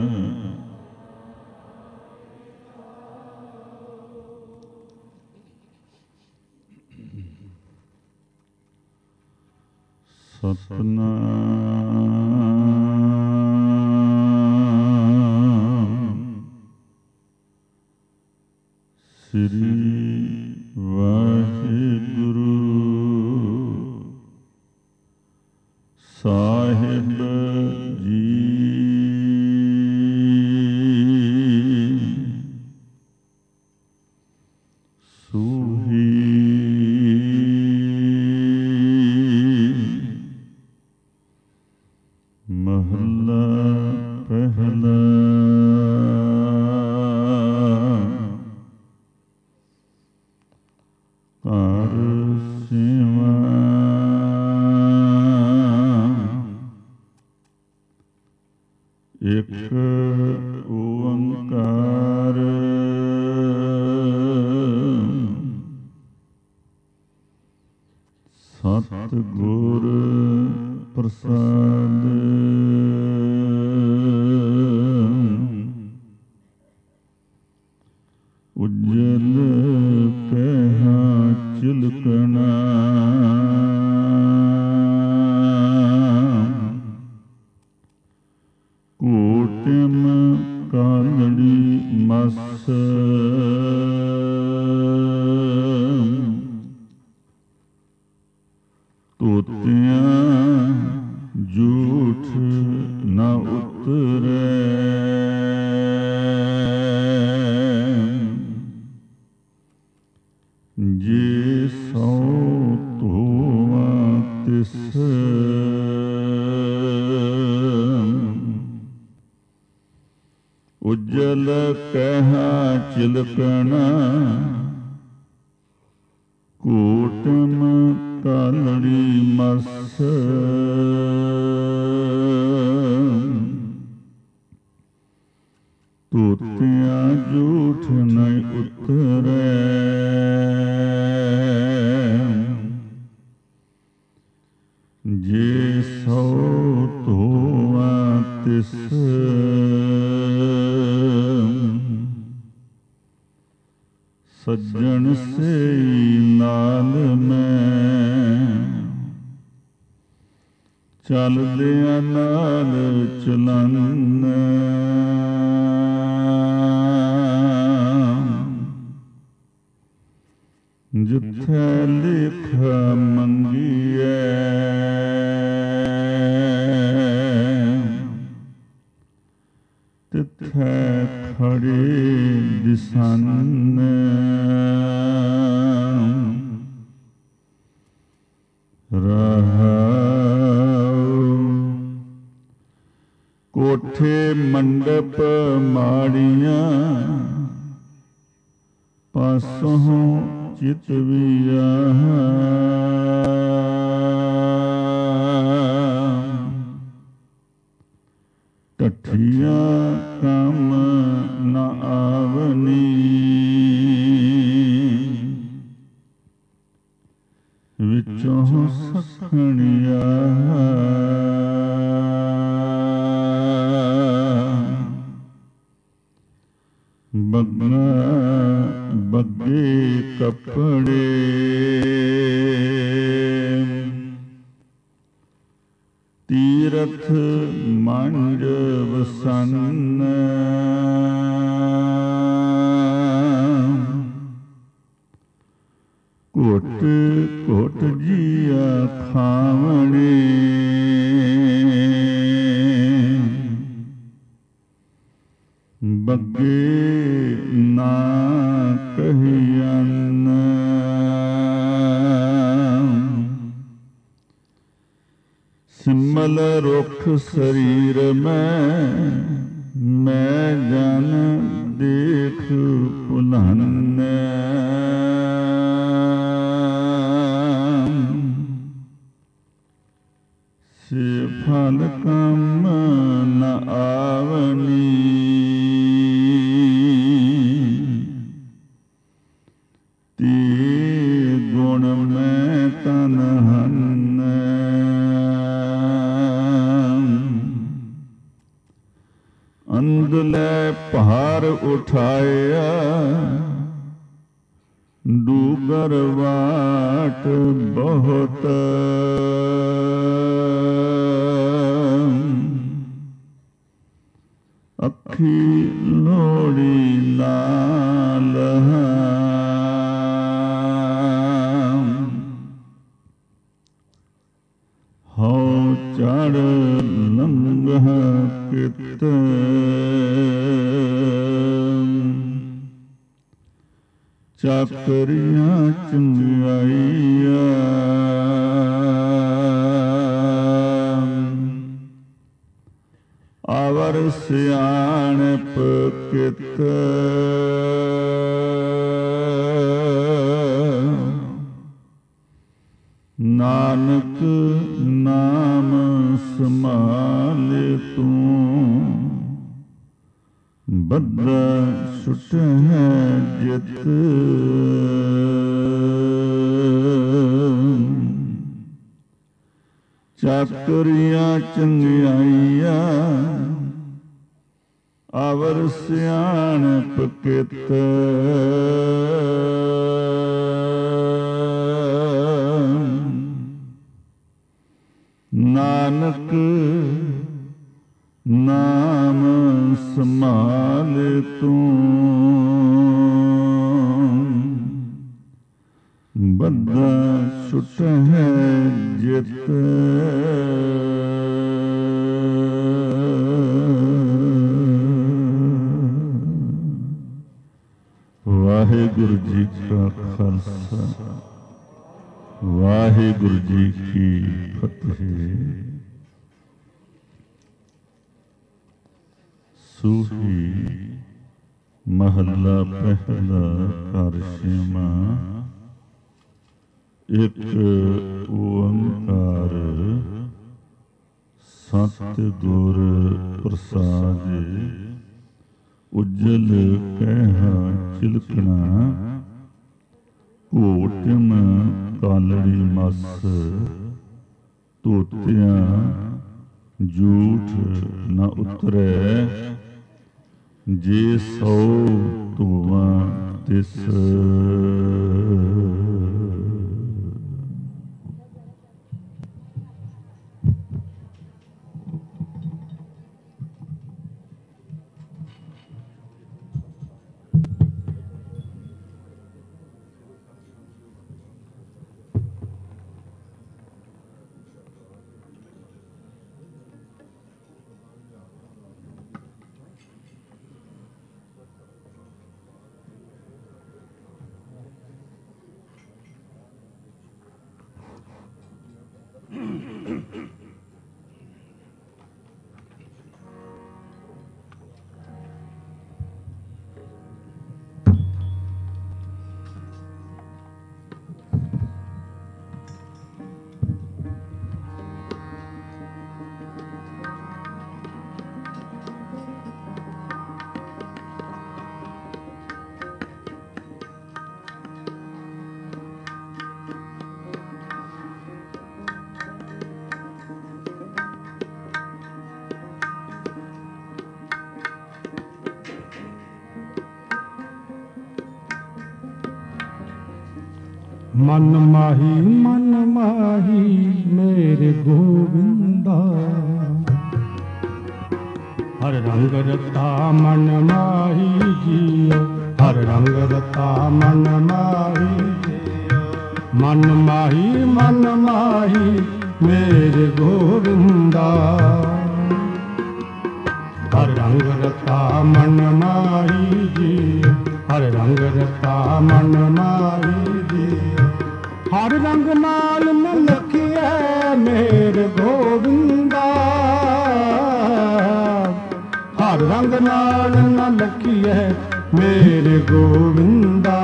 ਸਤਨਾਮ ਸ੍ਰੀ ਵਾਹਿਗੁਰੂ ਸਾਹਿਬ ਜੀ। ਸੂਹੀ ਮਹੱਲਾ ਪਹਿਲਾ। ਘਰ ਸੇਵਾ ਇਕ ਓੰਕਾਰ ਸਤਿਗੁਰ ਪ੍ਰਸਾਦ। ਉਜਲ ਕਹਿਆ ਚਿਲਕਣਾ ਕੋਟਿਮ ਕਾਲੜੀ ਮਸ ਤੋਤਿਆਂ ਝੂਠ ਨਾ ਉਤਰੈ। ਜੇ ਸੋ ਧੋਵਾਂ ਤਿਸ ਉਜਲ ਕਹਿਆ ਚਿਲਕਣਾ ਕੋਟਮ ਕਾਲੜੀ ਮਸ ਤੋਤਿਆਂ ਝੂਠ ਨਹੀਂ ਉਤਰੈ। ਜੇ ਸੋ ਧੋਵਾਂ ਤਿਸ ਸੱਜਣ ਸਈ ਨਾਲ ਮੈਂ ਚੱਲਦਿਆਂ ਨਾਲ ਚਲਨ। ਜਿੱਥੇ ਲਿਖ ਮੰਗੀਐ ਤਿੱਥੇ ਖੜੇ ਦਿਸਨ। ਰਹਾਉ ਕੋਠੇ ਮੰਡਪ ਮਾੜੀਆਂ ਪਾਸੋਂ ਚਿਤ ਵੀਆ। ਟੱਠੀਆਂ ਕੰਮ ਨ ਆਵਨੀ ਵਿੱਚੋਂ ਸਖਣੀਆਂ। ਬੱਗਾ ਬੱਗੇ ਕੱਪੜੇ ਤੀਰਥ ਮੰਜ ਵਸਨ। ਘੁੱਟ ਘੁੱਟ ਜੀਆ ਖਾਵਣੇ ਬੱਗੇ ਨਾ ਕਹੀਅਨ। ਸਿਮਲ ਰੁਖ ਸਰੀਰ ਮੈਂ ਮੈਂ ਜਨ ਦੇਖ ਭੁਲਾਨੈ ਸੇ ਫਲ ਕਮ ਨ ਆਵਨੀ ਤੇ ਗੁਣ ਮੈਂ ਤਨ ਹੰਨੈ ਅੰਦਲੇ ਭਾਰ ਉਠਾਇਆ ਡੂਗਰ ਵਾਟ ਬਹੁਤ ਅੱਖੀ ਲੋੜੀ ਨਾਲ ਹਉ ਚੜ ਲੰਘ ਕਿਤ ਚਾਕਰੀਆਂ ਚੰਗਿਆਈਆਂ ਆਵਰ ਸਿਆਣਪ ਕਿਤ ਨਾਨਕ ਨਾਮ ਸੰਭਾਲੇ ਤੂੰ ਬੱਧਾ ਸੁਟ ਹੈ ਜਿਤ ਚਾਕਰੀਆਂ ਚੰਗਿਆਈਆਂ ਆਵਰ ਸਿਆਣਪ ਕਿਤ ਨਾਨਕ ਨਾਮ ਸੰਭਾਲੇ ਤੂੰ ਬੱਧਾ ਸੁਟ ਹੈ ਜਿਤ ਵਾਹਿਗੁਰੂ ਜੀ ਕਾ ਖਾਲਸਾ ਵਾਹਿਗੁਰੂ ਜੀ ਕੀ ਫਤਿਹ। ਸੂਫੀ ਮਹੱਲਾ ਪਹਿਲਾ ਘਰ ਛੇਵਾਂ। ਇੱਕ ਓੰਕਾਰ ਸਤਿਗੁਰ ਪ੍ਰਸਾਦਿ ਉਜਲ ਕਹਿਆ ਚਿਲਕਣਾ ਘੋਟਮ ਕਾਲੜੀ ਮਸ ਧੋਤਿਆਂ ਝੂਠ ਨ ਉਤਰੈ ਜੇ ਸੌ ਧੋਵਾਂ ਤਿਸ ਮਨ ਮਾਹੀ ਮਨ ਮਾਹੀ ਮੇਰੇ ਗੋਬਿੰਦਾ ਹਰ ਰੰਗ ਰਤਾ ਮਨ ਮਾਹੀ ਜੀਓ ਹਰ ਰੰਗ ਰਤਾ ਮਨ ਮਾਹੀ ਜੀਓ ਮਨ ਮਾਹੀ ਮਨ ਮਾਹੀ ਮੇਰੇ ਗੋਬਿੰਦਾ ਹਰ ਰੰਗ ਰਤਾ ਮਨ ਮਾਹੀ ਜੀਓ ਹਰ ਰੰਗ ਰਤਾ ਮਨ ਮਾਹੀ ਜੀਓ ਹਰ ਰੰਗ ਨਾਲ ਮਲਕੀਐ ਮੇਰੇ ਗੋਬਿੰਦ ਨਾਲ ਨ ਲਖੀਐ ਮੇਰੇ ਗੋਵਿੰਦਾ।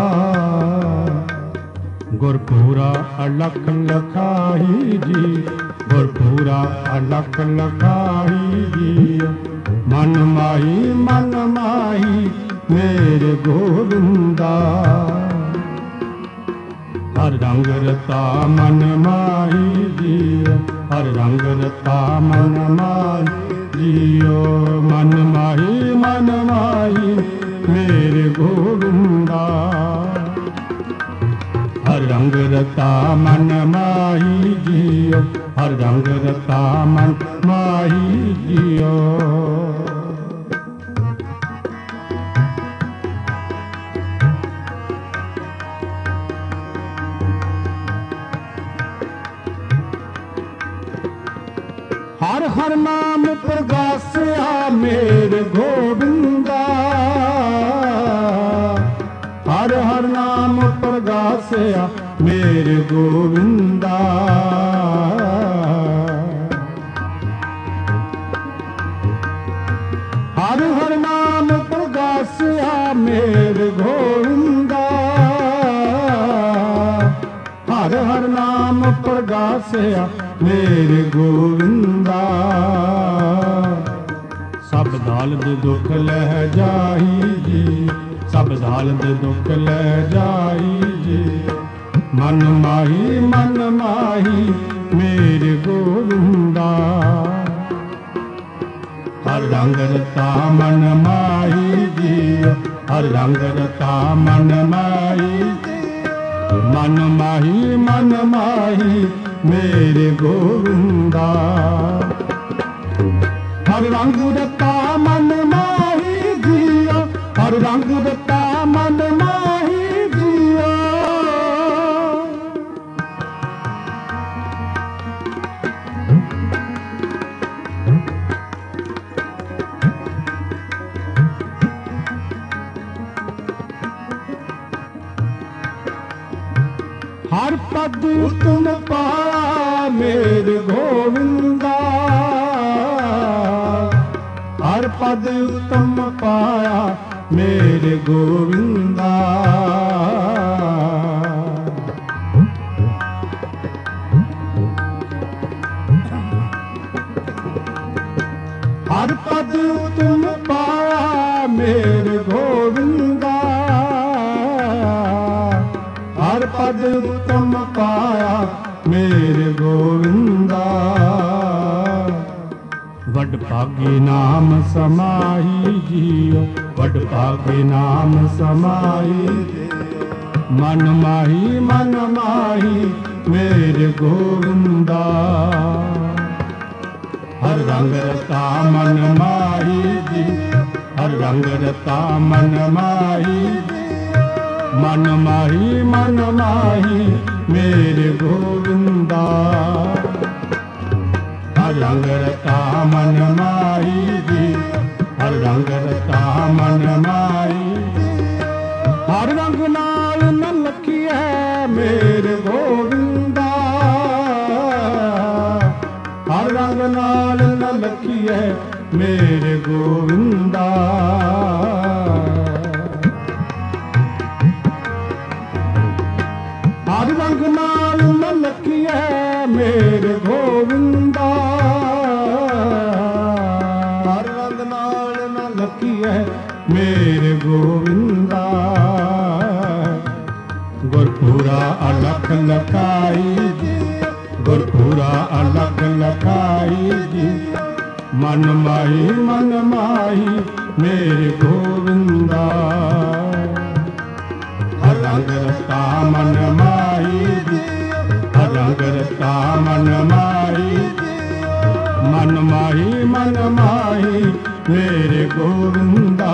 ਗੁਰਪੂਰਾ ਅਲਖ ਲਖਾਈ ਜੀ, ਗੁਰਪੂਰਾ ਅਲਖ ਲਖਾਈ ਜੀ। ਮਨ ਮਾਹੀ ਮਨ ਮਾਹੀ ਮੇਰੇ ਗੋਵਿੰਦਾ। ਹਰ ਰੰਗ ਰਤਾ ਮਨ ਮਾਹੀ ਜੀਓ, ਹਰ ਰੰਗ ਰਤਾ ਮਨ ਮਾਹੀ ਜੀਓ। ਮਨ ਮਾਹੀ ਮਨ ਮਾਹੀ ਮੇਰੇ ਗੋਵਿੰਦਾ। ਹਰ ਰੰਗ ਰਤਾ ਮਨ ਮਾਹੀ ਜੀਓ, ਹਰ ਰੰਗ ਰਤਾ ਮਨ ਮਾਹੀ ਜੀਓ। ਹਰ ਹਰ ਨਾਮ ਪ੍ਰਗਾਸਿਆ ਮੇਰੇ ਗੋਬਿੰਦਾ। ਹਰ ਹਰ ਨਾਮ ਪ੍ਰਗਾਸਿਆ ਮੇਰੇ ਗੋਬਿੰਦਾ। ਹਰ ਹਰ ਨਾਮ ਪ੍ਰਗਾਸਿਆ ਮੇਰੇ ਗੋਬਿੰਦਾ। ਹਰ ਹਰ ਨਾਮ ਪ੍ਰਗਾਸਿਆ ਮੇਰੇ ਗੋਵਿੰਦਾ। ਸਭ ਦਾਲ ਦੇ ਦੁੱਖ ਲੈ ਜਾਈ ਜੀ, ਸਭ ਦਾਲ ਦੇ ਦੁੱਖ ਲੈ ਜਾਈ ਜੀ। ਮਨ ਮਾਹੀ ਮਨ ਮਾਹੀ ਮੇਰੇ ਗੋਵਿੰਦਾ। ਹਰ ਰੰਗ ਰਤਾ ਮਨ ਮਾਹੀ ਜੀ, ਹਰ ਰੰਗ ਰਤਾ ਮਨ ਮਾਹੀ। ਮਨ ਮਾਹੀ ਮਨ ਮਾਹੀ ਮੇਰੇ ਗੋਵਿੰਦਾ। ਹਰ ਰੰਗ ਰਤਾ ਮਨ ਮਾਹੀ ਜੀਓ, ਹਰ ਰੰਗ ਰਤਾ ਮਨ ਮਾਹੀ ਜੀਓ। ਹਰ ਪਦ ਤੁਮ ਪਾਇਆ ਮੇਰੇ ਗੋਵਿੰਦਾ। ਹਰ ਪਦ ਤੁਮ ਪਾਇਆ ਮੇਰੇ ਗੋਵਿੰਦਾ। ਹਰ ਪਦ ਤੁਮ ਪਾਇਆ ਮੇਰੇ ਗੋਵਿੰਦਾ। ਹਰ ਪਦ ਤੁਮ ਪਾਇਆ ਮੇਰੇ ਗੋਵਿੰਦਾ। ਵੱਡ ਭਾਗੀ ਨਾਮ ਸਮਾਈ ਜੀਓ, ਵੱਡ ਭਾਗੀ ਨਾਮ ਸਮਾਈ। ਮਨ ਮਾਹੀ ਮਨ ਮਾਹੀ ਮੇਰੇ ਗੋਵਿੰਦਾ। ਹਰ ਰੰਗ ਰਤਾ ਮਨ ਮਾਹੀ ਜੀ, ਹਰ ਰੰਗ ਰਤਾ ਮਨ ਮਾਹੀ। ਮਨ ਮਾਹੀ ਮਨ ਮਾਹੀ ਮੇਰੇ ਗੋਵਿੰਦਾ। ਹਰ ਰੰਗ ਰਤਾ ਮਨ ਮਾਹੀ ਜੀ, ਹਰ ਰੰਗ ਰਤਾ ਮਨ ਮਾਹੀ। ਹਰ ਰੰਗ ਨਾਲ ਨ ਲਖੀਐ ਮੇਰੇ ਗੋਵਿੰਦਾ। ਹਰ ਰੰਗ ਨਾਲ ਨ ਲਖੀਐ ਮੇਰੇ ਗੋਵਿੰਦਾ। ਹਰ ਰੰਗ ਨਾਲ ਨ ਲਖੀਐ ਮੇਰੇ ਗੋਵਿੰਦਾ। ਹਰ ਰੰਗ ਨਾਲ ਨ ਲਖੀਐ ਮੇਰੇ ਗੋਵਿੰਦਾ। ਗੁਰਪੂਰਾ ਅਲਖ ਲਖਾਈ ਜੀ, ਗੁਰਪੂਰਾ ਅਲਖ ਲਖਾਈ ਜੀ। ਮਨ ਮਾਹੀ ਮਨ ਮਾਹੀ ਮੇਰੇ ਗੋਵਿੰਦਾ। ਹਰ ਰੰਗ ਰਤਾ ਮਨ ਮਾਹੀ ਜੀ, ਹਰ ਰੰਗ ਰਤਾ ਮਨ ਮਾਹੀ। ਮਨ ਮਾਹੀ ਮਨ ਮਾਹੀ ਮੇਰੇ ਗੋਵਿੰਦਾ।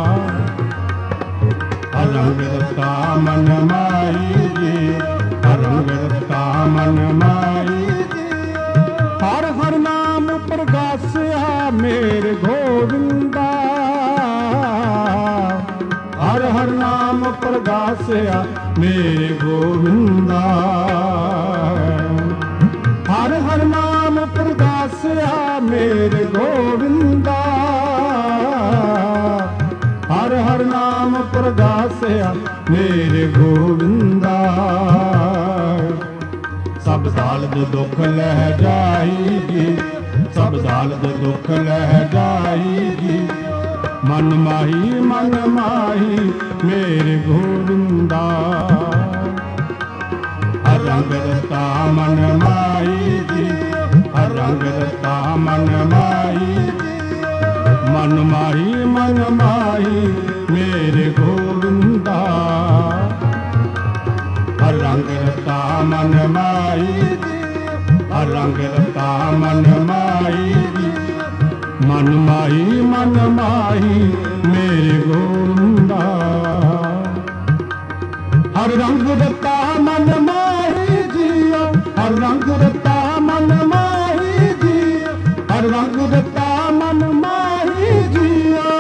ਹਰ ਰੰਗ ਰਤਾ ਮਨ ਮਾਹੀ ਜੀ, ਹਰ ਰੰਗ ਰਤਾ ਮਨ ਮਾਹੀ। ਹਰ ਹਰ ਨਾਮ ਪ੍ਰਗਾਸਿਆ ਮੇਰੇ ਗੋਵਿੰਦਾ। ਹਰ ਹਰ ਨਾਮ ਪ੍ਰਗਾਸਿਆ ਮੇਰੇ ਗੋਵਿੰਦਾ। ਹਰ ਹਰ ਨਾਮ ਪ੍ਰਗਾਸਿਆ ਮੇਰੇ ਗੋਵਿੰਦਾ। ਵਸਿਆ ਮੇਰੇ ਗੋਬਿੰਦਾ। ਸਭ ਦਾਲਦ ਦੁੱਖ ਲੈ ਜਾਈਗੀ, ਸਭ ਦਾਲਦ ਦੁੱਖ ਲੈ ਜਾਈਗੀ। ਮਨ ਮਾਹੀ ਮਨ ਮਾਹੀ ਮੇਰੇ ਗੋਬਿੰਦਾ। ਹਰ ਰੰਗ ਰਤਾ ਮਨ ਮਾਈ ਜੀ, ਹਰ ਰੰਗ ਰਤਾ ਮਨ ਮਾਈ। ਮਨ ਮਾਹੀ ਮਨ ਮਾਹੀ ਮੇਰੇ ਗੋਬਿੰਦਾ। ਹਰ ਰੰਗ ਰਤਾ ਮਨ ਮਾਈ, ਹਰ ਰੰਗ ਰਤਾ ਮਨ ਮਾਈ। ਮਨ ਮਾਹੀ ਮਨ ਮਾਹੀ ਮੇਰੇ ਗੋਬਿੰਦਾ। ਹਰ ਰੰਗ ਰਤਾ ਮਨ ਮਾਹੀ ਜੀਓ, ਹਰ ਰੰਗ ਰਤਾ ਮਨ ਮਾਹੀ ਜੀਓ, ਹਰ ਰੰਗ ਰਤਾ ਮਨ ਮਾਹੀ ਜੀਓ।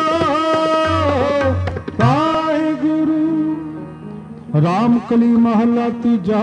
ਵਾਹਿਗੁਰੂ। ਰਾਮ ਕਲੀ ਮਹਲਾ ਤੀਜਾ।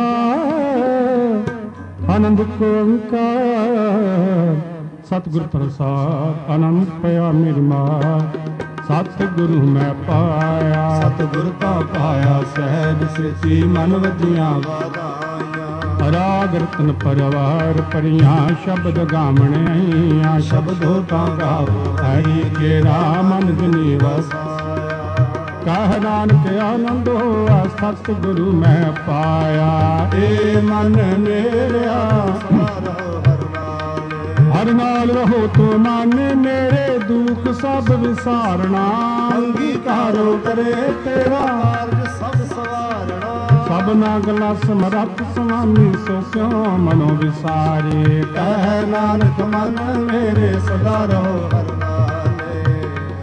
ਆਨੰਦ ਓੰਕਾਰ ਸਤਿਗੁਰ ਪ੍ਰਸਾਦ। ਆਨੰਦ ਪਿਆ ਮੇਰੀ ਮਾਤ, ਸਤਿਗੁਰੂ ਮੈਂ ਪਾਇਆ। ਸਤਿਗੁਰ ਤਾਂ ਪਾਇਆ ਸਹਿਜ ਸਿੱਧੀ ਮਨ ਵਜੀਆਂ ਵਾਧਾਈਆਂ। ਰਾਗ ਰਤਨ ਪਰਵਾਰ ਪਰੀਆਂ ਸ਼ਬਦ ਗਾਵਣੇ ਆਈਆਂ। ਸ਼ਬਦੋ ਤਾਂ ਗਾਵੋ ਹਰੀ ਕੇਰਾ ਮਨ ਜਨੀ ਵਸਾਇਆ। ਕਹਿ ਨਾਨਕ ਆਨੰਦ ਹੋਆ ਸਤਿਗੁਰੂ ਮੈਂ ਪਾਇਆ। ਏ ਮਨ ਮੇਰਿਆ ਹਰ ਨਾਲ ਰਹੋ ਤੋ ਮਨ ਮੇਰੇ ਦੁੱਖ ਸਭ ਵਿਸਾਰਣਾ। ਅੰਗੀਕਾਰੋ ਕਰੇ ਤੇਰਾ ਕਾਰਜ ਸਭ ਸਵਾਰਣਾ। ਸਭਨਾ ਗੱਲਾਂ ਸਮਰੱਥ ਸੁਆਮੀ ਸੋ ਕਿਉ ਮਨੋ ਵਿਸਾਰੇ। ਕਹਿ ਨਾਨਕ ਮਨ ਮੇਰੇ ਸਦਾ ਰਹੋ ਹਰ ਨਾਲੇ।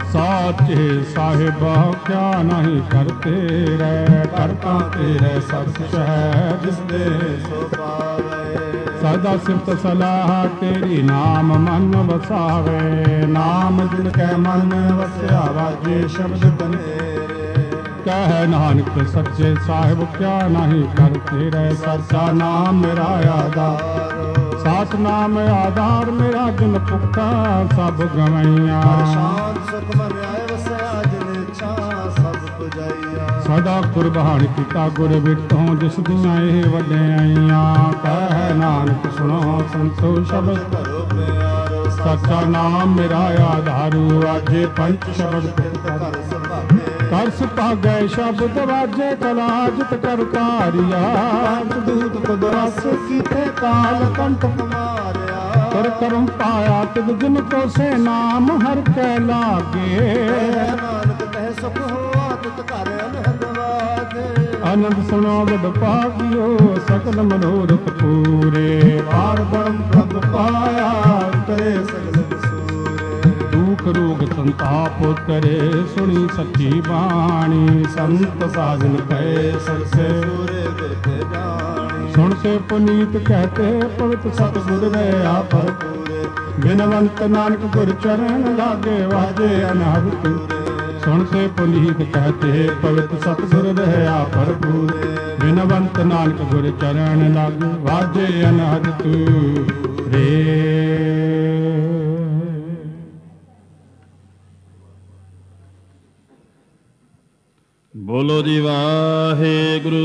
ਸਾਚੇ ਸਾਹਿਬਾ ਕਿਆ ਨਹੀਂ ਕਰਤੇ ਰਹਿ। ਕਰਤਾ ਤੇਰੇ ਸਭ ਕੁਛ ਹੈ ਜਿਸ ਦੇ ਸੋ ਪਾਵੇ। ਸਦਾ ਸਿਫਤ ਸਲਾਹ ਤੇਰੀ ਨਾਮ ਮਨ ਵਸਾਵੇ। ਨਾਮ ਜਿਨ ਕੈ ਮਨ ਵਸਿਆ ਵਾਜੇ ਸ਼ਬਦ ਬਨੇਰੇ। ਕਹਿ ਨਾਨਕ ਸੱਚੇ ਸਾਹਿਬ ਕਿਆ ਨਹੀਂ ਕਰਤੇ ਰਹਿ। ਸੱਚਾ ਨਾਮ ਮੇਰਾ ਆਧਾਰ, ਸਾਚ ਨਾਮ ਆਧਾਰ ਮੇਰਾ ਜਿਨ ਭੁੱਖਾ ਸਭ ਗਵਈਆਂ। ਸ਼ਾਂਤ ਸੁਖ ਮਨ ਆਏ ਵਸਿਆ ਜਿਨ ਇੱਛਾ ਸਭ ਪੁਜਾਈਆ। ਸਦਾ ਕੁਰਬਾਨ ਕੀਤਾ ਗੁਰ ਵਿਟੋਂ ਜਿਸ ਦੀਆਂ ਇਹ ਵਡਿਆਈਆਂ। ਕਹਿ ਨਾਨਕ ਸੁਣੋ ਸੰਤੋ ਸ਼ਬਦ ਕਰੋ ਪਿਆਰੋ। ਸੱਚਾ ਨਾਮ ਮੇਰਾ ਆਧਾਰੂ ਆਜੇ ਪੰਜ ਸ਼ਬਦ ਕਰ ਸੁਭਾਗੇ। ਕਰ ਸੁਭਾਗੇ ਸ਼ਬਦ ਵਾਜੇ ਕਲਾਜਤ ਕਰ ਕਾਰਿਆ। ਦੂਤ ਕੁਦਰਸ ਕੀਤੇ ਕਾਲ ਕੰਠ ਮਾਰਿਆ। ਕਰ ਕਰਮ ਪਾਇਆ ਤਿਗ ਜਿਨ ਕੋ ਸੇ ਨਾਮ ਹਰ ਕੈ ਲਾਗੇ। ਨਾਨਕ ਕਹਿ ਸੁਖ ਹੋਆ ਤਿਤ ਘਰ ਅਨਹਦ ਵਾਗੇ। ਆਨੰਦ ਸੁਣੋ ਵਡ ਭਾਗਿਓ ਸਕਲ ਮਨੋਰਥ ਪੂਰੇ। ਪਾਰ ਬ੍ਰਹਮ ਪ੍ਰਭ ਪਾਇਆ ਕਰੇ ਸਗਲ ਵਿਸੂਰੇ। ਦੁਖ ਰੋਗ ਸੰਤਾਪ ਕਰੇ ਸੁਣੀ ਸੱਚੀ ਬਾਣੀ। ਸੰਤ ਸਾਜਨ ਕਹੇ ਸਰਸੇ ਸੂਰੇ ਗੁਰ ਕੇ ਜਾਣੀ। ਸੁਣ ਸੇ ਪੁਨੀਤ ਕਹਤੇ ਪਵਿੱਤ ਸਤਿਗੁਰ ਰਹਾ ਭਰਪੂਰੇ। ਬਿਨਵੰਤ ਨਾਨਕ ਗੁਰ ਚਰਨ ਲਾਗੇ ਵਾਜੇ ਅਨਹਦ ਤੂਰੇ। ਸੁਣ ਸੇ ਪੁਨੀਤ ਕਹਤੇ ਪਵਿੱਤ ਸਤਿਗੁਰ ਰਹਾ ਭਰਪੂਰੇ। ਬਿਨਵੰਤ ਨਾਨਕ ਗੁਰ ਚਰਨ ਲਾਗੇ ਵਾਜੇ ਅਨਹਦ ਤੂਰੇ। ਬੋਲੋ ਜੀ ਵਾਹਿਗੁਰੂ।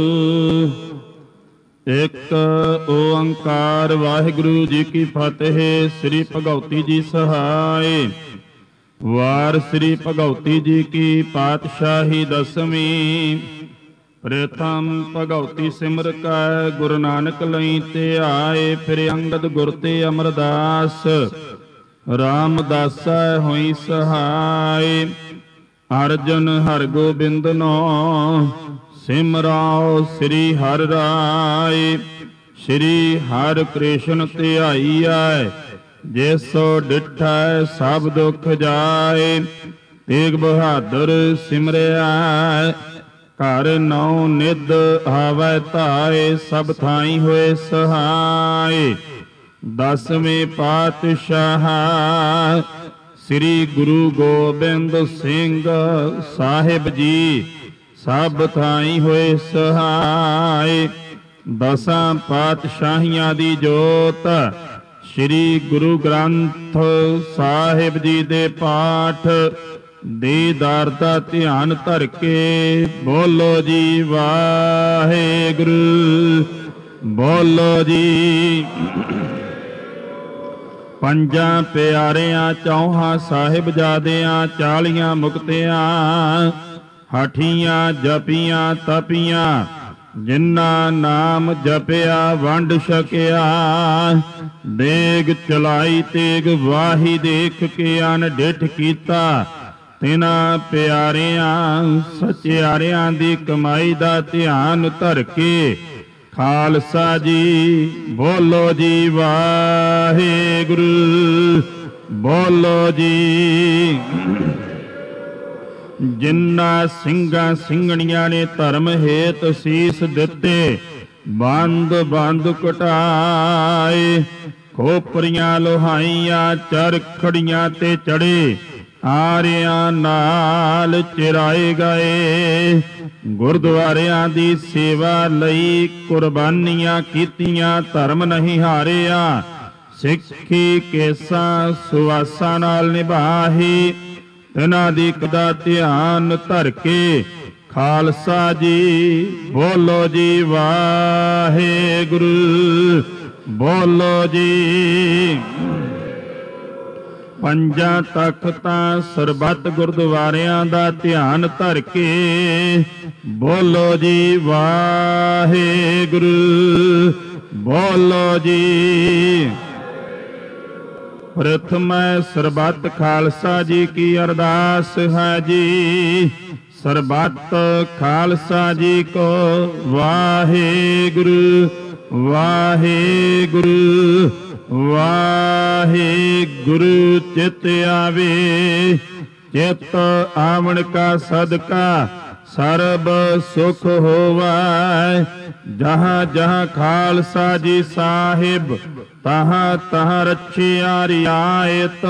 ਇੱਕ ਓੰਕਾਰ ਵਾਹਿਗੁਰੂ ਜੀ ਕੀ ਫਤਿਹ। ਸ੍ਰੀ ਭਗਉਤੀ ਜੀ ਸਹਾਇ। ਵਾਰ ਸ੍ਰੀ ਭਗਉਤੀ ਜੀ ਕੀ ਪਾਤਸ਼ਾਹੀ ਦਸਵੀਂ। ਪ੍ਰਥਮ ਭਗਉਤੀ ਸਿਮਰ ਕੈ ਗੁਰੂ ਨਾਨਕ ਲਈ ਤੇ ਆਏ। ਫਿਰ ਅੰਗਦ ਗੁਰ ਤੇ ਅਮਰਦਾਸ ਰਾਮਦਾਸਾ ਹੋਈ ਸਹਾਇ। ਅਰਜਨ ਹਰਿ ਗੋਬਿੰਦ ਨੋ ਸਿਮਰਾਓ ਸ੍ਰੀ ਹਰਿ ਰਾਇ। ਸ੍ਰੀ ਹਰਿ ਕ੍ਰਿਸ਼ਨ ਧਿਆਈਐ ਜਿਸੋ ਡਿਠੈ ਸਭ ਦੁਖ ਜਾਏ। ਤੇਗ ਬਹਾਦਰ ਸਿਮਰਿਆ ਘਰ ਨੌ ਨਿਧ ਆਵੈ ਧਾਏ। ਸਭ ਥਾਈ ਹੋਏ ਸਹਾਇ। ਦਸਵੇਂ ਪਾਤਸ਼ਾਹ ਸ੍ਰੀ ਗੁਰੂ ਗੋਬਿੰਦ ਸਿੰਘ ਸਾਹਿਬ ਜੀ ਸਭ ਥਾਈ ਹੋਏ ਸਹਾਇ। ਦਸਾਂ ਪਾਤਸ਼ਾਹੀਆਂ ਦੀ ਜੋਤ ਸ੍ਰੀ ਗੁਰੂ ਗ੍ਰੰਥ ਸਾਹਿਬ ਜੀ ਦੇ ਪਾਠ ਦੀਦਾਰ ਦਾ ਧਿਆਨ ਧਰ ਕੇ ਬੋਲੋ ਜੀ ਵਾਹਿਗੁਰੂ, ਬੋਲੋ ਜੀ। ਪੰਜਾਂ ਪਿਆਰਿਆਂ ਚੌਹਾਂ ਸਾਹਿਬਜ਼ਾਦਿਆਂ ਚਾਲੀਆਂ ਮੁਕਤਿਆਂ ਹਠੀਆਂ ਜਪੀਆਂ ਤਪੀਆਂ ਜਿਨ੍ਹਾਂ ਨਾਮ ਜਪਿਆ ਵੰਡ ਛਕਿਆ। ਦੇਗ ਚਲਾਈ ਤੇਗ ਵਾਹੀ ਦੇਖ ਕੇ ਅਨਡਿਠ ਕੀਤਾ। ਤਿਨਾਂ ਪਿਆਰਿਆਂ ਸਚਿਆਰਿਆਂ ਦੀ ਕਮਾਈ ਦਾ ਧਿਆਨ ਧਰ ਕੇ ਖਾਲਸਾ ਜੀ ਬੋਲੋ ਜੀ ਵਾਹਿਗੁਰੂ, ਬੋਲੋ ਜੀ। ਜਿਨ੍ਹਾਂ ਸਿੰਘਾਂ ਸਿੰਘਣੀਆਂ ਨੇ ਧਰਮ ਹੇਤ ਸੀਸ ਦਿੱਤੇ, ਬੰਦ ਬੰਦ ਕਟਾਏ, ਖੋਪਰੀਆਂ ਲੋਹਾਈਆਂ ਚਰਖੜੀਆਂ ਤੇ ਚੜੇ, ਆਰਿਆਂ ਨਾਲ ਚਿਰਾਏ ਗਏ। ਗੁਰਦੁਆਰਿਆਂ ਦੀ ਸੇਵਾ ਲਈ ਕੁਰਬਾਨੀਆਂ ਕੀਤੀਆਂ, ਧਰਮ ਨਹੀਂ ਹਾਰਿਆ। ਸਿੱਖੀ ਕੇਸਾਂ ਸੁਆਸਾਂ ਨਾਲ ਨਿਭਾਹੀ, ਤਿਨਾਂ ਦੀ ਕਦਾ ਧਿਆਨ ਧਰ ਕੇ ਖਾਲਸਾ ਜੀ ਬੋਲੋ ਜੀ ਵਾਹਿਗੁਰੂ, ਬੋਲੋ ਜੀ। ਪੰਜਾਂ ਤਖਤਾਂ ਸਰਬੱਤ ਗੁਰਦੁਆਰਿਆਂ ਦਾ ਧਿਆਨ ਧਰ ਕੇ ਬੋਲੋ ਜੀ ਵਾਹਿਗੁਰੂ, ਬੋਲੋ ਜੀ। ਪ੍ਰਥਮੈ ਸਰਬੱਤ ਖਾਲਸਾ ਜੀ ਕੀ ਅਰਦਾਸ ਹੈ ਜੀ। ਸਰਬੱਤ ਖਾਲਸਾ ਜੀ ਕੋ ਵਾਹਿਗੁਰੂ, ਵਾਹਿਗੁਰੂ, ਵਾਹਿਗੁਰੂ। ਚਿਤ ਆਵੇ ਚਿਤ ਆਵਣ ਕਾ ਸਦਕਾ ਸਰਬ ਸੁਖ ਹੋਵੈ। ਜਹਾਂ ਜਹਾਂ ਖਾਲਸਾ ਜੀ ਸਾਹਿਬ, ਤਹਾਂ ਤਹਾਂ ਰੱਖਿਆ ਰਿਆਇਤ।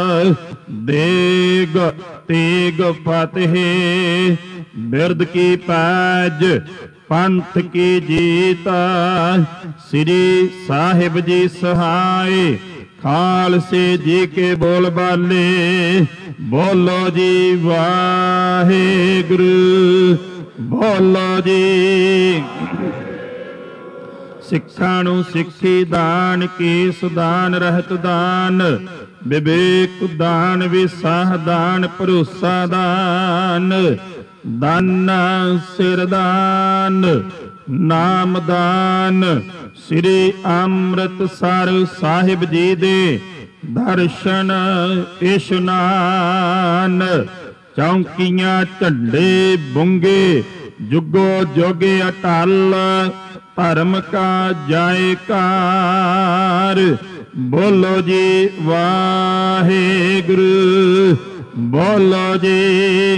ਦੇਗ ਤੇਗ ਫਤਿਹ ਬਿਰਦ ਕੀ ਪੈਜ, ਪੰਥ ਕੀ ਜੀਤ। ਸ੍ਰੀ ਸਾਹਿਬ ਜੀ ਸਹਾਏ, ਖਾਲਸੇ ਜੀ ਕੇ ਬੋਲ ਬਾਲੇ। ਬੋਲੋ ਜੀ ਵਾਹਿਗੁਰੂ, ਬੋਲੋ ਜੀ। ਸਿੱਖਾਂ ਨੂੰ ਸਿੱਖੀ ਦਾਨ, ਕੇਸ ਦਾਨ, ਰਹਿਤ ਦਾਨ, ਵਿਵੇਕ ਦਾਨ, ਵਿਸਾਹ ਦਾਨ, ਭਰੋਸਾ ਦਾਨ, ਦਾਨਾ ਸਿਰ ਦਾਨ, ਨਾਮ ਦਾਨ। ਸ੍ਰੀ ਅੰਮ੍ਰਿਤਸਰ ਸਾਹਿਬ ਜੀ ਦੇ ਦਰਸ਼ਨ ਇਸ਼ਨਾਨ। ਚੌਂਕੀਆਂ ਝੰਡੇ ਬੁੰਗੇ ਜੁਗੋ ਜੋਗੇ ਅਟਲ, ਧਰਮ ਕਾ ਜਾਇਕਾਰ। ਬੋਲੋ ਜੀ ਵਾਹਿਗੁਰੂ, ਬੋਲੋ ਜੀ।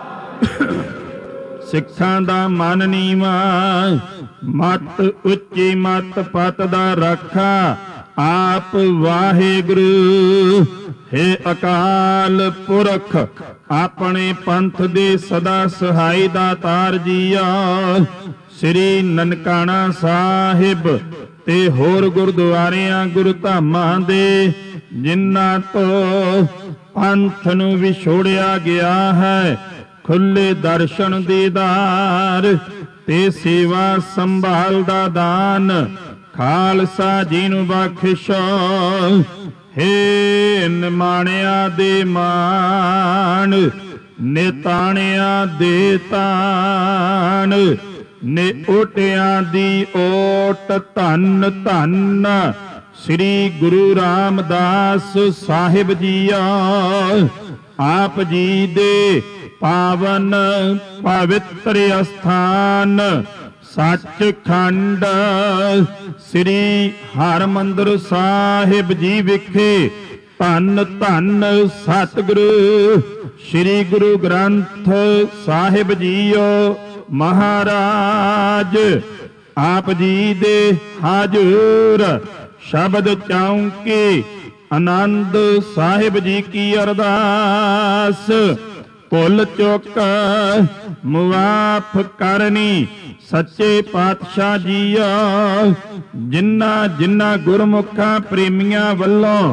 ਸਿੱਖਾਂ ਦਾ ਮਨ ਨੀਵਾ, ਮਤ ਉੱਚੀ, ਮਤ ਪਤ ਦਾ ਰਾਖਾ ਆਪ ਵਾਹਿਗੁਰੂ। ਹੇ ਅਕਾਲ ਪੁਰਖ, ਆਪਣੇ ਪੰਥ ਦੇ ਸਦਾ ਸਹਾਈ ਦਾਤਾਰ ਜੀਆ। ਸ੍ਰੀ ਨਨਕਾਣਾ ਸਾਹਿਬ ਤੇ ਹੋਰ ਗੁਰਦੁਆਰਿਆਂ ਗੁਰਧਾਮਾਂ ਦੇ ਜਿਨ੍ਹਾਂ ਤੋਂ ਪੰਥ ਨੂੰ ਵਿਛੋੜਿਆ ਗਿਆ ਹੈ, ਖੁੱਲੇ ਦਰਸ਼ਨ ਦੀਦਾਰ ਤੇ ਸੇਵਾ ਸੰਭਾਲ ਦਾ ਦਾਨ ਖਾਲਸਾ ਜੀ ਨੂੰ ਬਖਸ਼ੋ। ਹੇ ਨਿਮਾਣਿਆਂ ਦੇ ਮਾਣ, ਨਿਤਾਣਿਆਂ ਦੇ ਤਾਣ, ਨੇ ਓਟਿਆਂ ਦੀ ਓਟ। ਧੰਨ ਧੰਨ ਸ੍ਰੀ ਗੁਰੂ ਰਾਮਦਾਸ ਸਾਹਿਬ ਜੀਆ। ਆਪ ਜੀ ਦੇ ਪਾਵਨ ਪਵਿੱਤਰ ਅਸਥਾਨ ਸੱਚਖੰਡ ਸ੍ਰੀ ਹਰਿਮੰਦਰ ਸਾਹਿਬ ਜੀ ਵਿਖੇ ਧੰਨ ਧੰਨ ਸਤਿਗੁਰੂ ਸ੍ਰੀ ਗੁਰੂ ਗ੍ਰੰਥ ਸਾਹਿਬ ਜੀਓ ਮਹਾਰਾਜ ਆਪ ਜੀ ਦੇ ਹਾਜ਼ਰ ਸ਼ਬਦ ਚੌਂਕੇ ਆਨੰਦ ਸਾਹਿਬ ਜੀ ਕੀ ਅਰਦਾਸ। ਭੁੱਲ ਚੁੱਕ ਮੁਆਫ ਕਰਨੀ ਸੱਚੇ ਪਾਤਸ਼ਾਹ ਜੀਆ। ਜਿਨ੍ਹਾਂ ਜਿਨ੍ਹਾਂ ਗੁਰਮੁਖਾਂ ਪ੍ਰੇਮੀਆਂ ਵੱਲੋਂ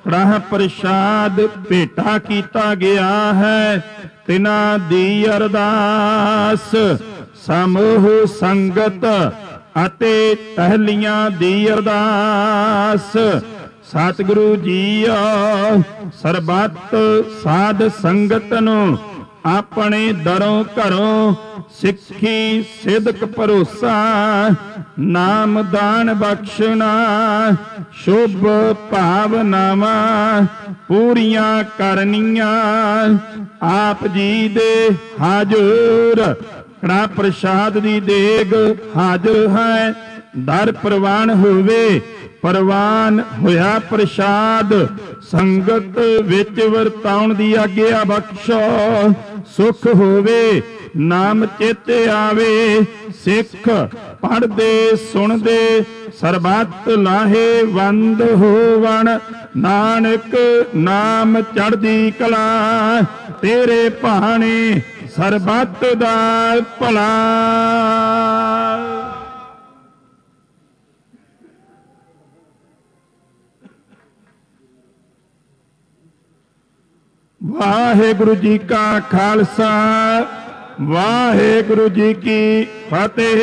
ਕੜਾਹ ਪ੍ਰਸ਼ਾਦ ਭੇਟਾ ਕੀਤਾ ਗਿਆ ਹੈ। ਤਿਨਾਂ ਦੀ ਅਰਦਾਸ ਸਮੂਹ ਸੰਗਤ ਅਤੇ ਟਹਿਲੀਆਂ ਦੀ ਅਰਦਾਸ। ਸਤਿਗੁਰੂ ਜੀਓ ਸਰਬੱਤ ਸਾਧ ਸੰਗਤ ਨੂੰ ਆਪਣੇ ਦਰੋਂ ਘਰੋਂ ਸਿੱਖੀ ਸਿਦਕ ਭਰੋਸਾ ਨਾਮ ਦਾਨ ਬਖਸ਼ਣਾ ਸ਼ੁਭ ਭਾਵਨਾਵਾਂ ਪੂਰੀਆਂ ਕਰਨੀਆਂ। ਆਪ ਜੀ ਦੇ ਹਾਜ਼ਰ ਕੜਾ ਪ੍ਰਸ਼ਾਦ ਦੀ ਦੇਗ ਹਾਜ਼ਰ ਹੈ। ਦਰ ਪ੍ਰਵਾਨ ਹੋਵੇ ਪ੍ਰਵਾਨ ਹੋਇਆ ਪ੍ਰਸ਼ਾਦ ਸੰਗਤ ਵਿੱਚ ਵਰਤਾਉਣ ਦੀ ਆਗਿਆ ਬਖਸ਼ੋ। ਸੁਖ ਹੋਵੇ ਨਾਮ ਚੇਤੇ ਆਵੇ ਸਿੱਖ ਪੜ੍ਹਦੇ ਸੁਣਦੇ ਸਰਬੱਤ ਲਾਹੇ ਵੰਦ ਹੋਵਣ। ਨਾਨਕ ਨਾਮ ਚੜ੍ਹਦੀ ਕਲਾ ਤੇਰੇ ਭਾਣੇ ਸਰਬੱਤ ਦਾ ਭਲਾ। ਵਾਹਿਗੁਰੂ ਜੀ ਕਾ ਖਾਲਸਾ ਵਾਹਿਗੁਰੂ ਜੀ ਕੀ ਫਤਿਹ।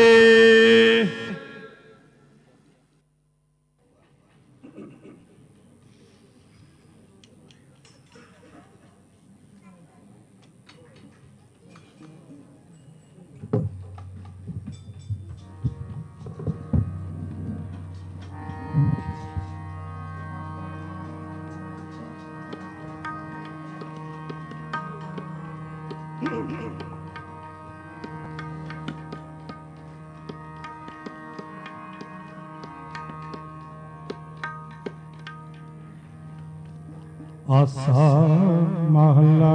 ਆਸਾ ਮਹਲਾ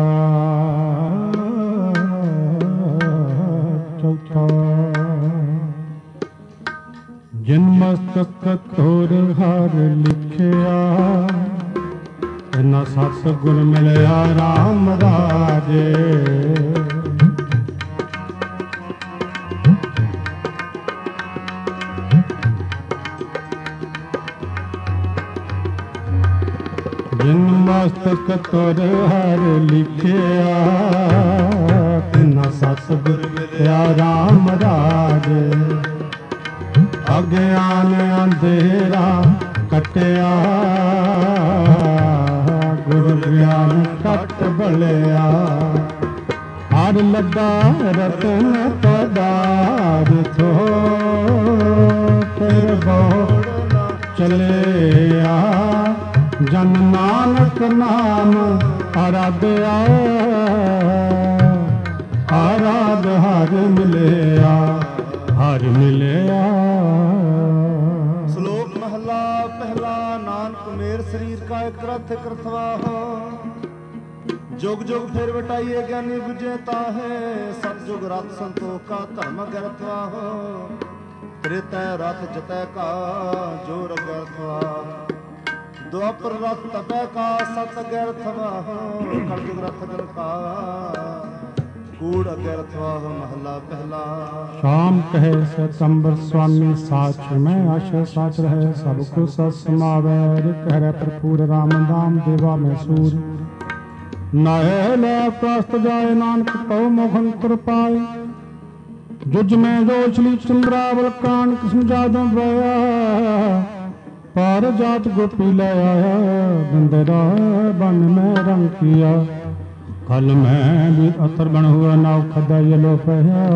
ਚੌਥਾ। ਜਿਨ ਮਸਤਕ ਤੋਰ ਹਰ ਲਿਖਿਆ ਇਨਾ ਸਤ ਗੁਰ ਮਿਲਿਆ ਰਾਮ ਰਾਜੇ। ਜਿਨ ਮਸਤਕ ਤੁਰ ਹਰ ਲਿਖਿਆ ਤਿਨਾ ਸਤਿਗੁਰ ਮਿਲਿਆ ਰਾਮ ਰਾਜੇ। ਅਗਿਆਨ ਅੰਧੇਰਾ ਕਟਿਆ ਗੁਰ ਗਿਆਨ ਕਟ ਬਲਿਆ। ਹਰ ਲੱਗਾ ਰਤਨ ਪਦਾਰਥੋ ਫਿਰ ਬਹੁ ਚਲਿਆ। ਜਨ ਨਾਨਕ ਨਾਮ ਆਰਾਧਿਆ ਆਰਾਧ ਹਰ ਮਿਲਿਆ ਹਰ ਮਿਲਿਆ। ਸ਼ਲੋਕ ਮਹਲਾ ਪਹਿਲਾ। ਨਾਨਕ ਮੇਰ ਸਰੀਰ ਕਾ ਇਕ ਰਥ ਕਰਥਵਾ ਹੋ। ਜੁਗ ਜੁਗ ਫਿਰ ਵਟਾਈਏ ਗਿਆਨੀ ਬੁਝੇ ਤਾਹੇ। ਸਤਜੁਗ ਰਥ ਸੰਤੋਖ ਕਾ ਧਰਮ ਗਰਥਵਾ ਹੋ। ਤ੍ਰੇਤੈ ਰਥ ਜਤੈ ਕਾ ਜੋ ਰਗਰਥਵਾ। ਦੁਆਪਰ ਰਥ ਤਪੈ ਕਾ ਸਤ ਅਗਰਥਵਾ ਹੋ। ਕਲਯੁਗ ਰਥ ਗਨ ਕਾ ਕੂੜ ਅਗਰਥਵਾ ਹੋ। ਮਹਲਾ ਪਹਿਲਾ। ਸ਼ਾਮ ਕਹੇ ਸਤੰਬਰ ਸੁਆਮੀ ਸਾਚ ਮੈਂ ਆਸ਼ਾ ਸਾਚ ਰਹੇ ਸਭ ਕੋ ਸਤ ਸਮਾਵੈ। ਕਹਿ ਰਹਿ ਭਰਪੂਰ ਰਾਮ ਨਾਮ ਦੇਵਾ ਮੈਂ ਸੂਰ। ਨਾਹਿ ਲੈ ਪ੍ਰਸਤ ਜਾਏ ਨਾਨਕ ਪਉ ਮੁਖੰਤਰ ਪਾਏ। ਜੁਜ ਮੈਂ ਜੋਛਲੀ ਚੰਦਰਾਵਲ ਕਾਨ ਕਿਸਮ ਜਾਦੋਂ ਬਇਆ। ਪਾਰ ਜਾਤ ਗੋਪੀ ਲੈ ਆਇਆ ਬੰਦਰਾ ਬਨ ਮੈਂ ਰੰਗ ਕੀਆ। कल मैं भी अतर बन हुआ नाव खदा यलो पया।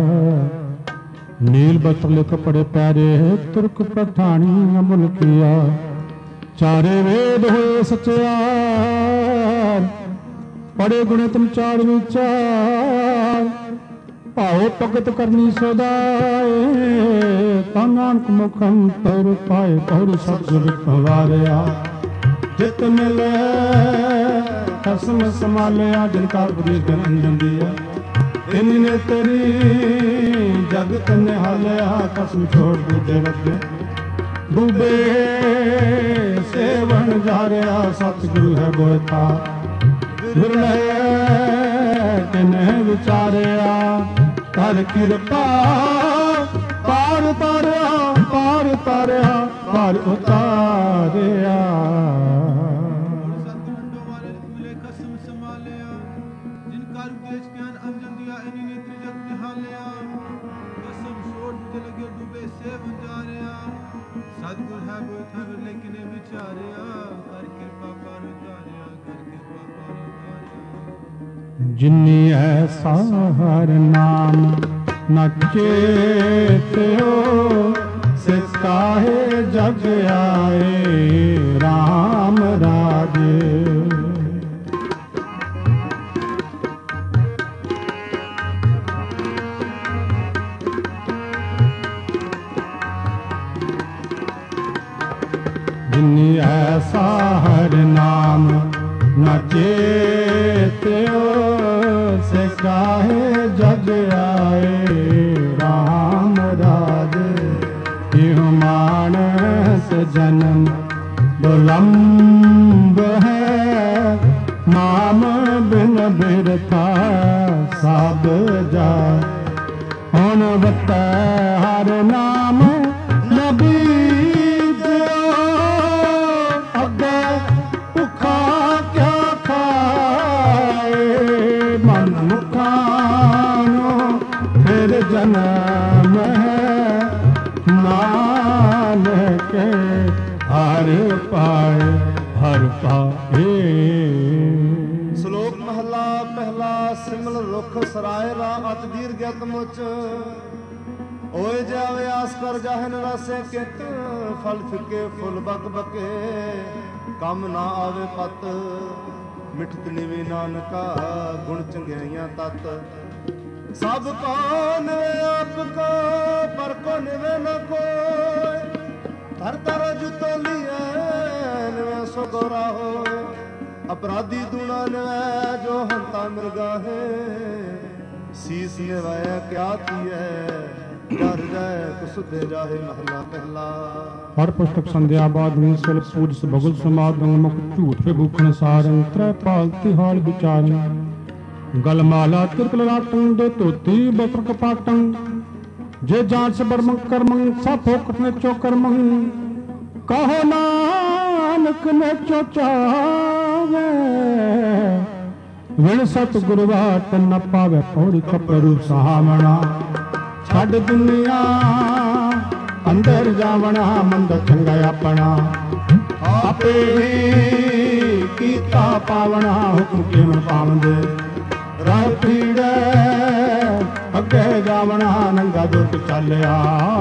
नील बस्त्र कपड़े प्यारे तुर्क पठानी अमुल किया। चारे वेद हुए सचियार पड़े गुणे तुम चार विचार। भाव भगत करनी सदाए नानक मुखम तर पाए। बहुर सतगुर पवारिया जित मिले खसम संभालिया। जिनका बुरी गंजन दिया इन्हें तेरी जगत निहालिया। कसम छोड़ दूजे रखे डूबे सेवन जारिया। सतगुरु है बोता विरले किन्हें विचारिया। कर कृपा पार तारिया पार तारिया पार उतारिया। ਪ੍ਰਭ ਥਰ ਲੇਕਿਨ ਵਿਚਾਰਿਆ ਕਰ ਕਿਰਪਾ ਪਰ ਉਤਾਰਿਆ ਕਰ ਕਿਰਪਾ ਪਰ ਉਤਾਰਿਆ। ਜਿਨੀ ਐਸਾ ਹਰ ਨਾਮ ਨ ਚੇਤਿਓ ਸਿ ਕਾਹੇ ਜਗ ਆਏ ਰਾਮ ਰਾਜੇ। ਜਿਨੀ ਐਸਾ ਹਰ ਨਾਮ ਨ ਚੇਤਿਓ ਸਿ ਕਾਹੇ ਜਗ ਆਏ ਰਾਮ ਰਾਜੇ। ਇਹੁ ਮਾਨਸ ਜਨਮ ਦੁਲੰਭ ਹੈ ਨਾਮ ਬਿਨ ਬਿਰਥਾ ਸਭ ਜਾਏ। ਹੁਣ ਵਤੈ ਹਰ ਨਾਮ ਨਬੀ ਜਨਮ ਹੈ ਨਾਨਕ ਹਰ ਪਾਏ ਹਰ ਪਾਏ। ਸ਼ਲੋਕ ਮਹਲਾ ਪਹਿਲਾ। ਸਿਮਲ ਰੁਖ ਸਰਾਏ ਰਾ ਅਤ ਦੀਰਘਤ ਮੁਚ ਓਏ ਜਾਵੇ ਆਸ ਕਰ ਜਾਹਨ ਰਸੇ ਕਿਤ ਫਲ ਫਿੱਕੇ ਫੁੱਲ ਬਕ ਬਕੇ ਕੰਮ ਨਾ ਆਵੇ ਪਤ ਮਿਠਤ ਨਿਵੇ ਨਾਨਕਾ ਗੁਣ ਚੰਗਿਆਈਆਂ ਤਤ। ਸਭ ਕੋ ਨਿਵੇ ਆਪ ਕੋ ਪਰ ਕੋ ਨਿਵੇ ਨ ਕੋਇ ਧਰ ਧਰ ਜੁਤੋ ਲੀਏ ਨਿਵੇ ਸੋ ਗੋਰਾ ਹੋਏ। ਅਪਰਾਧੀ ਦੂਣਾ ਨਿਵੇ ਜੋ ਹੰਤਾ ਮਿਰਗਾ ਹੈ ਸੀਸ ਨਿਵਾਇਆ ਕਿਆ ਕੀਏ ਡਰ ਜਾਏ ਕੁਸੁਦੇ ਜਾਹੇ ਮਹਲਾ ਪਹਿਲਾ। ਹਰ ਪੁਸਤਕ ਸੰਧਿਆ ਬਾਦ ਨਿਸਲ ਪੂਜ ਭਗੁਲ ਸਮਾਦੰ ਮੁਖ ਝੂਠ ਪੇ ਭੂਖਣ ਸਾਰੰ ਤ੍ਰੈ ਪਾਲ ਤਿਹਾਲ ਵਿਚਾਰਨ। ਗਲ ਮਾਲਾ ਤਿਰਕਲ ਲਾਟੰ ਦੇ ਧੋਤੀ ਬਤਰ ਕਪਾਟੰ ਜੇ ਜਾਂਚ ਬਰਮੰ ਕਰਮੰ ਸਭ ਫੋਕਟ ਨੇ ਚੋ ਕਰਮੰ। ਕਹੋ ਨਾਨਕ ਨੇ ਚੋ ਚਾਵੇ ਵਿਣ ਸਤ ਗੁਰ ਬਾਟ ਨ ਪਾਵੇ ਪੌੜੀ ਕਪਰੂ ਸਹਾਵਣਾ। ਛੱਡ ਦੁਨੀਆ ਅੰਦਰ ਜਾਵਣਾ ਮੰਦ ਚੰਗਾ ਆਪਣਾ ਆਪੇ ਹੀ ਕੀਤਾ ਪਾਵਣਾ ਹੁਕਮ ਕਿਵੇਂ ਪਾਵੰਦੇ। ਰਾਹ ਪੀੜੇ ਅੱਗੇ ਜਾਵਣਾ ਨੰਗਾ ਦੁੱਖ ਚੱਲਿਆ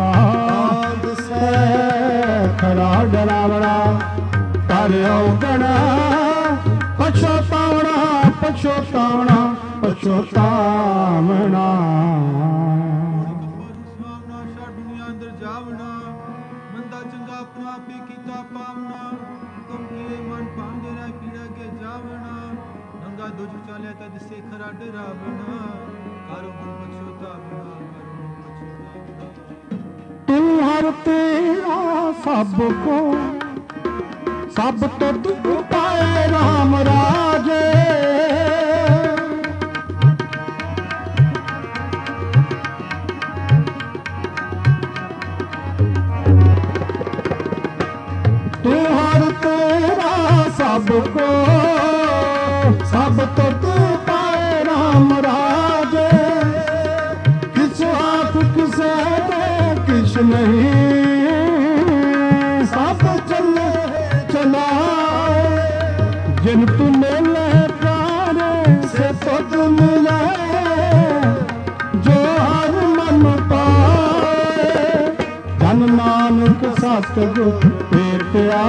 ਦਿਸੈ ਖਰਾ ਡਰਾਵਣਾ ਕਰ ਔਗਣਾ ਪਛੋਤਾਵਣਾ ਪਛੋਤਾਵਣਾ ਪਛੋਤਾਵਣਾ। ਅੰਦਰ ਜਾਵਣਾ ਮੰਦਾ ਚੰਗਾ ਆਪਣਾ ਆਪੇ ਕੀਤਾ ਪਾਵਣਾ। ਹੁਕਮ ਕੀਏ ਮਨ ਭਾਂਡੇ ਰਹਿ ਪੀੜਾ ਕੇ ਜਾਵਣਾ ਨੰਗਾ ਦੁੱਖ ਚਾਲਿਆ ਤਦ ਸੇ ਖਰਾ ਡਰਾਵਣਾ ਕਰੋ ਮਨ ਪਛੋਤਾਵਣਾ ਤੂੰ ਹਰ ਤੇਰਾ ਸਭ ਕੋ ਸਭ ਤੋਂ ਤੂੰ ਪਾਏ ਰਾਮ ਰਾਜੇ। ਤੂੰ ਹਰ ਤੇਰਾ ਸਭ ਕੋ ਸਭ ਤੋਂ ਤੂੰ ਪਾਏ ਰਾਮ ਰਾਜੇ। ਕਿਸ ਆਪ ਕਿਸੇ ਦੇ ਕਿਛ ਨਹੀਂ ਸਭ ਚੱਲੇ ਚਲਾਏ। ਜਿਨ ਤੂੰ ਮਿਲੇ ਪ੍ਰਾਣੇ ਸੇ ਤੁਧ ਮਿਲੇ ਜੋ ਹਰ ਮਨ ਪਾਏ। ਜਨ ਨਾਨਕ ਸਤਿਗੁਰ ਭੇਟਿਆ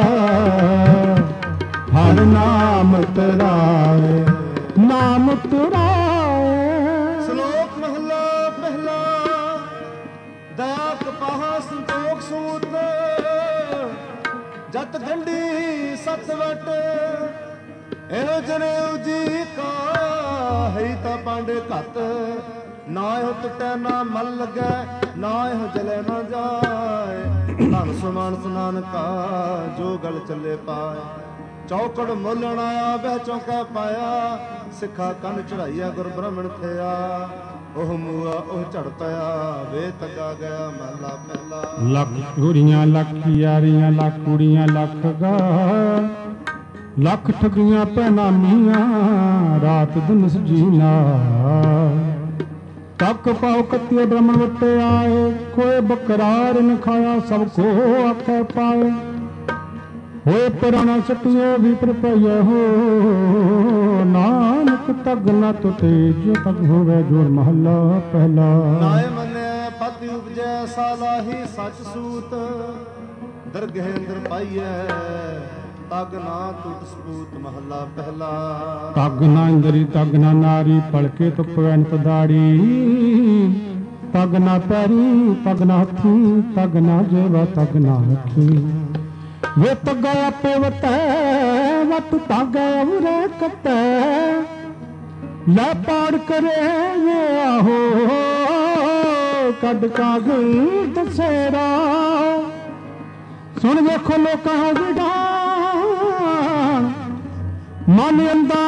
ਹਰ ਨਾਮ ਤਰਾਏ ਨਾਮ ਤਰਾਏ। ਸ਼ਲੋਕ ਮਹਲਾ ਪਹਿਲਾ। ਦਇਆ ਕਪਾਹ ਸੰਤੋਖ ਸੂਤ ਜਤ ਗੰਢੀ ਸਤ ਵਟ ਇਹੋ ਜਨੇਊ ਜੀ ਕਾ ਹੈ ਤਾਂ ਪਾਂਡੇ ਘੱਤ। ਨਾ ਇਹੋ ਟੁੱਟੈ ਨਾ ਮਲ ਲੱਗੈ ਨਾ ਇਹੋ ਜਲੇ ਨਾ ਜਾਏ। ਧਨ ਸਮਾਨ ਸਨਾਨ ਕਾ ਜੋ ਗਲ ਚੱਲੇ ਪਾਏ। ਚੌਕੜ ਮੋਲਣ ਆਇਆ ਬਹਿ ਚੌਕਾ ਪਾਇਆ ਸਿੱਖਾ ਕੰਨ ਚੜਾਈਆ ਗੁਰ ਬ੍ਰਾਹਮਣ ਥਿਆ। ਉਹ ਮੂਆ ਉਹ ਝੜ ਪਿਆ ਵੇ ਤੱਕਾ ਗਿਆ ਮਹਲਾ ਪਹਿਲਾ। ਲੱਖ ਗੁਰੀਆਂ ਲੱਖ ਯਾਰੀਆਂ ਲੱਖ ਕੁੜੀਆਂ ਲੱਖ ਗਾ ਲੱਖ ਠਗੀਆਂ ਪੈਨਾਮੀਆਂ ਰਾਤ ਦਿਨ ਸਜੀਨਾ। ਤੱਕ ਪਾਉ ਕੱਤੀਏ ਬ੍ਰਹਮਣ ਵਟੇ ਆਏ, ਕੋਏ ਬਕਰਾਰ ਨ ਖਾਇਆ ਸਭ ਕੋ ਆਖੇ ਪਾਏ। ਹੋਏ ਪੁਰਾਣਾ ਸਟਿਏ ਵੀ ਪਰਪਈਏ ਹੋ, ਨਾਨਕ ਤਗ ਨ ਟੁਟੇ ਜੋ ਤਗ ਹੋਵੇ ਜੋੜ ਮਹੱਲਾ ਪਹਿਲਾ। ਨਾਏ ਮੰਨਿਆ ਪਤਿ ਉਪਜੈ ਸਾਲਾਹੀ ਸਚ ਸੂਤ, ਦਰਗਹਿ ਅੰਦਰ ਪਾਈਐ ਤਗ ਨਾ ਟੁੱਟ ਸਪੂਤ ਮਹੱਲਾ ਪਹਿਲਾ। ਤਗ ਨਾ ਇੰਦਰੀ ਤਗ ਨਾ ਨਾਰੀ, ਪਲਕੇ ਤੁਕ ਵੈਨਤ ਦਾੜੀ। ਤਗ ਨਾ ਪੈਰੀ ਤਗ ਨਾ ਹੱਥੀ, ਤਗ ਨਾ ਜੇਵਾ ਤਗ ਨਾ ਰੱਖੀ। ਵੇ ਤਗਾ ਆਪੇ ਵਟੈ ਵਟ ਤਗ ਅਮਰੇ ਕਟੈ, ਲੈ ਪਾੜ ਕਰੇ ਵੇ ਆਹੋ ਕੱਢ ਕਾਗਲ ਦਸੇਰਾ। ਸੁਣ ਵੇਖੋ ਲੋਕਾਂ ਵਿਡਾਣ ਮਨ ਅੰਦਾ,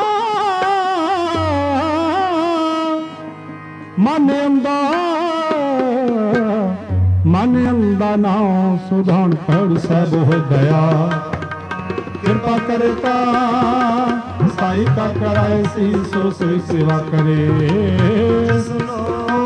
ਮਨ ਅੰਦਾ, ਮਨ ਅੰਦਾ ਨਾਉ ਸੁਧਾਨ ਪੜ ਸਭ ਹੋ ਦਇਆ। ਕਿਰਪਾ ਕਰਤਾ ਸਾਈ ਕਾ ਕਰਾਏ ਸੀ, ਸੋ ਸੋਈ ਸੇਵਾ ਕਰੇ। ਸੁਨੋ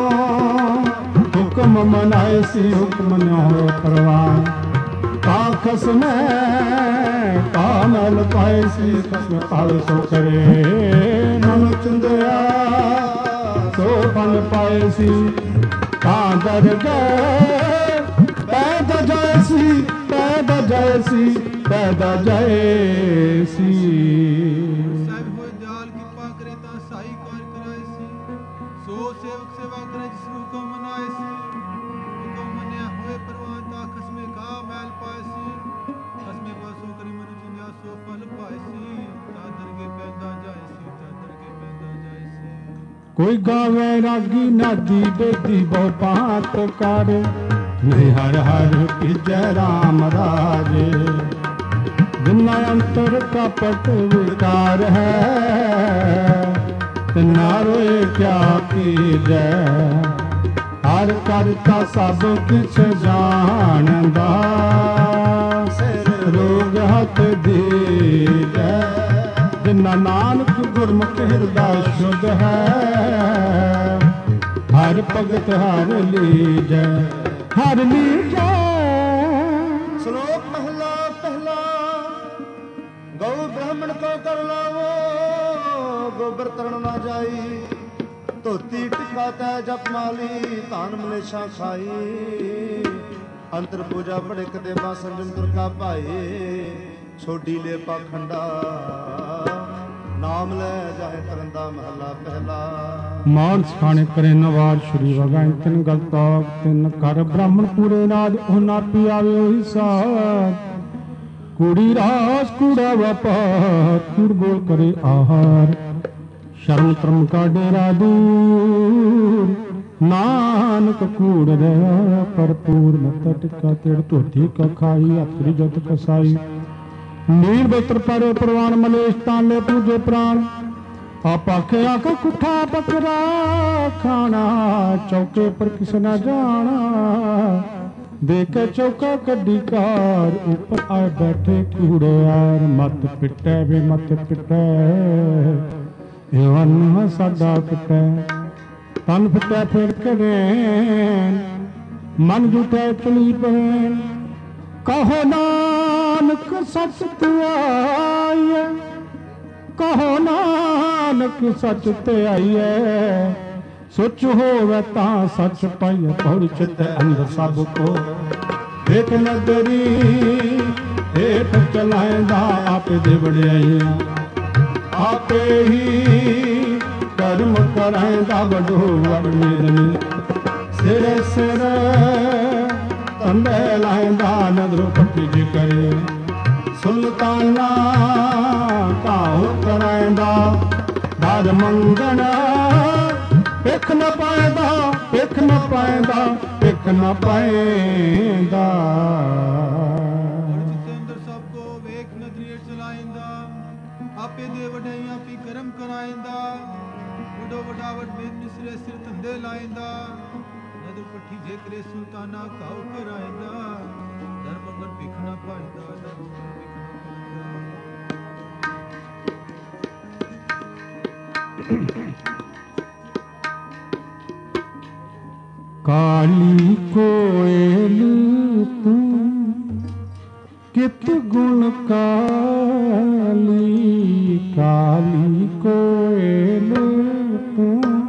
ਹੁਕਮ ਮਨਾਏ ਸੀ, ਹੁਕਮ ਨ ਹੋਏ ਪ੍ਰਵਾਨ। ਕਾ ਖਸਮੈ ਕਾ ਮਲ ਪਾਏ ਸੀ, ਖਸਮ ਪਾਲ ਸੋ ਕਰੇ। ਮਨ ਚੁੰਦਿਆ ਸੋ ਫਲ ਪਾਏ ਸੀ, ਤਾਂ ਦਰ ਗਏ ਪੈਦਾ ਜਾਏ ਸੀ, ਪੈਦਾ ਜਾਏ ਸੀ, ਪੈਦਾ ਜਾਏ ਸੀ। ਸਾਹਿਬ ਹੋਏ ਦਿਆਲ ਕਿਰਪਾ ਕਰੇ ਤਾਂ ਸਾਈ ਕਾਰ ਕਰਾਏ ਸੀ, ਸੋ ਸੇਵਕ ਸੇਵਾ ਕਰੇ ਜਿਸ ਨੂੰ ਹੁਕਮ ਮਨਾਏ ਸੀ। ਹੁਕਮ ਮੰਨਿਆ ਹੋਏ ਪ੍ਰਵਾਨ ਤਾਂ ਖਸਮੇ ਕਾ ਮੈਲ ਪਾਏ ਸੀ, ਖਸਮੇ ਪਾਸੋਂ ਕਰੀ ਮਨ ਚੁੰਦਿਆ ਸੋ ਫਲ ਪਾਏ ਸੀ। ਤਾਂ ਦਰਗੇ ਪੈਦਾ ਜਾਏ ਸੀ, ਤਾਂ ਦਰਗੇ ਪੈਦਾ ਜਾਏ ਸੀ। ਕੋਈ ਗਾਵੇ ਰਾਗੀ ਨਾਦੀ ਬੇਦੀ ਬਹੁ ਪਾਤ ਕਰ, ਮੇਰੇ ਹਰ ਹਰ ਕੀਜੈ ਰਾਮ ਰਾਜੇ। ਜਿਨਾ ਅੰਤਰ ਕਪਟ ਵਿਕਾਰ ਹੈ, ਤਿਨਾ ਰੋਏ ਕਿਆ ਕੀਜੈ। ਹਰ ਕਰਤਾ ਸਭ ਕਿਛ ਜਾਣਦਾ, ਰੋਗ ਹੱਥ ਦੀਜੈ। ਜਿਨਾ ਨਾਨਕ ਗੁਰਮੁਖ ਹਿਰਦਾ ਸ਼ੁੱਧ ਹੈ, ਹਰ ਭਗਤ ਹਰ ਲੀਜੈ, ਹਰ ਲੀਜੈ। ਸ਼ਲੋਕ ਮਹਲਾ ਪਹਿਲਾ। ਗਊ ਬ੍ਰਾਹਮਣ ਕੋ ਕਰ ਲਾਵੋ, ਗੋਬਰ ਤਰਨ ਨਾ ਜਾਈ। ਧੋਤੀ ਟਿਕਾ ਤੈ ਜਪ ਮਾਲੀ, ਧਾਨ ਮਲੇਸ਼ਾ ਖਾਈ। ਅੰਤਰ ਪੂਜਾ ਭੜਕ ਦੇ ਬਾ ਸੰਜਮ ਦੁਰਗਾ ਭਾਏ। ਛੋਡੀ ਲੈ ਪਾਖੰਡਾ ਨਾਮ ਲੈ ਜਾਏ ਤਰੰਦਾ ਮਹਲਾ ਪਹਿਲਾ। ਮਾਨਸ ਖਾਣੇ ਕਰੇ ਨਵਾਜ ਸ਼੍ਰੀ ਵਗਾਇ ਤਿਨ ਗਲਤਾਗ ਤਿਨ ਕਰ ਬ੍ਰਾਹਮਣ ਪੂਰੇ ਨਾਦ ਉਹ ਨਾ ਪੀ ਆਵੇ ਉਹੀ ਸਾਥ। ਕੂੜੀ ਰਾਸ ਕੂੜਾ ਵਪਾਰ ਕੂੜ ਬੋਲ ਕਰੇ ਆਹਾਰ। ਸ਼ਰਮ ਤਰਮ ਕਾ ਡੇਰਾ ਦੂਰ ਨਾਨਕ ਕੂੜ ਰਹਿ ਭਰਪੂਰ। ਮੱਤਾ ਟਿਕਾ ਤੇੜ ਧੋਤੀ ਕਾ ਖਾਈ ਆਪਰੀ ਜਤ ਕਸਾਈ। ਨੀਰ ਬਸਤਰ ਪਰੇ ਪ੍ਰਵਾਨ ਮਲੇਸ਼ ਤਾਲੇ ਪੂਜੇ ਪ੍ਰਾਣ। ਆਪ ਆਖੇ ਆਖ ਕੁੱਠਾ ਪਕਰਾ ਖਾਣਾ ਚੌਕੇ ਪਰ ਕਿਸ ਨਾ ਜਾਣਾ। ਦੇ ਕੇ ਚੌਕਾ ਕੱਢੀ ਕਾਰ ਉੱਪਰ ਆਏ ਬੈਠੇ ਕੂੜਿਆਰ। ਮੱਤ ਪਿੱਟੇ ਵੇ ਮੱਤ ਪਿੱਟੇ ਇਹ ਸਾਡਾ ਪਿੱਟੇ। ਤਨ ਫਿੱਟੇ ਫੇਰ ਕਰੇ ਮਨ ਜੁਟੇ ਚਲੀ ਪੈਣ। ਕਹੋ ਨਾਨਕ ਸੱਚ ਧਿਆਈਐ ਕਹੋ ਨਾਨਕ ਸੱਚ ਧਿਆਈਐ। ਸੁਚ ਹੋਵੇ ਤਾਂ ਸੱਚ ਪਾਈਐ ਪੌੜੀ ਚਿਤ ਅੰਦਰ ਸਭ ਕੋ। ਵੇਖ ਨਦਰੀ ਹੇਠ ਚਲਾਇਂਦਾ ਆਪੇ ਦੇ ਵਡਿਆਈ। ਆਪੇ ਹੀ ਕਰਮ ਕਰਾਇਂਦਾ ਵਡੋ ਵਡ ਮੇਦਨੀ। ਸਿਰ ਸਿਰ ਤੰਬੇ ਲਾਇਂਦਾ ਨਦਰੋ ਪੱਟੀ ਜੀ ਕਰੇ। ਸੁਲਤਾਨਾ ਕਾਹੂ ਕਰਾਇਂਦਾ ਦਰ ਮੰਗਣਾ। ਪਿੱਖ ਨ ਪਾਇਂਦਾ ਪਿੱਖ ਨ ਪਾਇਂਦਾ ਪਿੱਖ ਨ ਪਾਇਂਦਾ। ਅੰਦਰ ਸਭ ਕੋ ਵੇਖ ਨਦਰੀ ਚਲਾਇਂਦਾ। ਆਪੇ ਦੇ ਵਡਿਆਈ ਆਪੀ ਕਰਮ ਕਰਾਇਂਦਾ। ਵਡੋ ਵਡਾਵਟ ਮੇਦ ਨਿਸਰੇ ਸਿਰ ਧੰਦੇ ਲਾਇਂਦਾ। ਨਦਰ ਪੱਠੀ ਜੇ ਕਰੇ ਸੁਲਤਾਨਾ ਕਾਹੂ ਕਰਾਇਂਦਾ। ਦਰ ਮੰਗਣ ਭਿਖ ਨ ਪਾਇਂਦਾ ਦਰ ਮੰਗਣ ਭਿਖ ਨ ਪਾਇਂਦਾ। काली कोयल तू कित गुण काली, काली कोयल तू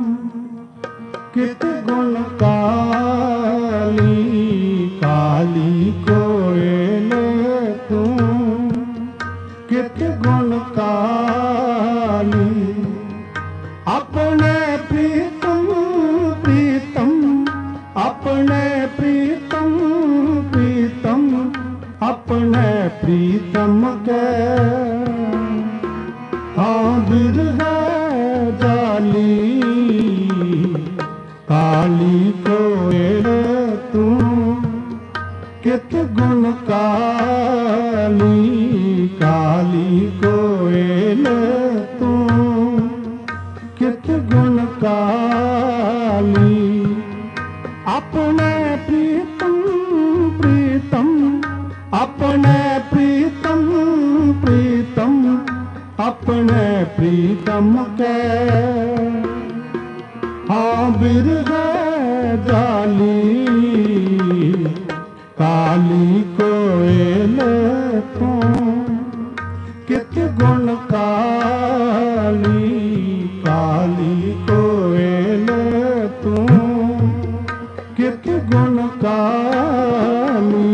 कित गुण काली, काली कोयल तू कित गुण काली। अपने प्रीतम प्रीतम, अपने प्रीतम प्रीतम, अपने प्रीतम के हाँ बिरह जाली। काली कोयल तू कित गुण काली, काली कोयल तू कित गुण काली। अपने प्रीतम प्रीतम, अपने प्रीतम प्रीतम, अपने प्रीतम के हाँ बिरह जाली। काली कोयल तू कित गुण काली, काली कोयल तू कित गुण काली।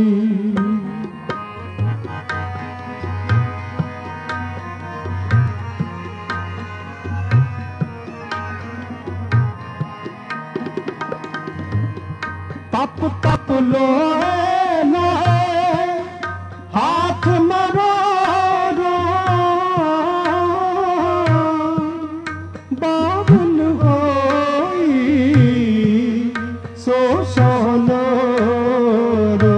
तप तप लोए लोए हाथ मरो, बाबुल होई सो सोलो रो।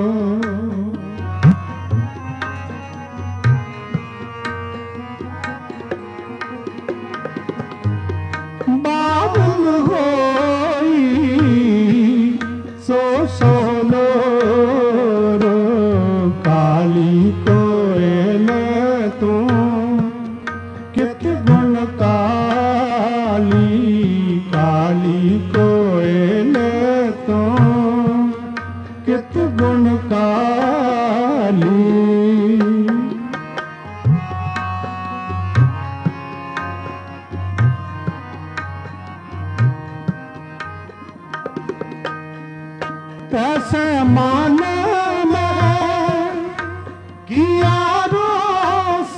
बाबुल होई सो सोलो रो। काली कोयल तू कित गुण काली, काली कोयल तू कित गुण काली। कैसे माने मैं किया रोस,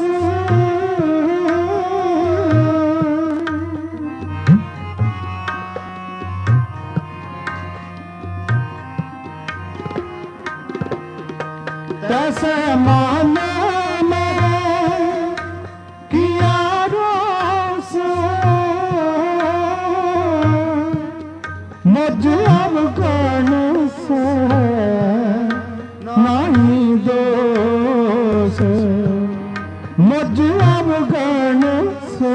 कैसे माने मैं किया रोस। मुझ अवगण से नहीं दोष, मुझ अवगण से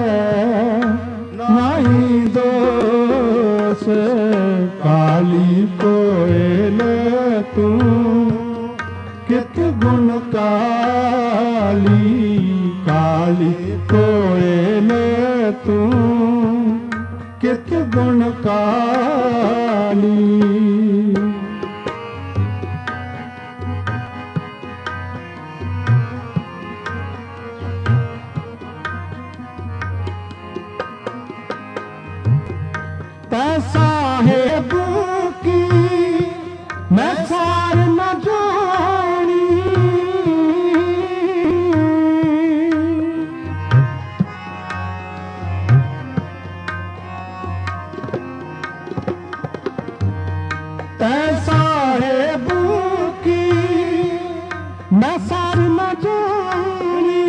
नहीं दोष। काली कोयल तू कित गुण काली, काली कोयल तू कित गुण काली। साहेब की मैं सार न जानी, तै साहेब की मैं सार न जानी।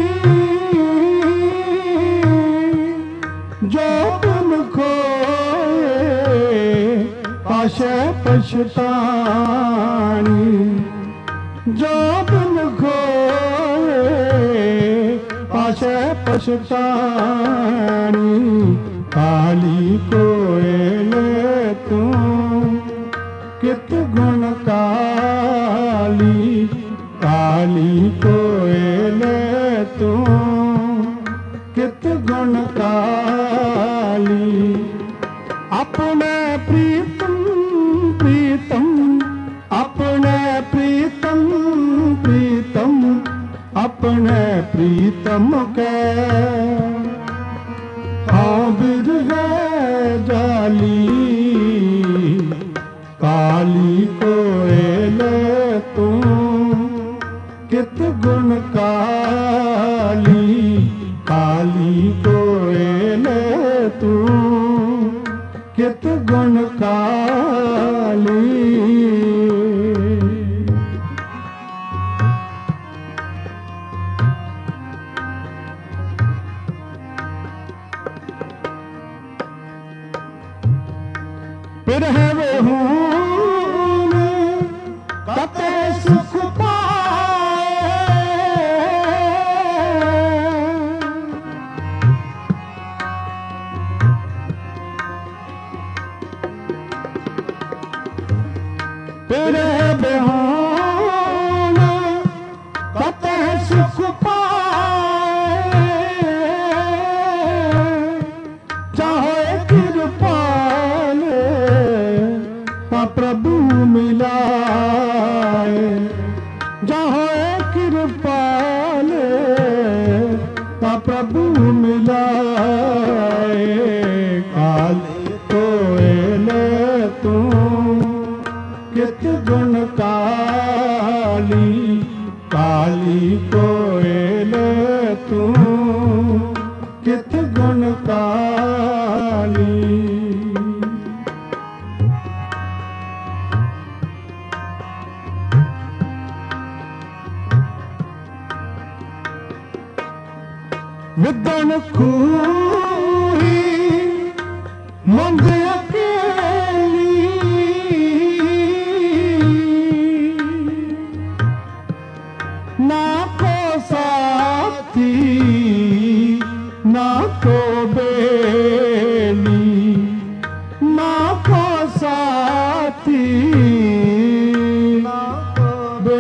जो तुम खो पाशे पछतानी, जो तुम खोए पाशे पछतानी। काली कोयल तू कित गुण काली, काली कोयल तू कित गुण काली। अपने प्रीतम बने प्रीतम के हाँ बिरहे जाली काली कोयल तू कित गुण काली काली कोयल तू कित गुण काली। फिर है वो हूँ कते सुख पाए फिर है वो कते सुख पाए चाहे कृपाल प्रभु मिलाए जहाँ कृपाल प्रभु मिलाए काली कोयल तू कित गुण काली काली कोयल तू कित गुण काली। विद्वन खूही मंद अकेली ना को साथी ना को बेली ना को साथी ना को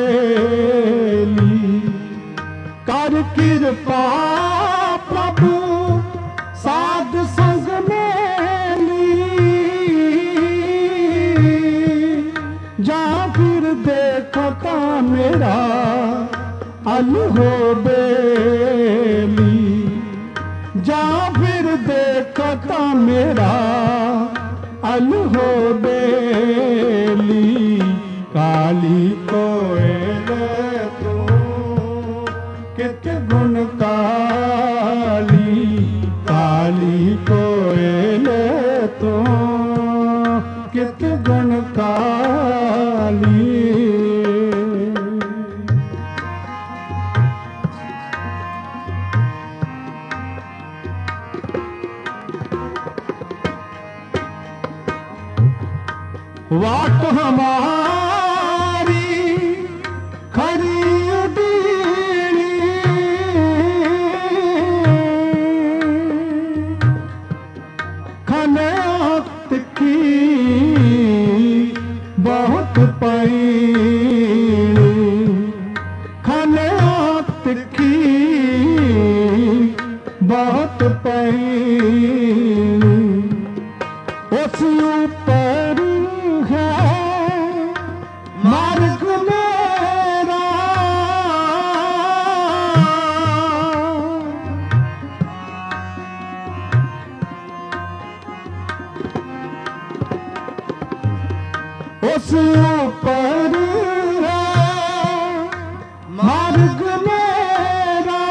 बेली कर कृपा प्रभु साध संग मेली जा फिर देखता मेरा अल हो बेली जा फिर देखता मेरा अल हो बेली काली कोयल तू कित गुण काली काली कोयल तो कित गुण काली। वाट हमारी खरी उडीरी खनात की बहुत पैनी खनात की बहुत पैनी उस ऊपर मार्ग मेरा उस ऊपर मार्ग मेरा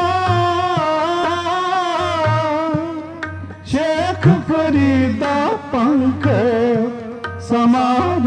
शेख फरीदा पंख समार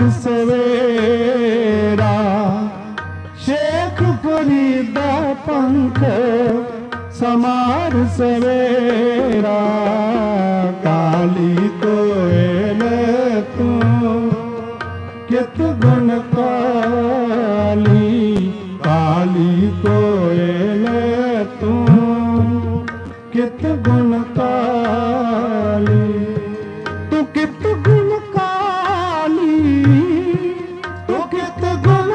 सवेरा शेख फरीदा पंख समार सवेरा काली कोयल तू कित गुण काली काली कोयल तू कित गुण काली तू कित गुण काली तू कित गुण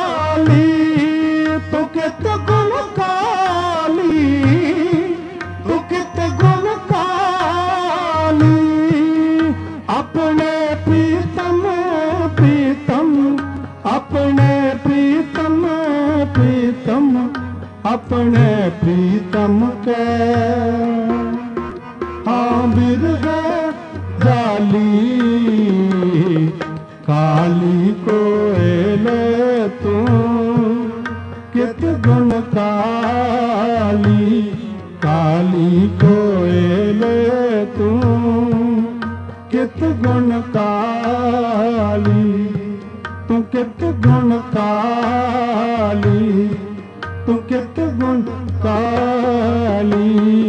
काली तू कित गुण काली तू अपने प्रीतम के हाँ बिरह जाली काली कोयले तू कित गुण काली काली कोयले तू कित गुण काली तू कित गुण काली तू कित गुण काली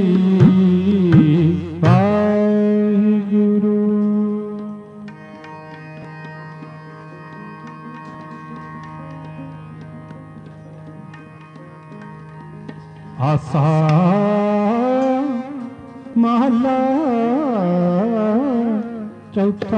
वाहिगुरु। आसा महला चौथा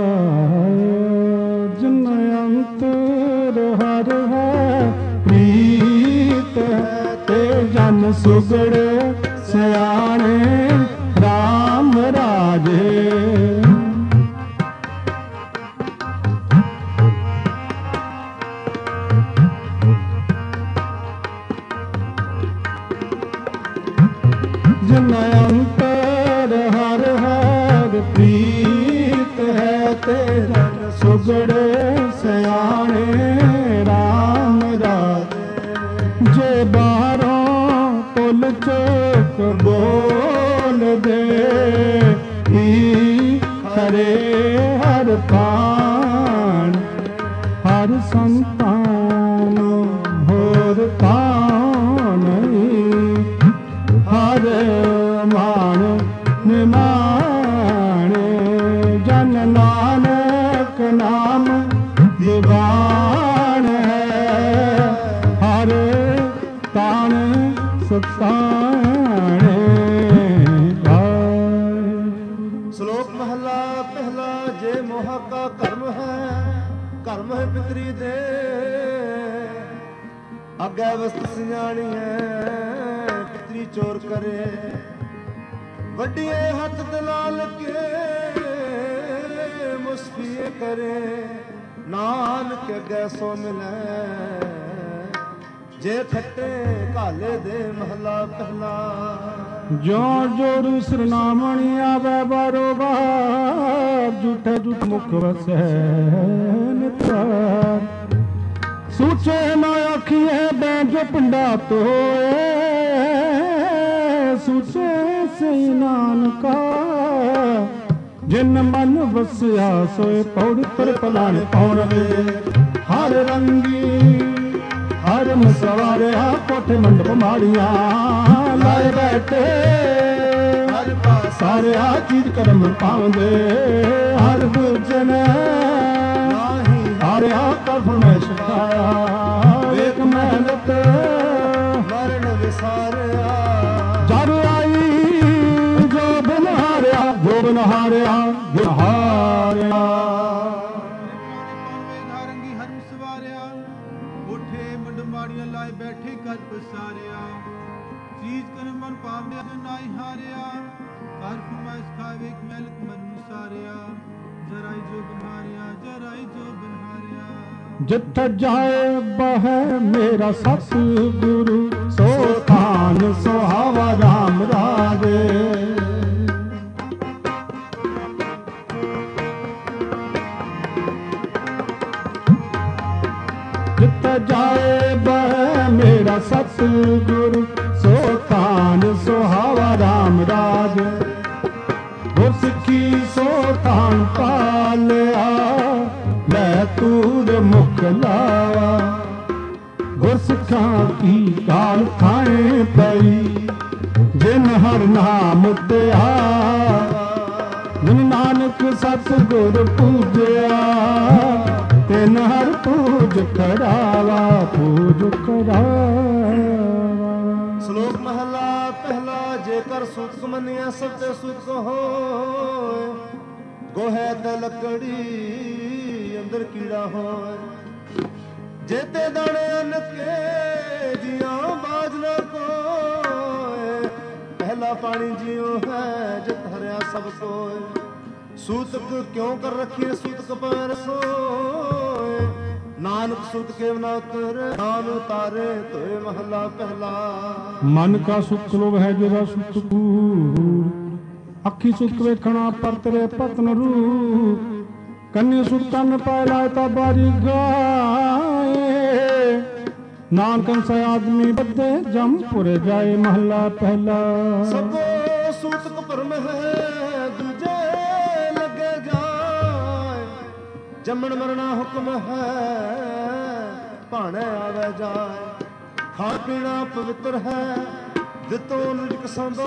जिन अंतर हर है प्रीत ते जन सुगड़ सियाणे राम राजे। जिन अंतर हर हर प्रीत है तेरा सुगड़ सियाणे राम राजे। जे बारों पुल चोक बोल दे ई हरे हर पान हर संतान होर पान हर मान निमान जन नानक नाम दीवान है हर तान सताने। श्लोक महला पहला जे मोह का कर्म है कर्म है पितरी दे अगे वस्त सियाणी है चोर करे वड्डिए हथ दलाल के मुस्फिए करे नानक गैसो मिले जे खट्टे काले दे महला पहला। जो जोरू सरनामणी आवे बारो बार झूठे झूठ मुख वसे नितार सूचे ना आखिए बैंजो पिंडा तो सूचे से नानका जिन मन वसिया सोए पौड़ पर पलाण पौड़ हर रंगी हर मसवारे कोठे मंडप माड़िया लाए बैठे हर सारे आ चीज करम पाਉਂਦੇ हर गुजन हर आ कर फरमाइश खाया एक मेहनत मरण विसारिया जब आई जो बनहारिया जो बनहारिया बनहारिया नारंगी हरम सवारिया उठे मंडमाड़ियां लाए बैठे कर पसारिया चीज कर मन पावने नाई हारिया कर फरमाइश खावे एक मेहनत मन विसारिया जराई जो बनहारिया जराई जो बनहारिया। जिथे जाए बह मेरा सतगुरु सो थान सुहावा राम राजे। जिथे जाए बह मेरा सतगुरु सो थान सुहावा राम राजे। गुरसिक्खी सो थान पालिया लै तूर मुख लावा गुरसिखां की काल खाए पई जिन हर नाम ते आ जिन नानक सतगुर पूजया तिन हर पूज करावा पूज करावा। श्लोक महला पहला जेकर सुख मनिया सब ते सुख हो गोहे ते लकड़ी अंदर कीड़ा हो जेते दाने अन्न के जिया बाज न को पहला पानी जियो है जित हरिया सब सोए सूतक क्यों कर रखिए सूतक पर सोए ਨਾਨਕ ਸੁਤ ਕੇਵ ਨਾ ਉਤਰ ਨਾਮ ਉਤਾਰੇ ਤੋਏ ਮਹਲਾ ਪਹਿਲਾ। ਮਨ ਕਾ ਸੁਖ ਲੋਭ ਹੈ ਜਿਹੜਾ ਸੁਖ ਕੂਰ, ਅੱਖੀ ਸੁਖ ਵੇਖਣਾ ਪਰਤਰੇ ਪਤਨ ਰੂ, ਕੰਨੀ ਸੁਖ ਤਨ ਪਾਇ ਲਾਇ ਤਾ ਬਾਰੀ ਗਾਏ, ਨਾਨਕ ਅੰਸੈ ਆਦਮੀ ਬੱਧੇ ਜਮਪੁਰ ਜਾਏ ਮਹਲਾ ਪਹਿਲਾ। ਸਭੋ ਸੂਤਕ ਭਰਮ ਹੈ ਦੂਜੇ ਲੱਗੇ ਜਾਏ, ਜੰਮਣ ਮਰਨਾ ਹੁਕਮ ਹੈ ਭਾਣੇ ਆਵੇ ਜਾਏ, ਖਾਣ ਪੀਣਾ ਪਵਿੱਤਰ ਹੈ ਦਿੱਤੋ ਨਿਜ ਸੰਦਾ।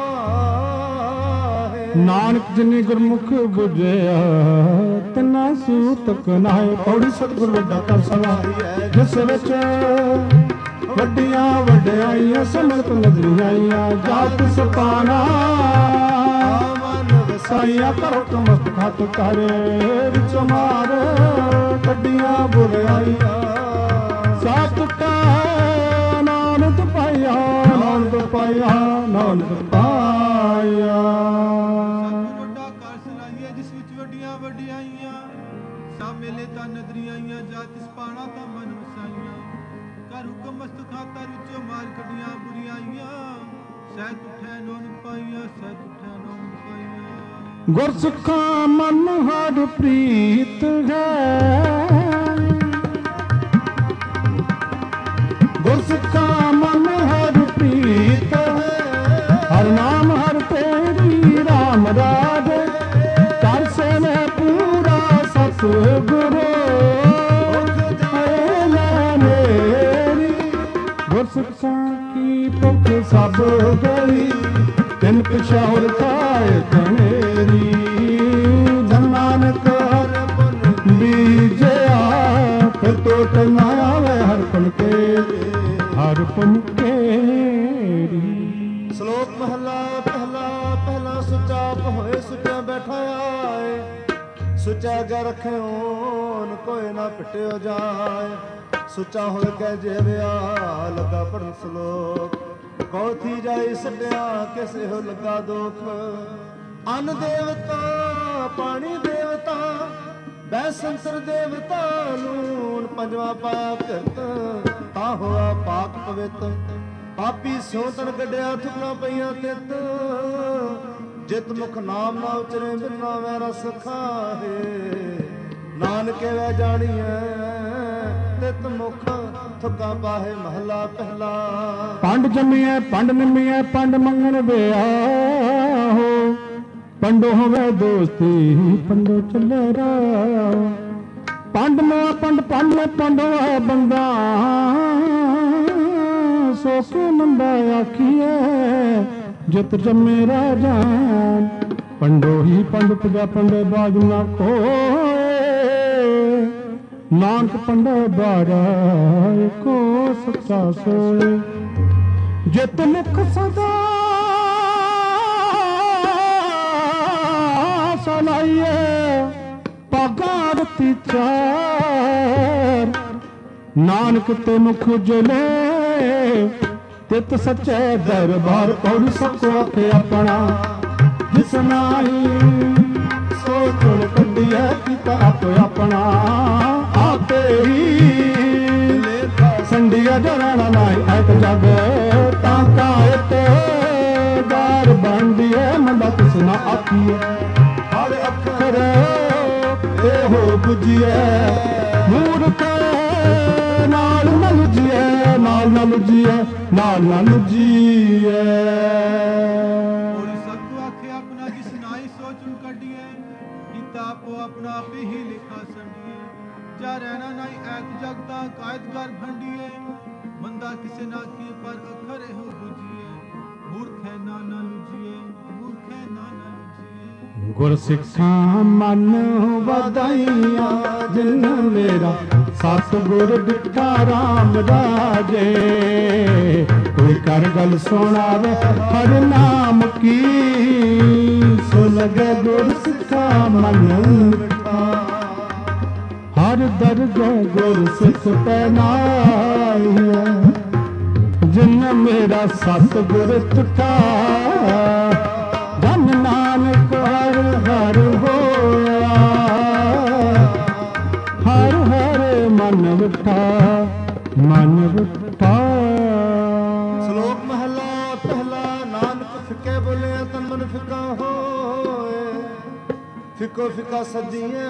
ਨਾਨਕ ਜਿਨੀ ਗੁਰਮੁਖ ਬੁਝਿਆ ਤਿਨਾ ਸੂਤਕ ਨਾਏ, ਪੌੜੀ ਸਤਿਗੁਰ ਵੱਡਾ ਕਰ ਸਵਾਰੀ ਜਿਸ ਵਿੱਚ ਵੱਡੀਆਂ ਵਡਿਆਈਆਂ ਸਮਰਤ ਨਜ਼ਰੀਆਂ, ਜਾਤ ਸਪਾਨਾ ਮਨ ਵਸਾਈਆਂ ਕਰੋ ਕਮਸਤ ਖਤ ਕਰੇ ਵਿੱਚ ਮਾਰ ਕੱਢੀਆਂ ਬੁਰਾਈਆਂ, ਸਾਤ ਕਾ ਨਾਨਕ ਪਾਇਆ ਨਾਨਕ ਪਾਇਆ ਨਾਨਕ ਪਾਇਆ। ਵੱਡਾ ਕਰ ਸਲਾਈਏ ਜਿਸ ਵਿੱਚ ਵੱਡੀਆਂ ਵਡਿਆਈਆਂ, ਸਭ ਮੇਲੇ ਤਾਂ ਨਦਰੀਆਂ ਆਈਆਂ, ਜਾਤ ਸਪਾਣਾ ਤਾਂ ਮਨ ਵਸਾਈਆਂ, ਕਰ ਹੁਕਮ ਮਸਤ ਖਾਤਰ ਵਿੱਚੋਂ ਮਾਰ ਕੱਢੀਆਂ ਬੁਰੀਆਈਆਂ, ਸਹਿਤ ਉਠੈ ਨਾਨਕ ਪਾਈਆਂ ਸਹਿਤ ਉਠੈ ਨਾਨਕ ਪਾਈਆਂ। ਗੁਰਸਿੱਖਾਂ ਮਨ ਹਰ ਪ੍ਰੀਤ ਹੈ, ਗੁਰਸਿੱਖਾਂ ਮਨ ਹਰ ਪ੍ਰੀਤ ਹੈ, ਹਰ ਨਾਮ ਹਰ ਤੇਰੀ ਰਾਮ ਰਾਜ, ਕਰ ਸੇਵੇ ਪੂਰਾ ਸਤਿਗੁਰੂ ਗੁਰਸਿੱਖਾਂ ਕੀ ਭੁੱਖ ਸਭ ਗਈ, ਤਿੰਨ ਪਿਛੋਰ ਖਾਏ ਕਨੇਰੀ, ਜਨ ਨਾਨਕ ਹਰ ਪੁਨ ਬੀਜਿਆ, ਫਿਰ ਟੋਟ ਨਾ ਆਵੇ ਹਰ ਪੁਨ ਕੇ ਹਰ ਪੁਨ ਕੇਰੀ। ਸ਼ਲੋਕ ਮਹਲਾ ਪਹਿਲਾ ਪਹਿਲਾ ਸੁਚਾਪ ਹੋਏ ਸੁਚਾ ਬੈਠਾ ਆਏ, ਸੁਚਾ ਗਾ ਰਖਿਓਨ ਕੋਈ ਨਾ ਪਿਟਿਓ ਜਾਏ, ਸੁਚਾ ਹੋਏ ਕਹਿ ਜਿਵਿਆ ਲੱਗਾ ਪੜਨ ਸ਼ਲੋਕ, ਕੌਥੀ ਜਾਈ ਸੱਡਿਆ ਕਿਸੇ ਹੋ ਲੱਗਾ ਦੁਖ, ਅੰਨ ਦੇਵਤਾ ਪਾਣੀ ਦੇਵਤਾ ਬੈ ਸੰਸਰ ਦੇਵਤਾ, ਨੂਨ ਪੰਜਵਾ ਪਾਇਆ ਕਿਰਤ ਤਾਂ ਹੋਆ ਪਾਕ ਪਵਿੱਤ, ਪਾਪੀ ਸਿਉ ਤਨ ਕੱਢਿਆ ਥੁਕਣਾ ਪਈਆਂ ਤਿੱਤ, ਜਿਤ ਮੁਖ ਨਾਮ ਨਾ ਉਚਰੇ ਬਿਰਨਾ ਵੈ ਰਸ ਖਾਹੇ, ਨਾਨਕੇ ਵੈ ਜਾਣੀਐ ਤਿਤ ਮੁਖ ਥੁਕਾ ਪਾਹੇ ਮਹਲਾ ਪਹਿਲਾ। ਪੰਡ ਜੰਮੀਐ ਪੰਡ ਨਿੰਮੀਐ ਪੰਡ ਮੰਗਣ ਵਿਆਹੋ, ਪੰਡੋ ਹੋਵੇ ਦੋਸਤੀ ਪੰਡੋ ਚੱਲੇ ਰਾਹ, ਪੰਡ ਮਾ ਪੰਡ ਪੰਡ ਮੇ ਪੰਡੋ ਹੈ ਬੰਦਾ, ਸੋ ਕੇ ਮੰਦਾ ਆਖੀਐ ਜਿਤ ਜੰਮੇ ਰਾਜਾਨ, ਪੰਡੋ ਹੀ ਪੰਡ ਪਜਾ ਪੰਡੇ ਬਾਜ ਨਾ ਕੋਏ, ਨਾਨਕ ਪੰਡਾ ਬਾਰਾ ਕੋ ਸੱਚਾ ਸੋਏ, ਜਿਤ ਮੁਖ ਸਦਾ ਸਲਾਈਏ ਪਗਾਰ ਤੀ ਚਾਰ, ਨਾਨਕ ਤੇ ਮੁਖ ਜਲੇ ਤਿਤ ਸੱਚੇ ਦਰਬਾਰ, ਪੌੜੀ ਸਕੋ ਆਖੇ ਆਪਣਾ ਜਿਸ ਨਾਹੀ ਸੋ ਤੁਣ ਕੱਢਿਆ ਕੀਤਾ ਆਪੋ ਆਪਣਾ, ਆਪੇ ਹੀ ਸੰਡੀਆ ਜਰਾਣਾ ਨਾਈ ਐਤ ਜਗ, ਤਾਂ ਕਾਇਤ ਦਾਰ ਬਣਦੀਏ ਮੰਦਾ ਕਿਸ ਨਾ ਆਖੀਏ, ਹਰ ਅੱਖਰ ਇਹੋ ਬੁਝੀਏ, ਮੂਰਖ ਨਾਲ ਨਾ ਲੁਝੀਏ ਨਾਲ ਨਾ ਲੁਝੀਏ ਨਾਲ ਨਾ ਲੁਝੀਏ। ਆਪੋ ਆਪਣਾ ਆਪੇ ਹੀ ਲਿਖਾ ਸੰਡੀਏ, ਜਾ ਰਹਿਣਾ ਨਹੀਂ ਐਤ ਜਗਤਾ ਕਾਇਦ ਕਰ ਭੰਡੀਏ, ਬੰਦਾ ਕਿਸੇ ਨਾ ਕੀ ਪਰ ਅੱਖਰ ਇਹੋ ਬੁਝੀਏ, ਮੂਰਖ ਹੈ ਨਾ ਨਾ ਲੁਝੀਏ ਮੂਰਖ ਹੈ ਨਾ ਨਾ ਲੁਝੀਏ। ਗੁਰਸਿੱਖਾਂ ਮਨ ਵਧਾਈਆਂ ਜਿਨ ਮੇਰਾ ਸਤਿਗੁਰ ਦਿੱਤਾ ਰਾਮ ਰਾਜੇ, ਕੋਈ ਕਰ ਗੱਲ ਸੁਣਾਵੇ ਹਰ ਨਾਮ ਕੀ, ਸੋ ਲਗੇ ਗੁਰਸਿੱਖਾਂ ਮਨ ਮਿਟਾ, ਹਰ ਦਰਜੇ ਗੁਰਸਿੱਖ ਪਹਿਨਾਈਐ, ਜਿਨ ਮੇਰਾ ਸਤਿਗੁਰ ਦਿੱਤਾ, ਧਨ ਨਾਨਕ ਹਰ ਹਰ ਹੋਇਆ, ਹਰ ਹਰ ਮਨ ਰੁੱਠਾ ਮਨ ਰੁੱਠਾ। ਸ਼ਲੋਕ ਮਹਲਾ ਪਹਿਲਾ। ਨਾਨਕ ਫਿੱਕੇ ਬੋਲਿਆ ਤਨ ਮਨ ਫਿੱਕਾ ਹੋਏ, ਫਿੱਕੋ ਫਿੱਕਾ ਸੱਜੀਐ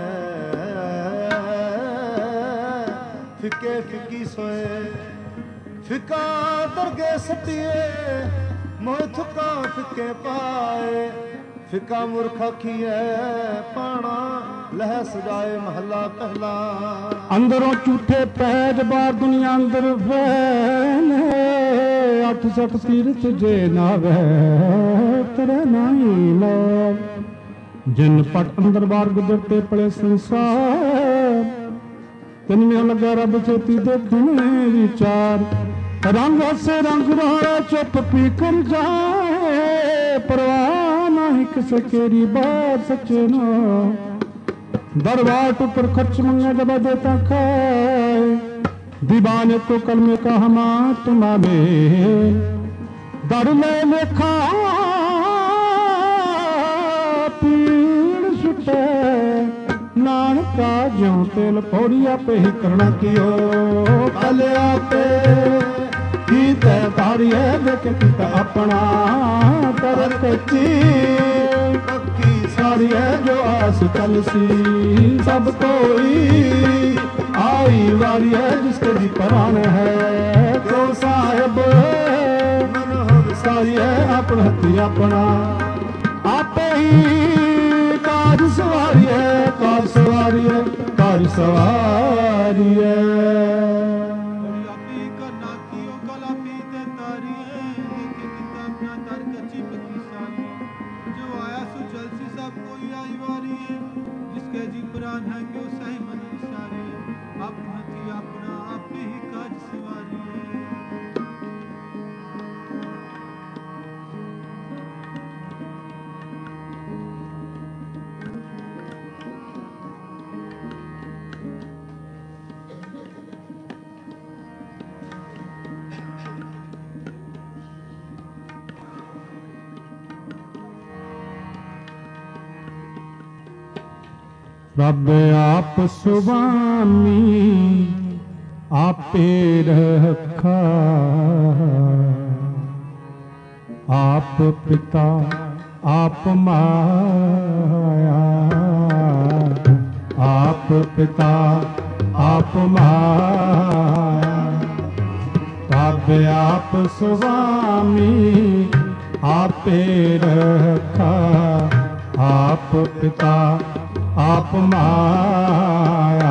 ਫਿੱਕੇ ਫਿੱਕੀ ਸੋਏ। ਫਿੱਕਾ ਦਰਗੇ ਸੱਟੀਏ ਮੋਹ ਥੁੱਕਾ ਫਿੱਕੇ ਪਾਏ। ਫਿੱਕਾ ਮੂਰਖ ਆਖੀਐ ਪਾਣਾ ਲਹਿ ਸਜਾਏ। ਮਹਲਾ ਪਹਿਲਾ। ਅੰਦਰੋਂ ਝੂਠੇ ਪੈਜ ਬਾਹਰ ਦੁਨੀਆ ਅੰਦਰ ਵੈਨੇ। ਅੱਠ ਸੱਠ ਤੀਰਥ ਜੇ ਨਾ ਵਹਿ ਤੇਰੇ ਨਹੀਂ ਲੈ। ਜਿਨ ਪਟ ਅੰਦਰ ਬਾਹਰ ਗੁਜ਼ਰਤੇ ਪਲੇ ਸੰਸਾਰ। ਤਿਨ ਮੇਂ ਲੱਗਾ ਰੱਬ ਛੇਤੀ ਦੇਖਣੇ ਵਿਚਾਰ। ਰੰਗ ਹਸੇ ਰੰਗ ਰੋਏ ਚੁੱਪ ਪੀ ਕਰ ਜਾਏ। ਪਰਵਾਹ ਨਹੀਂ ਕਿਸੇ केरी बात सच्चे ना। दरबार पर खर्च मंगे जब देता खाए। दीवाने को कलमे का हमा तुम्हारे दर ले लेखा पीड़ छुटे। नानका ज्यों तेल पौड़िया पे ही करना कियो। कल आपे कीते तारी है देख किता अपना कर कच्ची पक्की सारी है जो आस चलसी। सब कोई आई वारी है जिसके जी परान है। तो साहिब सारी है अपन हथी अपना आपे ही काज सवारी है। काज सवारी है काज सवारी है। रब आप सुवामी आपे रखा। आप पिता आप माया। आप पिता आप माया। रब आप सुवामी आपे रखा। आप पिता आप माया।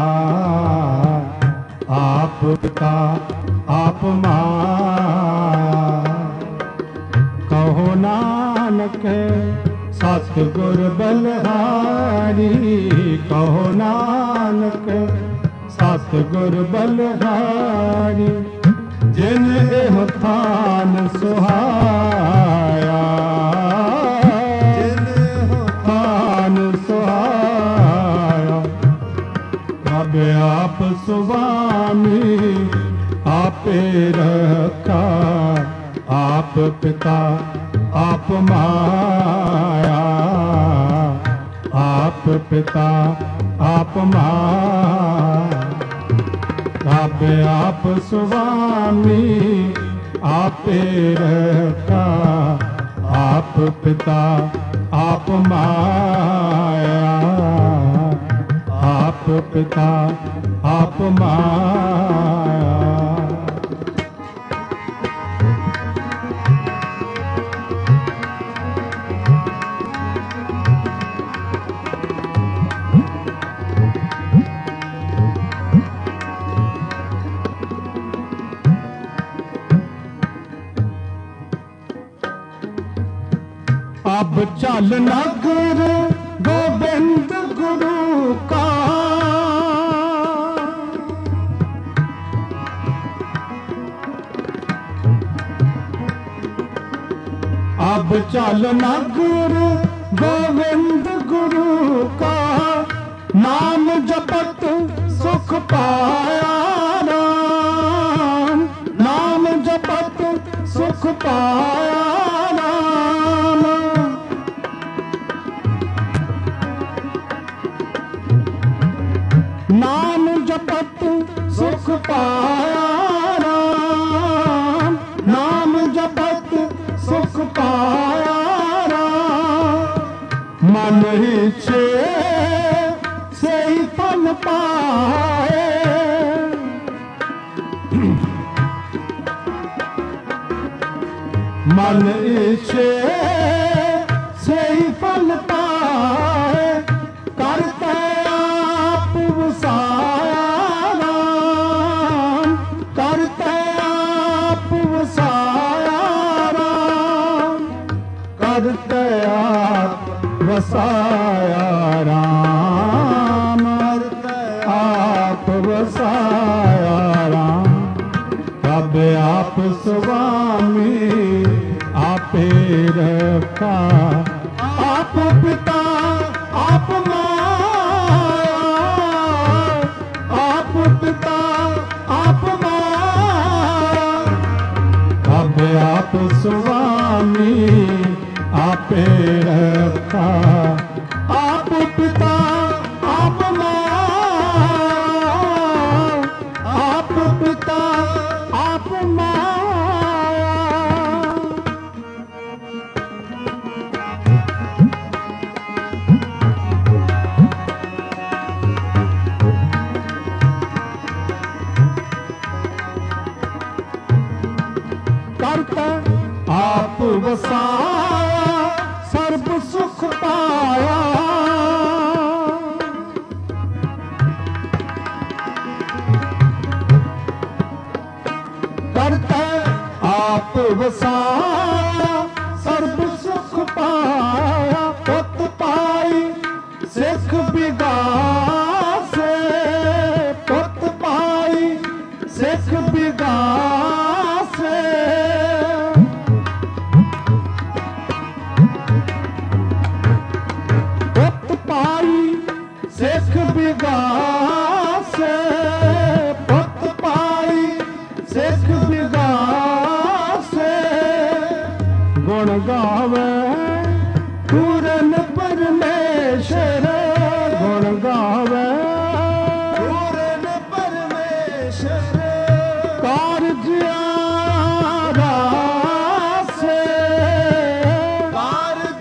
आप पिता आप माया। कहो नानक सतगुर बलहारी। कहो नानक सतगुर बलहारी। जिन एह थान सुहाया। आप सुवामी आपे रखा। आप पिता आप माया। आप पिता आप माया। रब आप सुवामी आपे रखा। आप पिता आप माया। आप पिता आप माया। अब चल नगर गोविंद गुरु का। अब चल नगर गोविंद गुरु का। नाम जपत सुख पाया राम। नाम जपत सुख पाया राम। नाम जपत सुख ਵਸਾਇਆ ਰਾਮ ਮਨ ਇੱਛੇ ਸਹੀ ਫਲ ਪਾਏ ਮਨ ਇੱਛੇ ਸਹੀ ਫਲ ਪਾਏ ਕਰਤਾ ਆਪ ਵਸਾਇਆ ਰਾਮ ਕਰਤਾ ਆਪ ਵਸਾਇਆ ਰਾਮ ਕਰਤਾ ਆਪ ਵਸਾਇਆ ਰਾਮ ਆਪ ਵਸਾਇਆ ਰਾਮ ਤਬ ਆਪ ਸੁਆਮੀ ਆਪੇ ਰੱਖਾ ਆਪ ਪਿਤਾ ਆਪ ਮਾਇਆ ਆਪ ਪਿਤਾ ਆਪ ਮਾਇਆ ਤਬ ਆਪ ਸੁਆਮੀ ਆਪੇ ਰੱਖਾ ਆਪ ਪਿਤਾ ਆਪ ਮਾਇਆ ਆਪ ਪਿਤਾ ਆਪ ਮਾਇਆ ਕਰਤਾ ਆਪ ਵਸਾਇਆ ਸਰਬ ਸੁਖ ਪਾਇਆ ਕਰਤਾ ਆਪ ਵਸਾਇਆ ਸਰਬ ਸੁਖ ਪਾਇਆ ਪੁੱਤ ਪਾਈ ਸਿੱਖ ਬਿਗਾਸੇ ਪੁੱਤ ਪਾਈ ਸਿੱਖ ਬਿਗਾਸੇ ਪੁੱਤ ਪਾਈ ਸਿੱਖ ਬਿਗਾਸੇ ਪੁੱਤ ਪਾਈ ਸਿੱਖ ਬਿਗਾਸੇ ਗੁਣ ਗਾਵੇ ਪੂਰਨ ਪਰਮੇਸ਼ਰ ਗੁਣ ਗਾਵੇ ਪੂਰਨ ਪਰਮੇਸ਼ਰ ਕਾਰਜ ਆਰਾਸੇ ਕਾਰਜ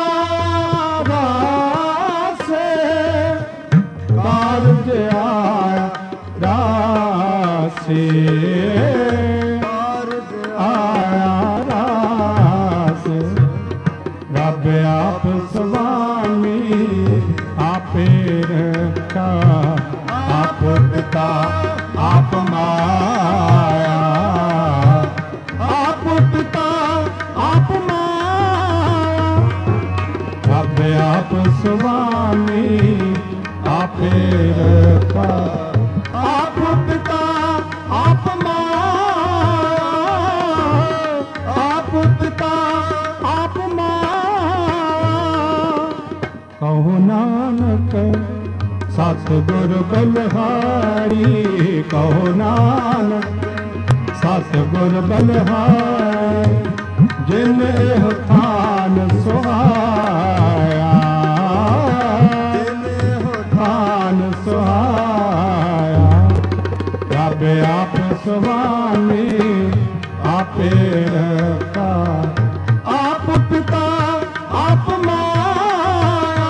ਆਰਾਸੇ ਕਾਰਜ ਆਰਾਸੇ ਕਾਰਜ ਆਰਾਸੇ ਰੱਬ ਆਪ ਸੁਆਮੀ ਆਪੇ ਰੱਖਾ ਆਪ ਪਿਤਾ ਆਪ ਮਾਇਆ ਆਪ ਪਿਤਾ ਆਪ ਮਾਇਆ ਰੱਬ ਆਪ ਸੁਆਮੀ ਆਪੇ ਰੱਖਾ ਆਪ ਪਿਤਾ ਆਪ ਮਾਇਆ ਆਪ ਪਿਤਾ ਆਪ ਮਾਇਆ ਕਹੋ ਨਾਨਕ ਸਤਿਗੁਰ ਬਲਿਹਾਰੀ ਕਹੋ ਨਾਨਕ ਸਤਿਗੁਰ ਬਲਿਹਾਰੀ ਜਿਨ ਇਹ ਥਾਨ ਸੁਹਾਇਆ ਜਿਨ ਇਹ ਥਾਨ ਸੁਹਾਇਆ ਰੱਬ ਆਪ ਸੁਆਮੀ ਆਪੇ ਰੱਖਾ ਆਪ ਪਿਤਾ ਆਪ ਮਾਇਆ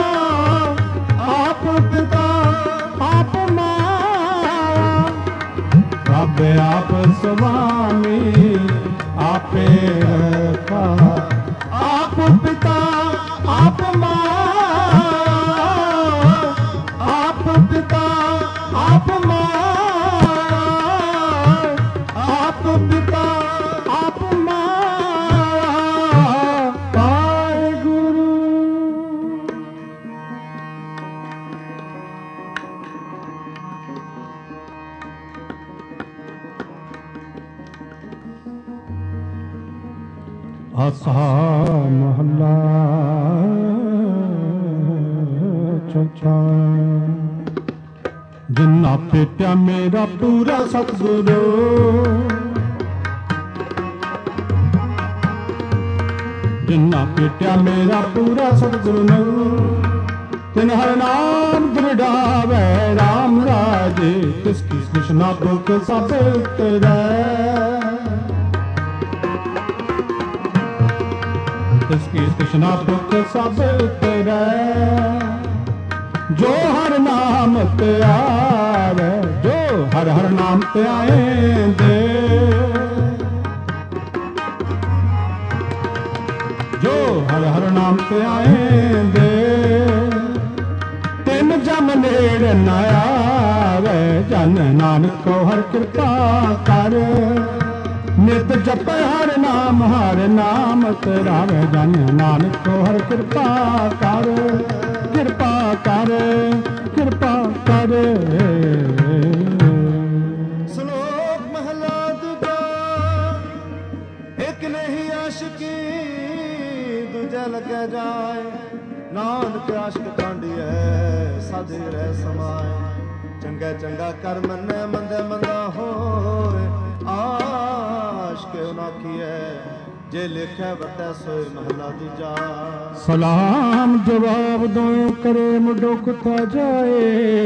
ਆਪ ਪਿਤਾ ਆਪ ਮਾਇਆ ਰੱਬ ਆਪ ਸੁਆਮੀ ਆਪੇ ਰੱਖਾ ਆਪ ਪਿਤਾ ਆਪ ਮਾਇਆ ਆਪ ਪਿਤਾ ਆਪ ਮਾਇਆ ਆਪ ਪਿਤਾ ਆਪ ਮਾਇਆ ਵਾਹਿਗੁਰੂ ਆਸਾ ਮਹੱਲਾ ਚੌਥਾ ਜਿਨ੍ਹਾਂ ਭੇਟਿਆ ਮੇਰਾ ਪੂਰਾ ਸਤਿਗੁਰੂ ਜਿਨ੍ਹਾਂ ਭੇਟਿਆ ਮੇਰਾ ਪੂਰਾ ਸਤਿਗੁਰੂ ਨੂੰ ਤਿਨ ਹਰ ਨਾਮ ਦ੍ਰਿੜਾਵੇ ਰਾਮ ਰਾਜੇ ਕਿਸ ਕਿਸ ਨਿਸ਼ਨਾ ਦੁਖ ਸਭ ਉਤਰੈ ਤ੍ਰਿਸ਼ਨਾ ਭੁੱਖ ਸਭ ਉਤਰੈ, ਜੋ ਹਰ ਨਾਮ ਤੇ ਆਵੇ, ਜੋ ਹਰ ਹਰ ਨਾਮ ਤੇ ਆਏਂਦੇ, ਜੋ ਹਰ ਹਰ ਨਾਮ ਤੇ ਆਏਂਦੇ, ਤਿੰਨ ਜਮ ਨੇੜ ਨ ਆਵੇ, ਜਨ ਨਾਨਕ ਹਰ ਕਿਰਪਾ ਕਰ, ਨਿਤ ਜਪੈ ਹਰ ਨਾਮ, ਹਰ ਨਾਮ ਤੇਰਾਵੇ, ਜਨ ਨਾਨਕ ਹਰ ਕਿਰਪਾ ਕਰ, ਕਿਰਪਾ ਕਰ, ਕਿਰਪਾ ਕਰ। ਸ਼ਲੋਕ ਮਹਲਾ ਦੂਜਾ। ਇੱਕ ਨਹੀਂ ਆਸ਼ਕੀ ਦੂਜਾ ਲੱਗਿਆ ਜਾਏ, ਨਾਨਕ ਆਸ਼ਕ ਕਾਂਡੀਐ ਸਾਧੇ ਰਹਿ ਸਮਾਏ, ਚੰਗਾ ਚੰਗਾ ਕਰ ਮੰਨੈ ਮੰਦੇ ਮੰਦਾ ਹੋਏ, ਆਸ਼ਕ ਨਾ ਕੀਐ ਜੇ ਲਿਖੈ ਵਟੈ ਸੋਏ ਮਹਲਾ ਦੂਜਾ। ਸਲਾਮ ਜਵਾਬ ਦੋਇ ਕਰੇ ਮੁਢੋ ਕੁਥਾ ਜਾਏ,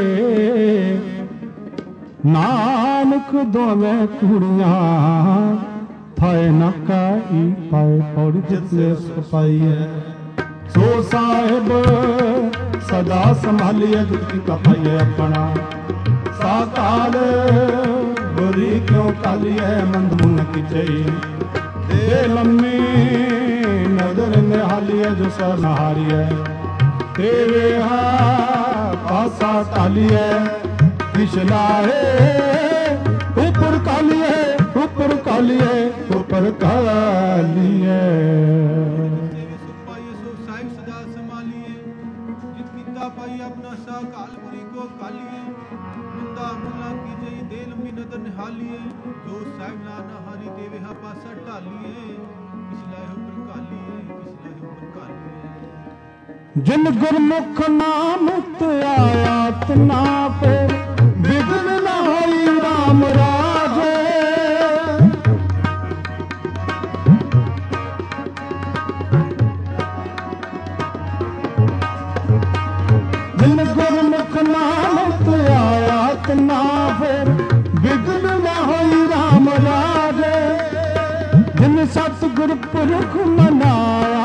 ਨਾਨਕ ਦੋਵੇਂ ਕੁੜੀਆਂ ਥਾਏ ਨਾ ਕਾਈ ਪਾਏ, ਪੌੜੀ ਜਿਤਲੇ ਸਪਾਈਐ, ਸੋ ਸਾਹਿਬ ਸਦਾ ਸੰਭਾਲੀਏ, ਦੁਖੀ ਕਪਾਈਏ ਆਪਣਾ, ਸਾਕਾਲ ਬੁਰੀ ਕਿਉ ਕਾਲੀਐ, ਮੰਦ ਮੁਨ ਕਿਚਈ, ਦੇ ਲੰਮੀ ਨਦਰ ਨਿਹਾਲੀਐ, ਜੋ ਸਰ ਨਹਾਰੀਐ, ਤੇਰੇ ਹਾ ਪਾਸਾ ਟਾਲੀਐ, ਪਿਛਲਾਏ ਉੱਪਰ ਕਾਲੀਐ, ਉੱਪਰ ਕਾਲੀਐ, ਉੱਪਰ ਕਾਲੀਐ। ਪਾਈ ਆਪਣਾ ਸਾ ਕਾਲ ਬੁਰੀ ਕੋ ਕਾਲੀਏ, ਮੁੰਦਾ ਮੁੱਲਾ ਕੀ ਜਈ ਦੇ ਲੰਮੀ ਨਦਰ ਨਿਹਾਲੀਏ, ਜੋ ਸਾਹਿਬ ਨਾ ਨਹਾਰੀ ਦੇਵੇ ਹਾ ਪਾਸਾ ਢਾਲੀਏ, ਪਿਛਲਾ ਉੱਪਰ ਕਾਲੀਏ, ਪਿਛਲਾ ਉੱਪਰ ਕਾਲੀਏ। ਜਿਨ ਗੁਰਮੁਖ ਨਾਮ ਤੇ ਆਇਆ ਤਿਨਾ ਪੇ, ਵਿਗਨ ਨਾ ਹੋਈ ਰਾਮ ਰਾਜੇ, ਜਿਨ ਗੁਰਮੁਖ ਨਾਮ ਤੇ ਆਇਆ ਤਿਨਾ ਫਿਰ, ਵਿਗਨ ਨਾ ਹੋਈ ਰਾਮ ਰਾਜੇ, ਜਿਨ ਸਤਿਗੁਰ ਪੁਰਖ ਮਨਾਇਆ,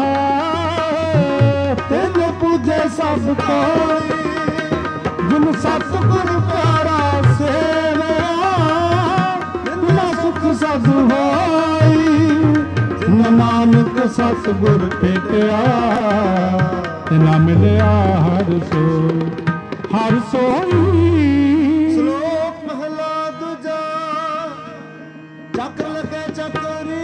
ਤਿਨ ਪੂਜੇ ਸਭ ਕੋਈ, ਜਿਨ ਸਤਿਗੁਰ ਪਿਆਰਾ ਸੇਵਿਆ, ਤਿਨਾ ਸੁਖ ਸਦ ਹੋਈ, ਜਿਨ ਨਾਨਕ ਸਤਿਗੁਰ ਭੇਟਿਆ, ਤਿਨਾ ਮਿਲਿਆ ਹਰ ਸੋਈ, ਹਰ ਸੋਈ। ਸ਼ਲੋਕ ਮਹਲਾ ਦੂਜਾ। ਚੱਕਰ ਲੱਗੇ ਚੱਕਰੀ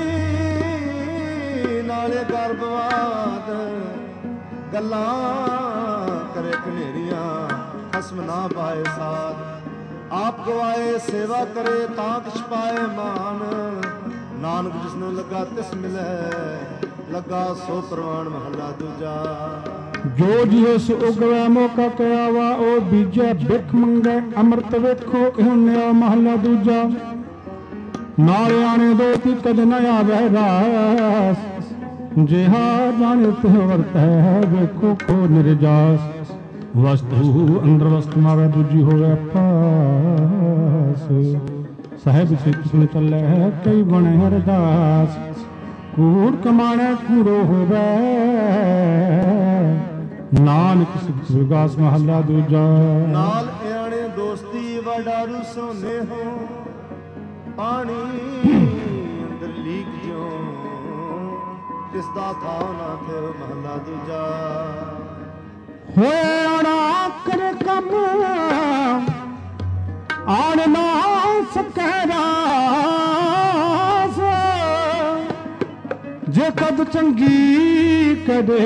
ਨਾਲੇ ਗਰਭਵਾਦ, ਗੱਲਾਂ ਕਰੇ ਕਨੇਰੀਆਂ ਖਸਮ ਨਾ ਪਾਏ ਸਾਧ, ਆਪ ਗਵਾਏ ਸੇਵਾ ਕਰੇ ਤਾਂ ਕਿਛ ਪਾਏ ਮਾਨ, ਨਾਨਕ ਜਿਸਨੂੰ ਲੱਗਾ ਤਿਸ ਮਿਲੈ, ਲੱਗਾ ਸੋ ਪ੍ਰਵਾਨ ਮਹਲਾ ਦੂਜਾ। ਜੋ ਜਿਸ ਉਗਵੈ ਮੌਕਾ ਕਿਆ ਵਾ, ਉਹ ਬੀਜੈ ਬਿਖ ਮੰਗੈ, ਅੰਮ੍ਰਿਤ ਵੇਖੋ ਇਹ ਨਿਆ ਮਹਲਾ ਦੂਜਾ। ਨਾਲੇ ਆਣੇ ਦੋ ਤੀ ਕਦ ਨ ਆਵੈ ਰਾਸ, ਜਿਹਾ ਜਾਣੇ ਤਿਹ ਵਰਤੈ, ਵੇਖੋ ਕੋ ਨਿਰਜਾਸ, ਵਸਤੂ ਅੰਦਰ ਵਸਤ ਮਾਵੈ, ਦੂਜੀ ਹੋਵੇ ਪਾਸ, ਸਾਹਿਬ ਸਿੱਖ ਸੁਣ ਚੱਲੇ ਕਈ ਬਣੇ ਹਰਦਾਸ, ਕੂੜ ਕਮਾਣੈ ਕੂੜੋ ਹੋਵੇ, ਨਾਨਕ ਸਿੱਖ ਵਿਗਾਸ ਮਹੱਲਾ ਦੂਜਾ। ਨਾਲ ਇਆਣੇ ਦੋਸਤੀ ਵਡਾਰੂ ਸੋਨੇ ਹੋ, ਪਾਣੀ ਅੰਦਰ ਲੀਕ ਜਿਉ, ਤਿਸ ਦਾ ਥਾਂ ਨਾ ਥਿਓ ਮਹੱਲਾ ਦੂਜਾ। ਹੋਏ ਅਣਾ ਕਰ ਕੰਮ ਆਣ ਨਾ ਸਕੈ ਰਾਸ, ਜੇ ਕਦ ਚੰਗੀ ਕਦੇ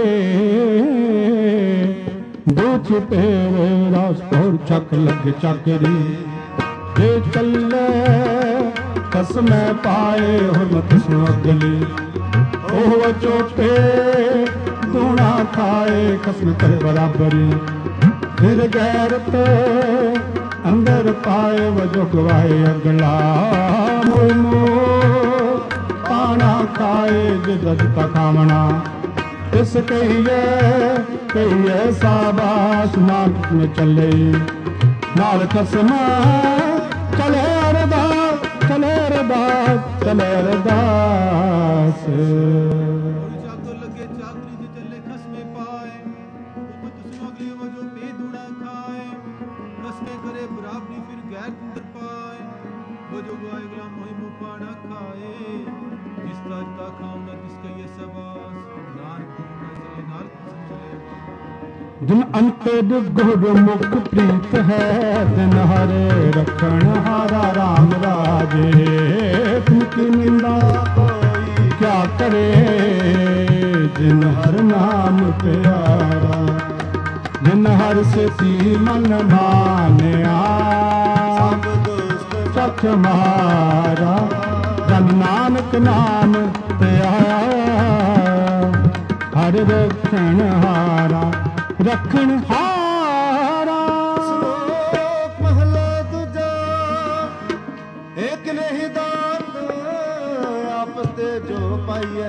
ਦੋ ਚਪੇਰੇ ਰਾਸ ਹੋਰ ਚੱਕ ਲੱਗ ਚੱਕਰੀ, ਜੇ ਚੱਲੇ ਕਸਮੈ ਪਾਏ ਹੁਰਮਤ ਸੁ ਅਗਲੀ, ਉਹ ਚੋਪੇ ਦੂਣਾ ਖਾਏ ਕਸਮ ਕਰ ਬਰਾਬਰੀ, ਫਿਰ ਗੈਰਤ ਅੰਦਰ ਪਾਏ ਵਜੋ ਗਵਾਏ ਅਗਲਾ, ਮੋਮੋ ਪਾਣਾ ਖਾਏ ਜਿਦਤ ਕਾ ਕਾਮਣਾ, ਇਸ ਕਹੀਏ ਕਹੀਏ ਸਾਬਾਸ, ਨਾਨਕ ਨੇ ਚੱਲੇ ਨਾਲ ਕਸਮ ਚਲੇ ਅਰਦਾਸ, ਚਲੇ ਅਰਦਾਸ, ਚਲੇ ਅਰਦਾਸ। ਚਾਕਰ ਲੱਗੇ ਚਾਕਰੀ ਤੇ ਚੱਲੇ दे वो जो बेदुड़ा खाए, कस के करे बराबरी फिर गैर तुंदर पाए, वो जो गाय गुलाम मोहि मुपा न खाए, जिसका इतना खाओ न जिसका ये सबास, नानक न चले नानक समझले। जिन अंतर गुरमुख प्रीत है, दिन हरे रखण हारा राम राजे, तुमकी निंदा क्या करे, जिन हर नाम प्यारा, जिन हर से ती मन मानिया, सच मारा, जन नानक नाम प्यारा, हर रखण हारा, रखण हारा। श्लोक महला दूजा, एक नहीं दात आपस ते जो पाइए,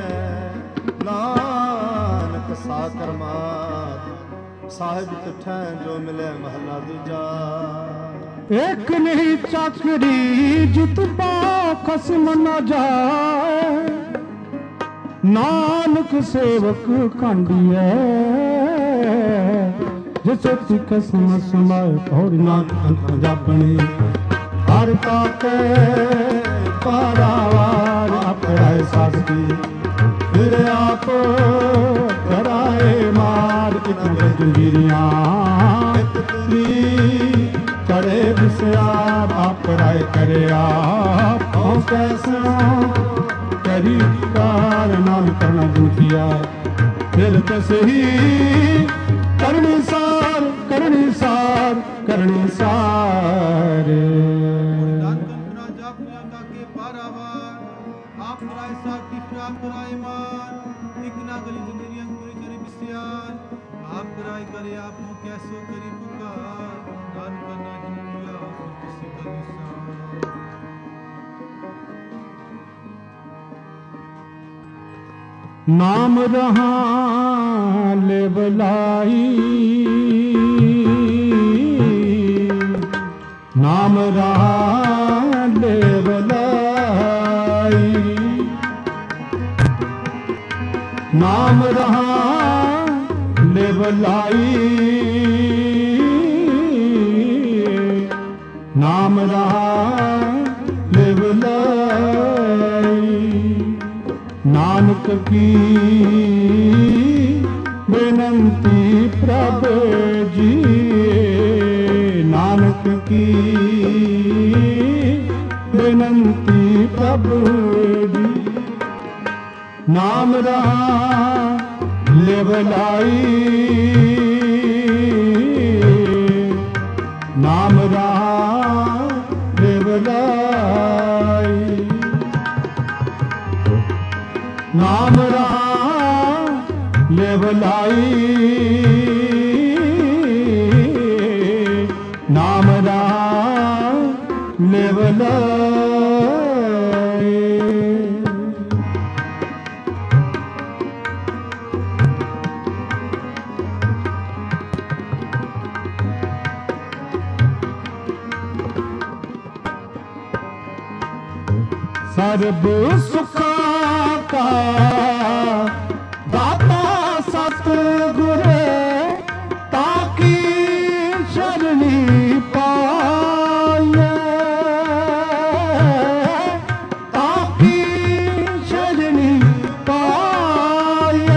नानक साकर मात, साहिब तुठै जो मिले महला दूजा। एक नहीं चाकरी जित पाओ खसम न जाए, नानक सेवक कांडिए, जिसे तिकसम समाए और नानक जापनी, हर ताके पारावार अपराय साथी, फिर आप कराए मार इतने जंजीरियां, करे विषयार आप राय करे आप, और कैसा करी कार नाम करना दुखिया, फिर तसे ही करनी सार करनी सार करनी सार। आप कराए साथी फिर आप कराए मार, एक ना गली जिंदरियां पूरी करे बिस्यार, आप कराए करे आप हो कैसो करी पुकार, नानक ना जिंदरिया फिर किसी का निसार। नाम रहा ले बलाई, नाम रहा ले बलाई, नाम रहा ले बलाई, नाम रहा ले बलाई, नानक की बेनंती प्रभु जी, नानक की बेनंती प्रभु जी, नाम रहा ले बलाई, नाम रहा ले बलाई, नाम रहा ले बलाई, नाम रहा ले बलाई। सर्ब सुखा का दाता सतगुर, ताकी शरणी पाए, ताकी शरणी पाए,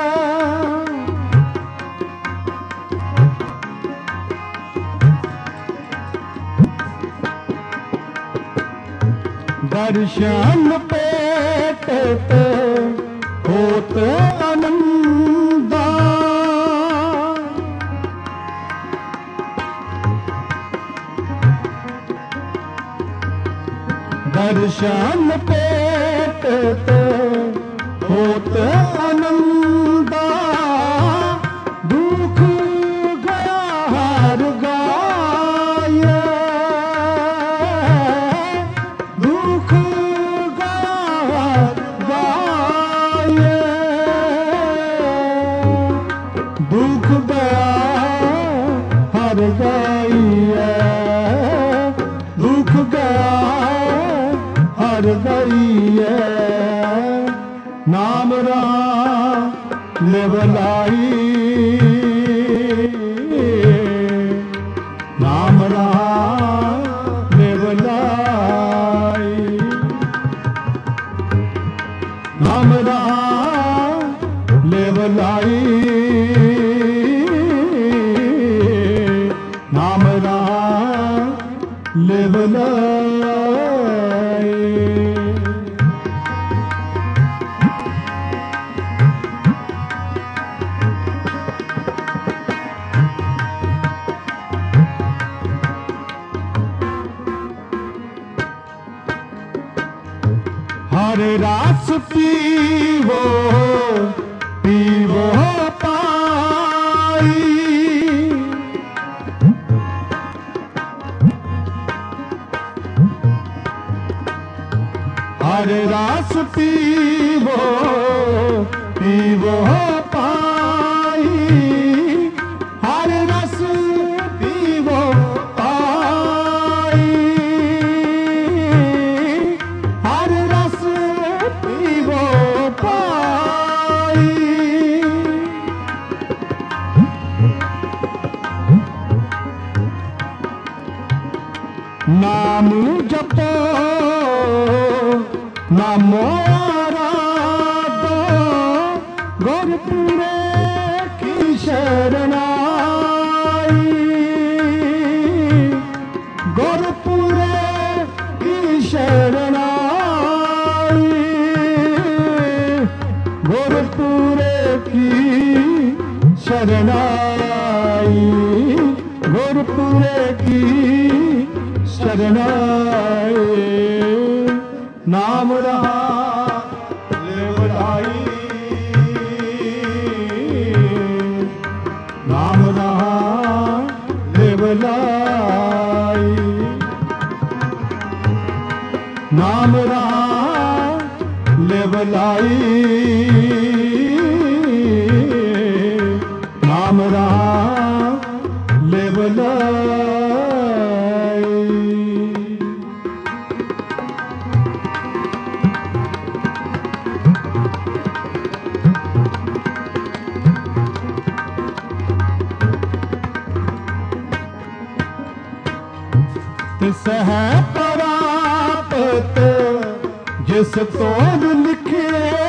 दर्शन पेट पे होत आनंदा, दर्शन पेट पे होत आनंदा, दुख गया हर गाये, दुख गया गाये, दुख गया हर गाये, दुख गया हर गाये, नाम रहा ले बलाई, ਨਾਮ ਰਹਾ ਲੇਵ ਲਾਈ ਨਾਮ ਰਹਾ ਲੇਵ ਲਾਈ हरे रास पीवो पीवो पाई हरे रास पीवो पीवो पाई हरे रस पीवो पाई हरे रस पीवो पाई नाम जपो नामो आराधो गुरपुरे की शरणाई गुरपुरे की शरणाई गुरपुरे की शरणाई गुरपुरे की शरणाई नाम रहा लेव लाई नाम रहा लेव लाई नाम रहा लेव लाई नाम रहा लेव लाई तिस है परापत जिस तोड़ लिखे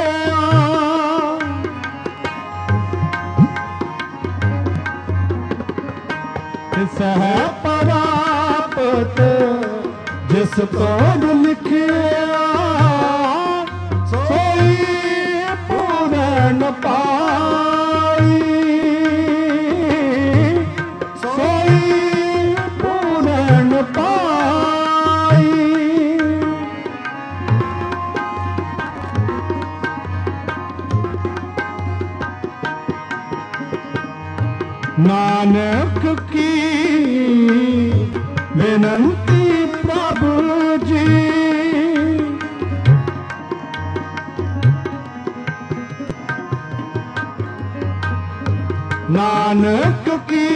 तिस है परापत जिस तोड़ लिखे सोई पूरन पाई सोई पूरन पाई नानक की विनंती प्रभु जी नानक की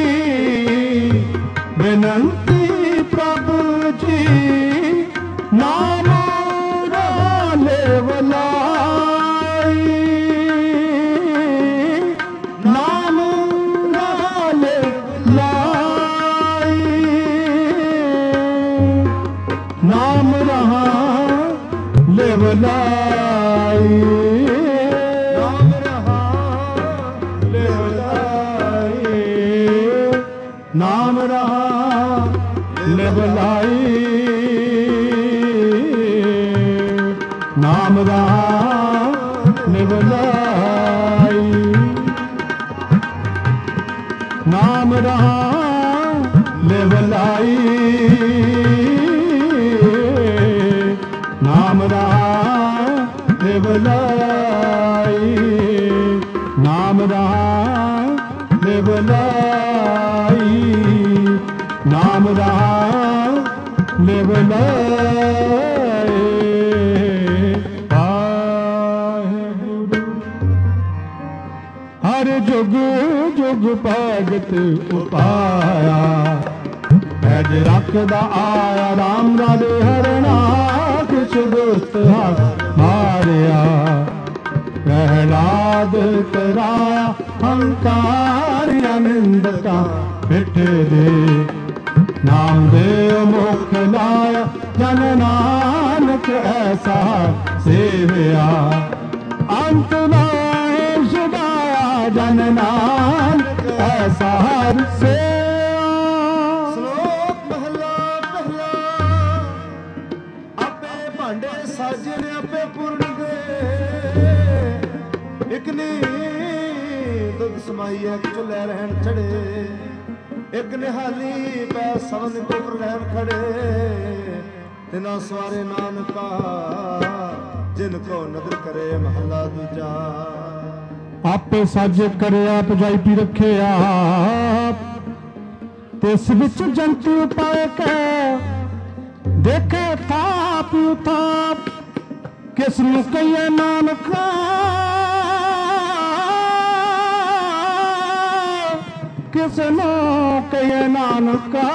विनंती प्रभु जी नाम लेव लाई नाम लेव लाई नाम रहा लेव लाई नाम रहा लेव लाई नाम रहा लेव लाई नाम रहा लेव लाई नाम रहा लेव लाई नाम रहा लेव लाई नाम रहा लेव लाई नाम रहा लेव लाई वाहेगुरु हर जुग जुग भगत उपाया पैज रखदा आया राम राधे हरना किछ दुष्ट मारिया प्रहलाद कराया हंकार निंदका पिठ दे नाम देव मुख लाया जन नानक ऐसा सेवया अंत नाम सदाया जन नानक ऐसा हर से। श्लोक महला पहला। आपे भांडे साजे ने आपे पूर्ण दे, एक ने दुध समाई है चुले रहन चढ़े, एक निहाली पै सवन को रहन खड़े, तिना सवारे नानका जिनको नदर करे महला दूजा। आपे साजे करे आप जाई पी रखे आप, तिस विच जंतु पाए के देखे थाप थाप, किस नु कहिए नानका किस नु कहिए नानका।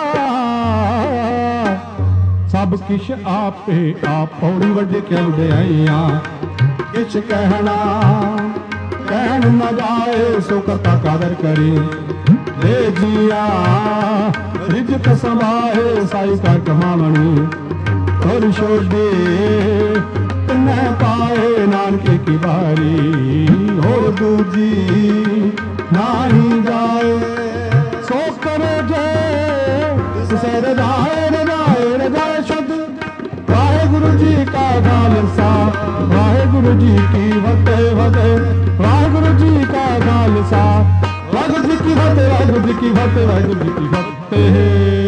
सब किश आपे आप पौड़ी वड्डे कहते आईया, किश कहना कहन न जाए सो करता कादर करे, दे जिया रिजक संभाए साई कर कमावनी, और छोड़े न पाए नानके की बारी, और दूजी नाही जाए सो करे जे से रजाए रजाए रजाए शब्द। वाहेगुरु जी का खालसा वाहेगुरु जी की फतेह फतेह, वाहेगुरु जी का खालसा वाहेगुरु जी की फतेह वाहेगुरु जी की फतेह वाहेगुरु जी की फतेह।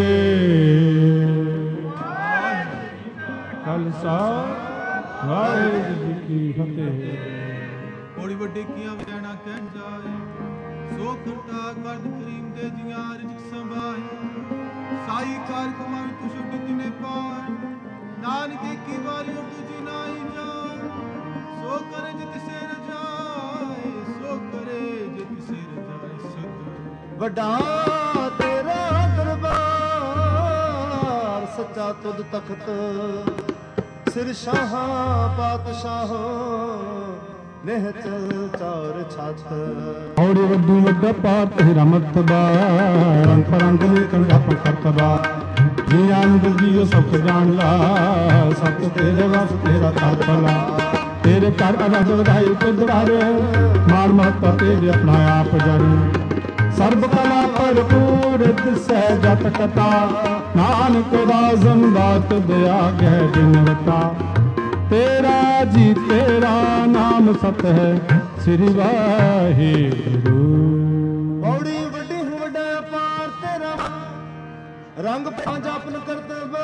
खालसा वाहेगुरु जी की फतेह। बड़ी ਵੱਡੇ ਕੀਆਂ ਵਜਾਣਾ ਕਹਿਣ ਜਾਏ, ਸੋ ਖੰਡਾ ਕਰਦ ਕਰੀਮ ਦੇ ਜੀਆਂ ਰਿਜਕ ਸੰਭਾਏ, ਸਾਈ ਕਾਰ ਕਮਾਈ ਤੂੰ ਛੁੱਟ ਕਿਨੇ ਪਾਏ, ਨਾਨਕੇ ਕੀ ਵਾਰੀ ਉਹ ਤੁਝੀ ਨਾਹੀ ਜਾਏ, ਸੋ ਕਰੇ ਜਿ ਤਿਸੇ ਰਜਾਏ, ਸੋ ਕਰੇ ਜਿ ਤਿਸੇ ਰਜਾਏ ਸਤ। ਵੱਡਾ ਤੇਰਾ ਦਰਬਾਰ ਸੱਚਾ ਤੁਧ ਤਖਤ, ਸਿਰ ਸ਼ਾਹਾਂ ਪਾਤਸ਼ਾਹੋ ਨਿਹਚਲ ਚੌਰ ਛੱਤ। ਔੜੇ ਵੱਡੂ ਵੱਡਾ ਪਾਰ ਤੇਰਾ ਮਰਤਬਾ, ਰੰਗ ਪਰੰਗ ਨੇ ਕੰਗਾ ਕਰਤਬਾ, ਜੀ ਆਨੰਦ ਜੀਓ ਸਭ ਜਾਣ ਲਾ, ਸਭ ਤੇਰੇ ਵਸ ਤੇਰਾ ਕਰਤਲਾ, ਤੇਰੇ ਘਰ ਅਨੰਦ ਵਧਾਈ ਤੇ ਦੁਆਰੇ, ਮਾਨ ਮਹਤਾ ਤੇਰੇ ਆਪਣਾ ਆਪ ਜਾਣੀ, ਸਰਬ ਕਲਾ ਭਰਪੂਰ ਦਿਸੈ ਜਤ ਕਥਾ, ਨਾਨਕ ਰਾਜ਼ਨ ਦਾਤ ਦਇਆ ਗਹਿ ਜਿਨਵਤਾ, तेरा जी तेरा नाम सत है श्री वाहिगुरु। बौड़ी वड्डी हूँ वड्डा पार तेरा, रंग पांच अपन करतबा,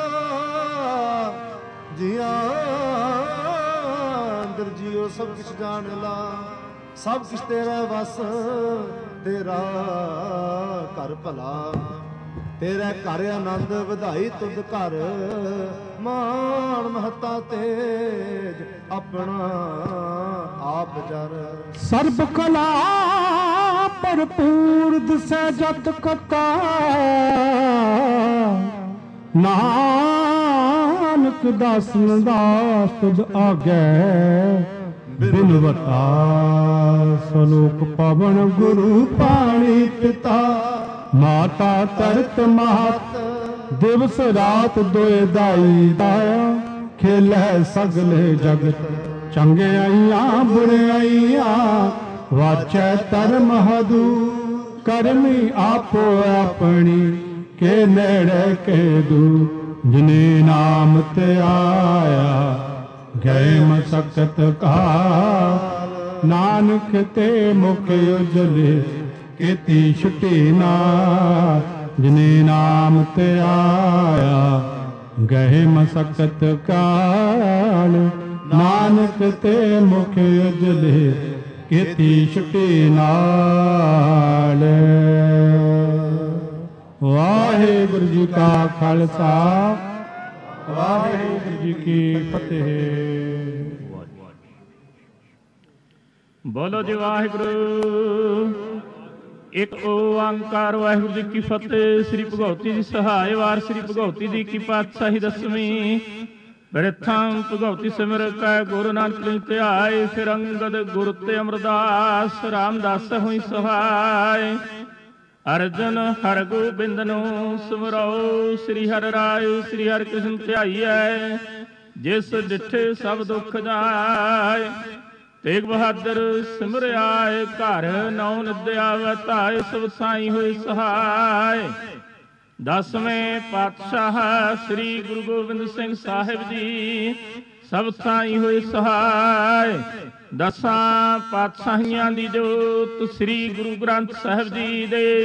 जिया अंदर जियो सब कुछ जान ला, सब कुछ तेरा बस तेरा घर भला, तेरा घर आनंद ਵਧਾਈ ਤੁਧ ਘਰ, ਮਾਣ ਮਹਤਾ ਤੇਜ ਆਪਣਾ ਆਪ ਜਰ। ਸਰਬ ਕਲਾ ਭਰਪੂਰ ਦਿਸੈ ਜਤ ਕਥਾ, ਨਾਨਕ ਦਾਸਨ ਦਾਸ ਤੁਧ ਆਗੈ ਬਿਨਵਤਾ, ਸਲੋਕ ਪਵਨ ਗੁਰੂ ਪਾਣੀ ਪਿਤਾ, ਮਾਤਾ ਤਰਤ ਮਾਤ ਦਿਵਸ ਰਾਤ ਦੋਏ ਦਾਈ ਦਾਇਆ, ਖੇਲੇ ਸਗਲੇ ਜਗਤ ਚੰਗਿਆਈਆਂ ਬੁਰਿਆਈਆਂ, ਵਾਚੈ ਧਰਮ ਹਦੂ ਕਰਮੀ ਆਪੋ ਆਪਣੀ, ਕੇ ਨੇੜੇ ਕੇ ਦੂ ਜਿਨੇ ਨਾਮ ਤੇ ਆਇਆ, ਗਏ ਮਸਕਤ ਕਾ ਨਾਨਕ ਤੇ ਮੁਖ ਉਜਲੇ, ਕੀਤੀ ਛੁੱਟੀ ਨਾ ਜਿਨੇ ਨਾਮ ਤੇ ਆਇਆ, ਗਏ ਮਸਕਤ ਕਾਲ, ਨਾਨਕ ਤੇ ਮੁਖ ਉਜਲੇ, ਕੀਤੀ ਛੁੱਟੀ ਨਾਲ। ਵਾਹਿਗੁਰੂ ਜੀ ਕਾ ਖਾਲਸਾ ਵਾਹਿਗੁਰੂ ਜੀ ਕੀ ਫਤਿਹ। ਬੋਲੋ ਜੀ ਵਾਹਿਗੁਰੂ। ਇੱਕ ਓੰਕਾਰ ਵਾਹਿਗੁਰੂ ਜੀ ਕੀ ਫਤਿਹ। ਸ੍ਰੀ ਭਗਉਤੀ ਜੀ ਸਹਾਇ ਵਾਰ ਸ੍ਰੀ ਭਗਉਤੀ ਜੀ ਕੀ ਪਾਤਸ਼ਾਹੀ ਦਸਵੀਂ। ਪ੍ਰਥਮ ਭਗਉਤੀ ਸਿਮਰ ਕੈ ਗੁਰੂ ਨਾਨਕ ਲਿਖ ਧਿਆਏ। ਫਿਰ ਅੰਗਦ ਗੁਰ ਤੇ ਅਮਰਦਾਸ ਰਾਮਦਾਸ ਹੋਈ ਸਹਾਇ। ਅਰਜਨ ਹਰ ਗੋਬਿੰਦ ਨੂੰ ਸਿਮਰੋ। ਸ੍ਰੀ ਹਰਿ ਰਾਇ ਸ੍ਰੀ ਹਰਿ ਕ੍ਰਿਸ਼ਨ ਧਿਆਈਐ। ਜਿਸ ਡਿਠੇ ਸਭ ਦੁਖ ਜਾਏ। ਤੇਗ ਬਹਾਦਰ ਸਿਮਰਿਆਏ ਘਰ ਨੌ ਨਿਦਿਆ ਵਤਾਏ ਸਭ ਸਾਈ ਹੋਏ ਸਹਾਇ। ਦਸਵੇਂ ਪਾਤਸ਼ਾਹ ਸ੍ਰੀ ਗੁਰੂ ਗੋਬਿੰਦ ਸਿੰਘ ਸਾਹਿਬ ਜੀ ਸਭ ਸਾਈ ਹੋਏ ਸਹਾਇ। ਦਸਾਂ ਪਾਤਸ਼ਾਹੀਆਂ ਦੀ ਜੋਤ ਸ੍ਰੀ ਗੁਰੂ ਗ੍ਰੰਥ ਸਾਹਿਬ ਜੀ ਦੇ